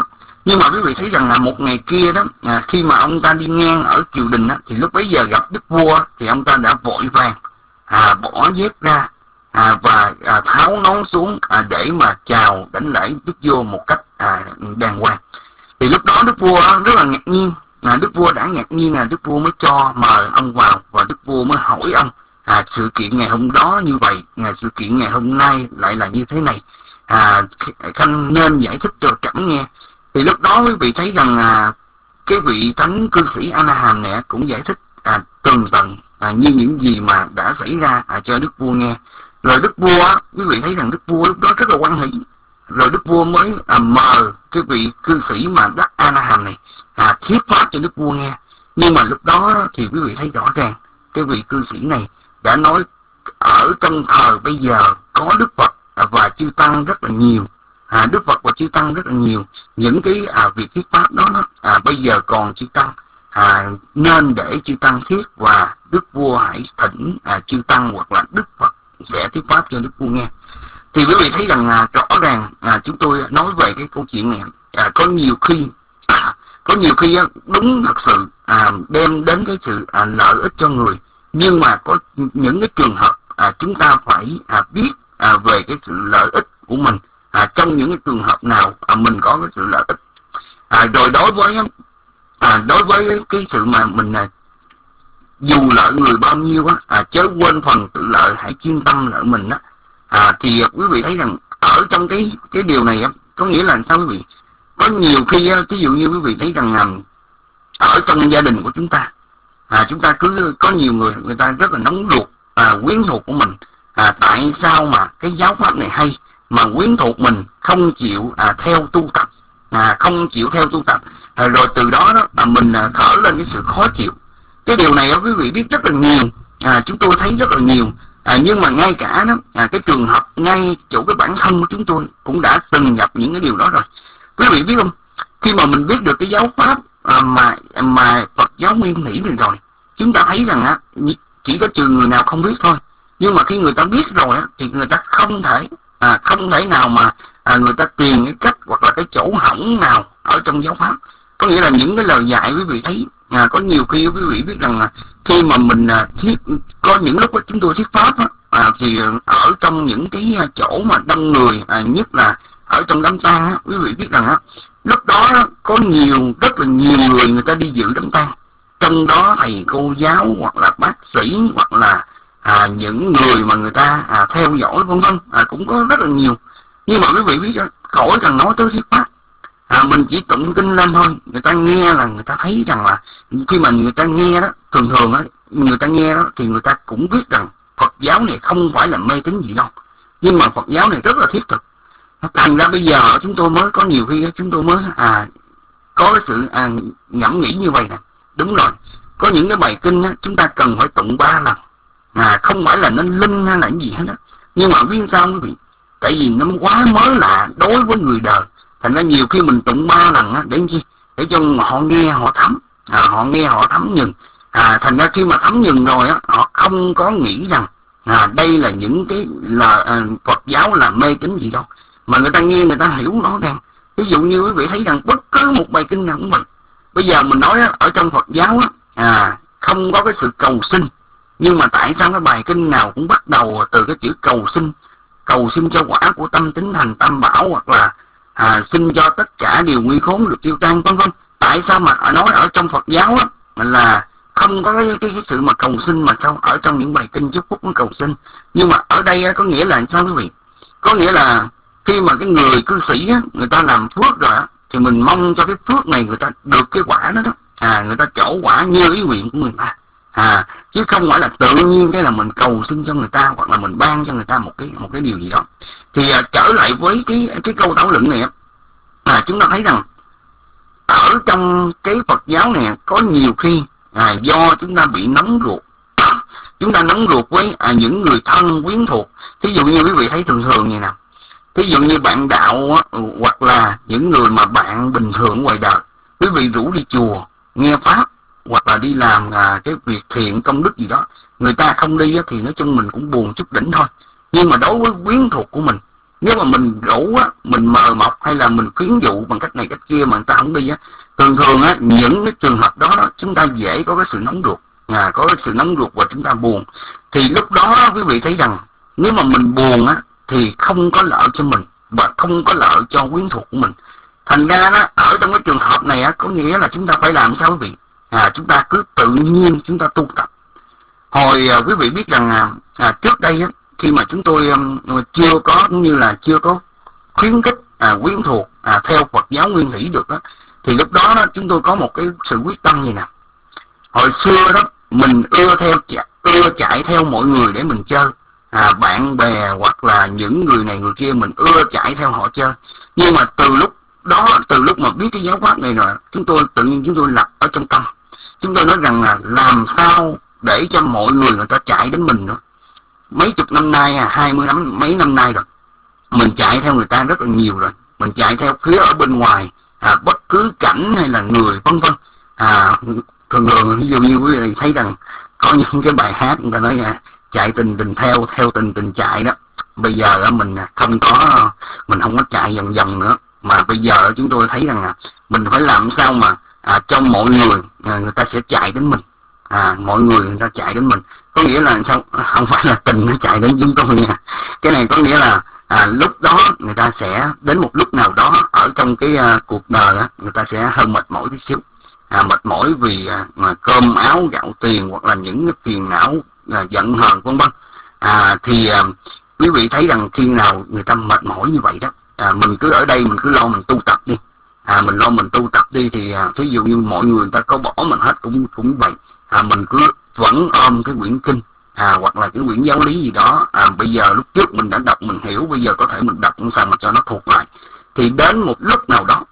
Nhưng mà quý vị thấy rằng là một ngày kia đó, khi mà ông ta đi ngang ở triều đình đó, thì lúc bấy giờ gặp đức vua thì ông ta đã vội vàng bỏ dép ra và tháo nón xuống để mà chào đảnh lễ đức vua một cách đàng hoàng. Thì lúc đó đức vua rất là ngạc nhiên, đức vua đã ngạc nhiên là đức vua mới cho mời ông vào, và đức vua mới hỏi ông sự kiện ngày hôm đó như vậy, sự kiện ngày hôm nay lại là như thế này, Khanh nên giải thích cho trẫm nghe. Thì lúc đó quý vị thấy rằng cái vị thánh cư sĩ A-na-hàm này cũng giải thích tường tận như những gì mà đã xảy ra cho đức vua nghe. Rồi đức vua, quý vị thấy rằng đức vua lúc đó rất là hoan hỷ. Rồi đức vua mới mời cái vị cư sĩ mà đắc A-na-hàm này thuyết pháp cho đức vua nghe. Nhưng mà lúc đó thì quý vị thấy rõ ràng cái vị cư sĩ này đã nói ở trong thời bây giờ có Đức Phật và chư tăng rất là nhiều, Đức Phật và chư tăng rất là nhiều, những cái việc thuyết pháp đó bây giờ còn chư tăng, nên để chư tăng thuyết và đức vua hãy thỉnh chư tăng hoặc là Đức Phật sẽ thuyết pháp cho đức vua nghe. Thì quý vị thấy rằng rõ ràng chúng tôi nói về cái câu chuyện này, có nhiều khi đúng thật sự đem đến cái sự lợi ích cho người, nhưng mà có những cái trường hợp chúng ta phải biết về cái sự lợi ích của mình, trong những cái trường hợp nào mình có cái sự lợi ích. Rồi đối với cái sự mà mình dù lợi người bao nhiêu chớ quên phần tự lợi, hãy chuyên tâm lợi mình thì quý vị thấy rằng ở trong cái điều này có nghĩa là sao quý vị? Có nhiều khi ví dụ như quý vị thấy rằng ở trong gia đình của chúng ta cứ có nhiều người ta rất là nóng ruột quyến thuộc của mình, tại sao mà cái giáo pháp này hay mà quyến thuộc mình không chịu theo tu tập, rồi từ đó mình khởi lên cái sự khó chịu. Cái điều này quý vị biết rất là nhiều, chúng tôi thấy rất là nhiều, nhưng mà ngay cả đó cái trường hợp ngay chỗ cái bản thân của chúng tôi cũng đã từng gặp những cái điều đó rồi. Quý vị biết không, khi mà mình biết được cái giáo pháp mà Phật giáo nguyên thủy này rồi, chúng ta thấy rằng chỉ có trừ người nào không biết thôi. Nhưng mà khi người ta biết rồi thì người ta không thể nào mà người ta tìm cái cách hoặc là cái chỗ hỏng nào ở trong giáo pháp. Có nghĩa là những cái lời dạy quý vị thấy có nhiều khi quý vị biết rằng khi mà mình có những lúc chúng tôi thuyết pháp thì ở trong những cái chỗ mà đông người, nhất là ở trong đám tang quý vị biết rằng lúc đó có rất là nhiều người ta đi dự đám tang, trong đó thầy cô giáo hoặc là bác sĩ hoặc là những người mà người ta theo dõi vân vân, cũng có rất là nhiều. Nhưng mà quý vị biết khỏi cần nói tới thuyết pháp, mình chỉ tụng kinh lên thôi, người ta nghe là người ta thấy rằng là khi mà người ta nghe đó, thường người ta nghe đó thì người ta cũng biết rằng Phật giáo này không phải là mê tín gì đâu, nhưng mà Phật giáo này rất là thiết thực. Thành ra bây giờ chúng tôi mới có nhiều khi chúng tôi mới có cái sự ngẫm nghĩ như vậy nè. Đúng rồi, có những cái bài kinh chúng ta cần phải tụng 3 lần, không phải là nên linh hay là cái gì hết á. Nhưng mà biết sao quý vị, tại vì nó quá mới lạ đối với người đời, thành ra nhiều khi mình tụng 3 lần để làm chi? Để cho họ nghe họ thấm, họ thấm nhừng. Thành ra khi mà thấm nhừng rồi họ không có nghĩ rằng đây là những cái là Phật giáo là mê tín gì đâu, mà người ta nghe người ta hiểu rõ ràng. Ví dụ như quý vị thấy rằng bất cứ một bài kinh nào cũng vậy. Bây giờ mình nói ở trong Phật giáo không có cái sự cầu xin, nhưng mà tại sao cái bài kinh nào cũng bắt đầu từ cái chữ cầu xin cho quả của tâm tính thành tam bảo, hoặc là xin cho tất cả điều nguy khốn được tiêu tan vân vân. Tại sao mà nói ở trong Phật giáo là không có cái sự mà cầu xin, mà sao ở trong những bài kinh chúc phúc mới cầu xin? Nhưng mà ở đây có nghĩa là sao quý vị? Có nghĩa là khi mà cái người cư sĩ người ta làm phước rồi thì mình mong cho cái phước này người ta được cái quả đó người ta trổ quả như ý nguyện của người ta, chứ không phải là tự nhiên cái là mình cầu xin cho người ta hoặc là mình ban cho người ta một cái điều gì đó. Thì trở lại với cái câu thảo luận này chúng ta thấy rằng ở trong cái Phật giáo này có nhiều khi do chúng ta bị nóng ruột, chúng ta nóng ruột với những người thân quyến thuộc. Thí dụ như quý vị thấy thường như nào, thí dụ như bạn đạo hoặc là những người mà bạn bình thường ngoài đời, quý vị rủ đi chùa nghe pháp hoặc là đi làm cái việc thiện công đức gì đó, người ta không đi thì nói chung mình cũng buồn chút đỉnh thôi. Nhưng mà đối với quyến thuộc của mình, Nếu mà mình rủ á, mình mời mọc hay là mình khuyến dụ bằng cách này cách kia mà người ta không đi á, thường thường á, những cái trường hợp đó, chúng ta dễ có cái sự nóng ruột, có cái sự nóng ruột và chúng ta buồn. Thì lúc đó quý vị thấy rằng nếu mà mình buồn á thì không có lợi cho mình và không có lợi cho quyến thuộc của mình. Thành ra đó, ở trong cái trường hợp này á, có nghĩa là chúng ta phải làm sao quý vị? Chúng ta cứ tự nhiên chúng ta tu tập. Hồi quý vị biết rằng trước đây á, khi mà chúng tôi chưa có cũng như là chưa có khuyến khích quyến thuộc theo Phật giáo nguyên thủy được á, thì lúc đó chúng tôi có một cái sự quyết tâm gì nè. Hồi xưa đó mình ưa chạy theo mọi người để mình chơi, bạn bè hoặc là những người này người kia mình ưa chạy theo họ chơi. Nhưng mà từ lúc mà biết cái giáo pháp này rồi, chúng tôi tự nhiên chúng tôi lập ở trong tâm, chúng tôi nói rằng là làm sao để cho mọi người ta chạy đến mình nữa. Mấy chục năm nay, 20 năm, mấy năm nay rồi, mình chạy theo người ta rất là nhiều rồi. Mình chạy theo phía ở bên ngoài, bất cứ cảnh hay là người vân vân. Thường thường ví dụ như quý vị thấy rằng có những cái bài hát người ta nói chạy tình theo tình chạy đó. Bây giờ mình không có chạy vòng vòng nữa, mà bây giờ chúng tôi thấy rằng mình phải làm sao mà cho mọi người ta sẽ chạy đến mình. Mọi người ta chạy đến mình, có nghĩa là sao? Không phải là tình nó chạy đến chúng tôi nha. Cái này có nghĩa là lúc đó người ta sẽ đến một lúc nào đó ở trong cái cuộc đời á, người ta sẽ hơi mệt mỏi tí xíu, mệt mỏi vì cơm áo gạo tiền hoặc là những cái phiền não giận hờn vân vân. Thì quý vị thấy rằng khi nào người ta mệt mỏi như vậy đó, mình cứ ở đây mình cứ lo mình tu tập đi. Mình lo mình tu tập đi thì thí dụ như mọi người ta có bỏ mình hết cũng vậy. Mình cứ vẫn ôm cái quyển kinh hoặc là cái quyển giáo lý gì đó. Bây giờ lúc trước mình đã đọc mình hiểu, bây giờ có thể mình đọc sao mà cho nó thuộc lại. Thì đến một lúc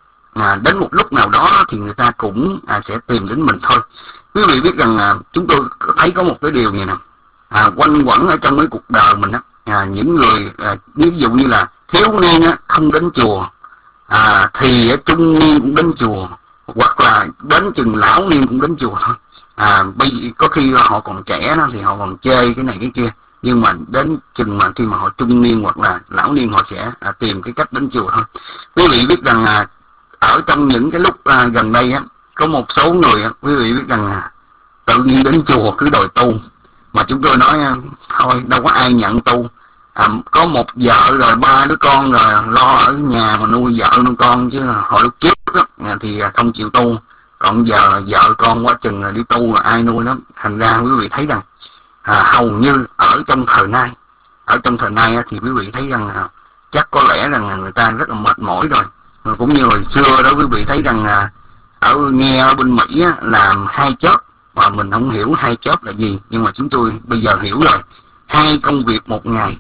nào đó thì người ta cũng sẽ tìm đến mình thôi. Quý vị biết rằng chúng tôi thấy có một cái điều này nè, quanh quẩn ở trong cái cuộc đời mình á, những người ví dụ như là thiếu niên không đến chùa, thì trung niên cũng đến chùa, hoặc là đến chừng lão niên cũng đến chùa thôi. Bây giờ có khi họ còn trẻ đó thì họ còn chơi cái này cái kia, nhưng mà đến chừng mà khi mà họ trung niên hoặc là lão niên họ sẽ tìm cái cách đến chùa thôi. Quý vị biết rằng ở trong những cái lúc gần đây á, có một số người quý vị biết rằng tự nhiên đến chùa cứ đòi tu, mà chúng tôi nói thôi đâu có ai nhận tu. Có một vợ rồi 3 đứa con rồi lo ở nhà mà nuôi vợ nuôi con, chứ hồi lúc trước đó, thì không chịu tu. Còn giờ vợ con quá chừng là đi tu là ai nuôi lắm. Thành ra quý vị thấy rằng hầu như ở trong thời nay thì quý vị thấy rằng chắc có lẽ rằng người ta rất là mệt mỏi rồi. Cũng như hồi xưa đó quý vị thấy rằng nghe ở bên Mỹ làm 2 job, mà mình không hiểu 2 job là gì, nhưng mà chúng tôi bây giờ hiểu rồi. 2 công việc một ngày.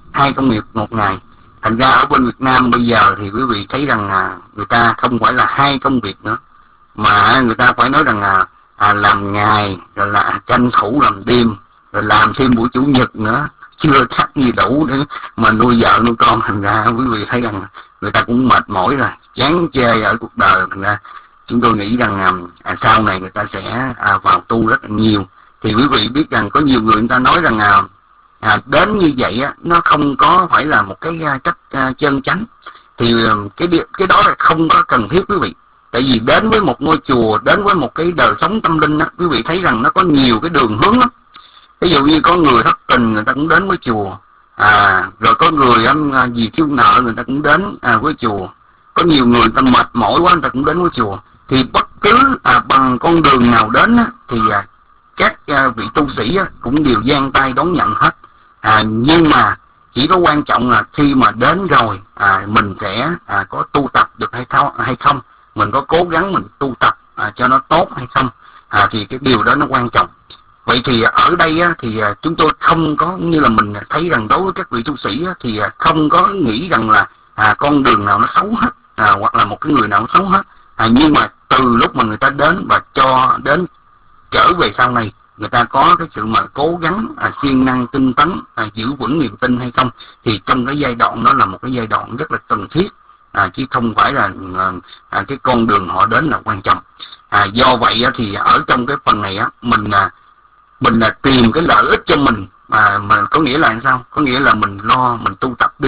Thành ra ở bên Việt Nam bây giờ thì quý vị thấy rằng người ta không phải là 2 công việc nữa, mà người ta phải nói rằng làm ngày rồi là tranh thủ làm đêm, rồi làm thêm buổi chủ nhật nữa, chưa chắc gì đủ để mà nuôi vợ nuôi con. Thành ra quý vị thấy rằng người ta cũng mệt mỏi rồi, chán chê ở cuộc đời. Thành ra chúng tôi nghĩ rằng sau này người ta sẽ vào tu rất là nhiều. Thì quý vị biết rằng có nhiều người ta nói rằng đến như vậy nó không có phải là một cái cách chân chánh. Thì cái đó là không có cần thiết quý vị. Tại vì đến với một ngôi chùa, đến với một cái đời sống tâm linh quý vị thấy rằng nó có nhiều cái đường hướng lắm. Ví dụ như có người thất tình người ta cũng đến với chùa, rồi có người vì thiếu nợ người ta cũng đến với chùa, có nhiều người ta mệt mỏi quá người ta cũng đến với chùa. Thì bất cứ bằng con đường nào đến thì các vị tu sĩ cũng đều giang tay đón nhận hết. Nhưng mà chỉ có quan trọng là khi mà đến rồi mình sẽ có tu tập được hay không, mình có cố gắng mình tu tập cho nó tốt hay không, thì cái điều đó nó quan trọng. Vậy thì ở đây thì chúng tôi không có, như là mình thấy rằng đối với các vị tu sĩ thì không có nghĩ rằng là con đường nào nó xấu hết, hoặc là một cái người nào nó xấu hết. Nhưng mà từ lúc mà người ta đến và cho đến trở về sau này, người ta có cái sự mà cố gắng siêng năng tinh tấn, giữ vững niềm tin hay không, thì trong cái giai đoạn đó là một cái giai đoạn rất là cần thiết, chứ không phải là cái con đường họ đến là quan trọng. Do vậy thì ở trong cái phần này mình tìm cái lợi ích cho mình, mà có nghĩa là sao? Có nghĩa là mình lo mình tu tập đi,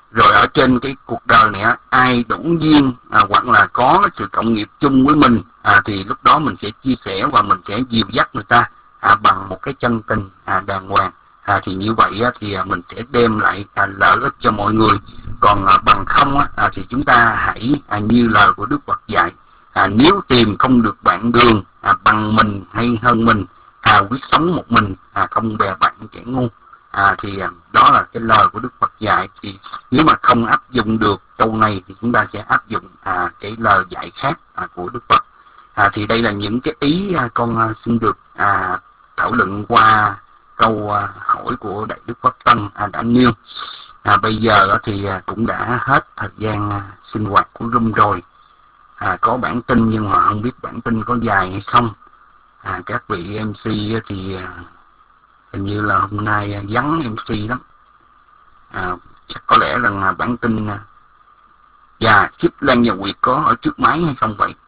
Rồi ở trên cái cuộc đời này ai đủ duyên hoặc là có cái sự cộng nghiệp chung với mình thì lúc đó mình sẽ chia sẻ và mình sẽ dìu dắt người ta bằng một cái chân tình đàng hoàng. Thì như vậy thì mình sẽ đem lại lợi ích cho mọi người. Còn bằng không thì chúng ta hãy như lời của Đức Phật dạy, nếu tìm không được bạn đường bằng mình hay hơn mình, quyết sống một mình, không bè bạn kẻ ngu. Thì đó là cái lời của Đức Phật dạy. Thì nếu mà không áp dụng được câu này thì chúng ta sẽ áp dụng cái lời dạy khác của Đức Phật. Thì đây là những cái ý con xin được thảo luận qua câu hỏi của Đại Đức Pháp Tăng đã nêu. Bây giờ thì cũng đã hết thời gian sinh hoạt của room rồi. Có bản tin nhưng mà không biết bản tin có dài hay không. Các vị MC thì hình như là hôm nay vắng MC lắm. Chắc có lẽ là bản tin Ship Lan và Nguyệt có ở trước máy hay không vậy?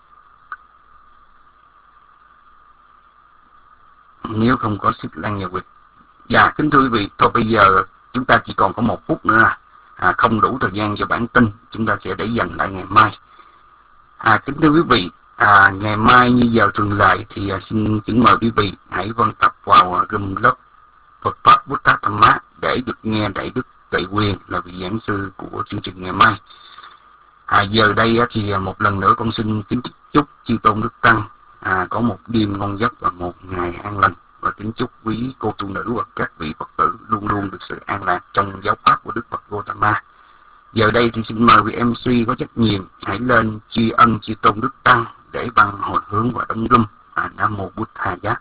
Nếu không có Ship Lan và Nguyệt. Kính thưa quý vị, thôi bây giờ chúng ta chỉ còn có 1 phút nữa không đủ thời gian cho bản tin, chúng ta sẽ để dành lại ngày mai. Kính thưa quý vị, ngày mai như giờ thường lệ thì xin kính mời quý vị hãy vân tập vào room lớp Phật Pháp Buddha Dhamma để được nghe Đại Đức Tuệ Quyền là vị giảng sư của chương trình ngày mai. Giờ đây thì một lần nữa con xin kính chúc chư tôn đức tăng có một đêm ngon giấc và một ngày an lành, và kính chúc quý cô tu nữ và các vị Phật tử luôn luôn được sự an lạc trong giáo pháp của Đức Phật Gautama. Giờ đây thì xin mời vị MC có trách nhiệm hãy lên tri ân chư tôn đức tăng để bằng hồi hướng và đóng rung. Nam mô Bụt Thà Giá.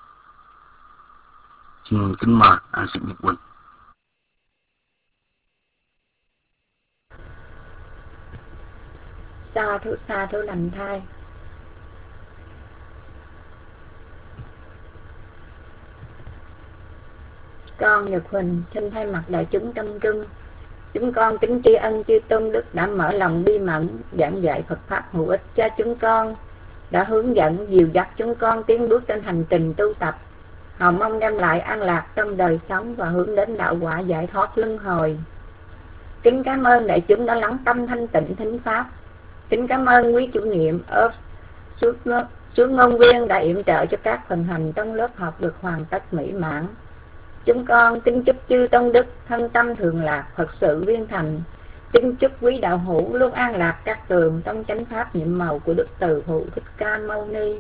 Xin kính mời Sĩ Nhật Quỳnh. Sa thú lành thai. Con Nhật Huỳnh xin thay mặt đại chúng trong trung, chúng con kính tri ân chư tôn đức đã mở lòng bi mẫn giảng dạy Phật pháp hữu ích cho chúng con, đã hướng dẫn dìu dắt chúng con tiến bước trên hành trình tu tập. Họ mong đem lại an lạc trong đời sống và hướng đến đạo quả giải thoát luân hồi. Kính cảm ơn đại chúng đã lắng tâm thanh tịnh thính pháp. Kính cảm ơn quý chủ nhiệm ở suốt ngôn viên đã yểm trợ cho các phần hành trong lớp học được hoàn tất mỹ mãn. Chúng con kính chúc chư tôn đức thân tâm thường lạc, Phật sự viên thành. Kính chúc quý đạo hữu luôn an lạc các tường trong chánh pháp nhiệm màu của Đức Từ Phụ Thích Ca Mâu Ni.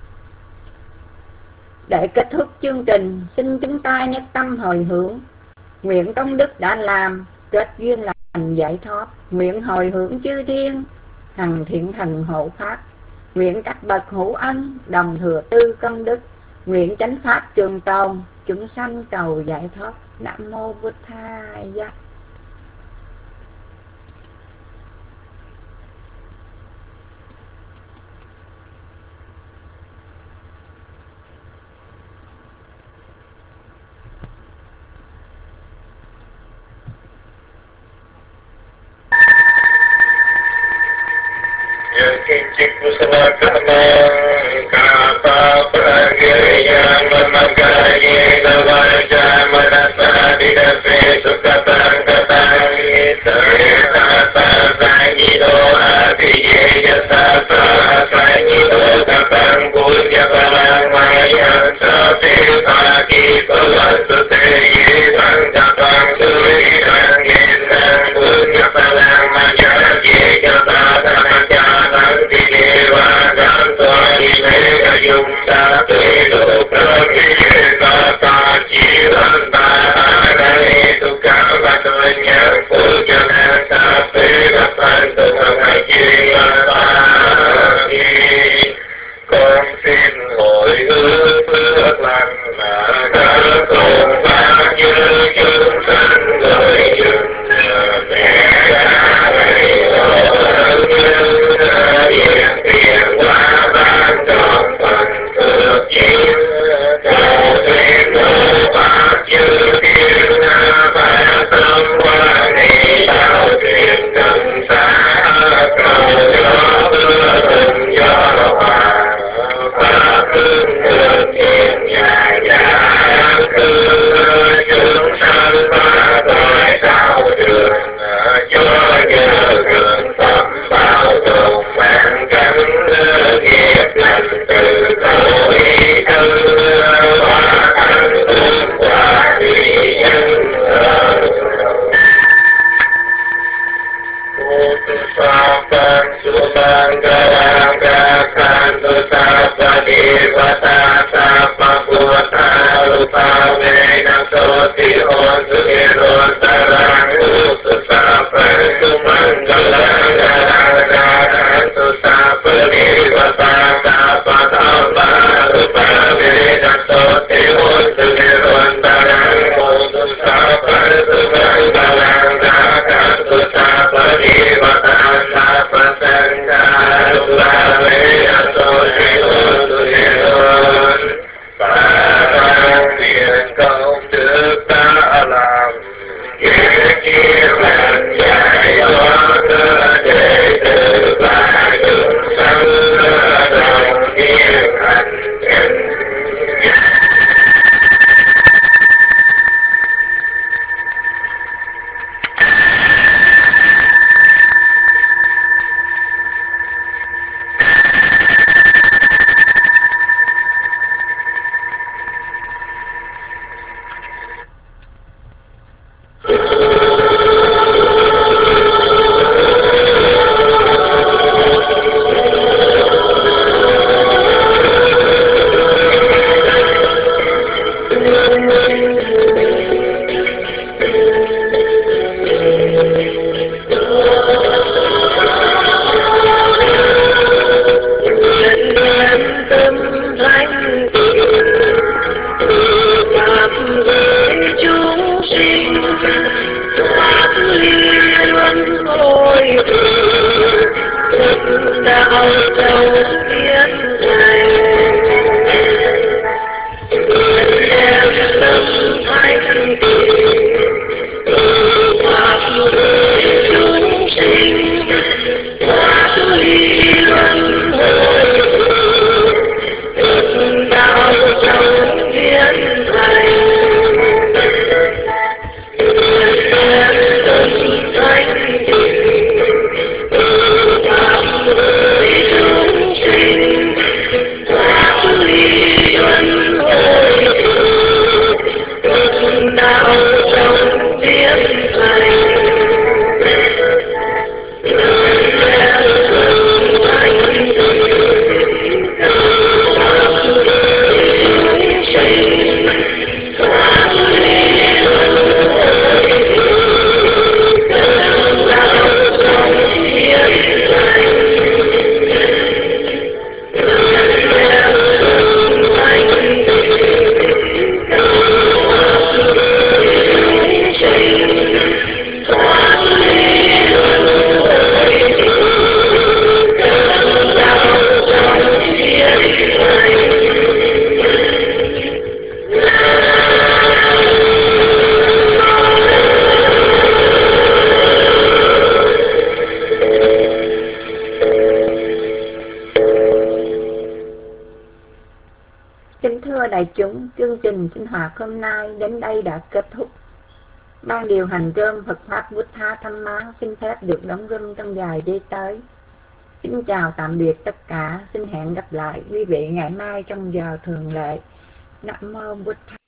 Để kết thúc chương trình, xin chúng ta nhất tâm hồi hướng. Nguyện công đức đã làm, kết duyên lành giải thoát. Nguyện hồi hướng chư thiên, hằng thiện thần hộ pháp. Nguyện các bậc hữu ân, đồng thừa tư công đức. Nguyện chánh pháp trường tồn, chúng sanh cầu giải thoát. Nam mô Bụt Thà Giá. Kincik kusala kamang kapa pragiriyam mamagayi navaja manasa didase sukatang katang sarita sanyido apiyeya sasa sanyido katang punya parang mayang sate pagi pelasute yidang katang suridang yidang punya parang mayang yidang dùng sa tế độ cơ vi ta ta chỉ lần ta đây tu ca thiên lành giải thoát đệ tử và chúng sanh đồng thiên hành chánh. Kính thưa đại chúng, chương trình sinh hoạt hôm nay đến đây đã kết thúc. Ban điều hành rơm Phật Pháp Buddha Dhamma xin phép được đóng rơm trong vài giây tới. Xin chào tạm biệt tất cả, xin hẹn gặp lại quý vị ngày mai trong giờ thường lệ. Nam mô Buddha.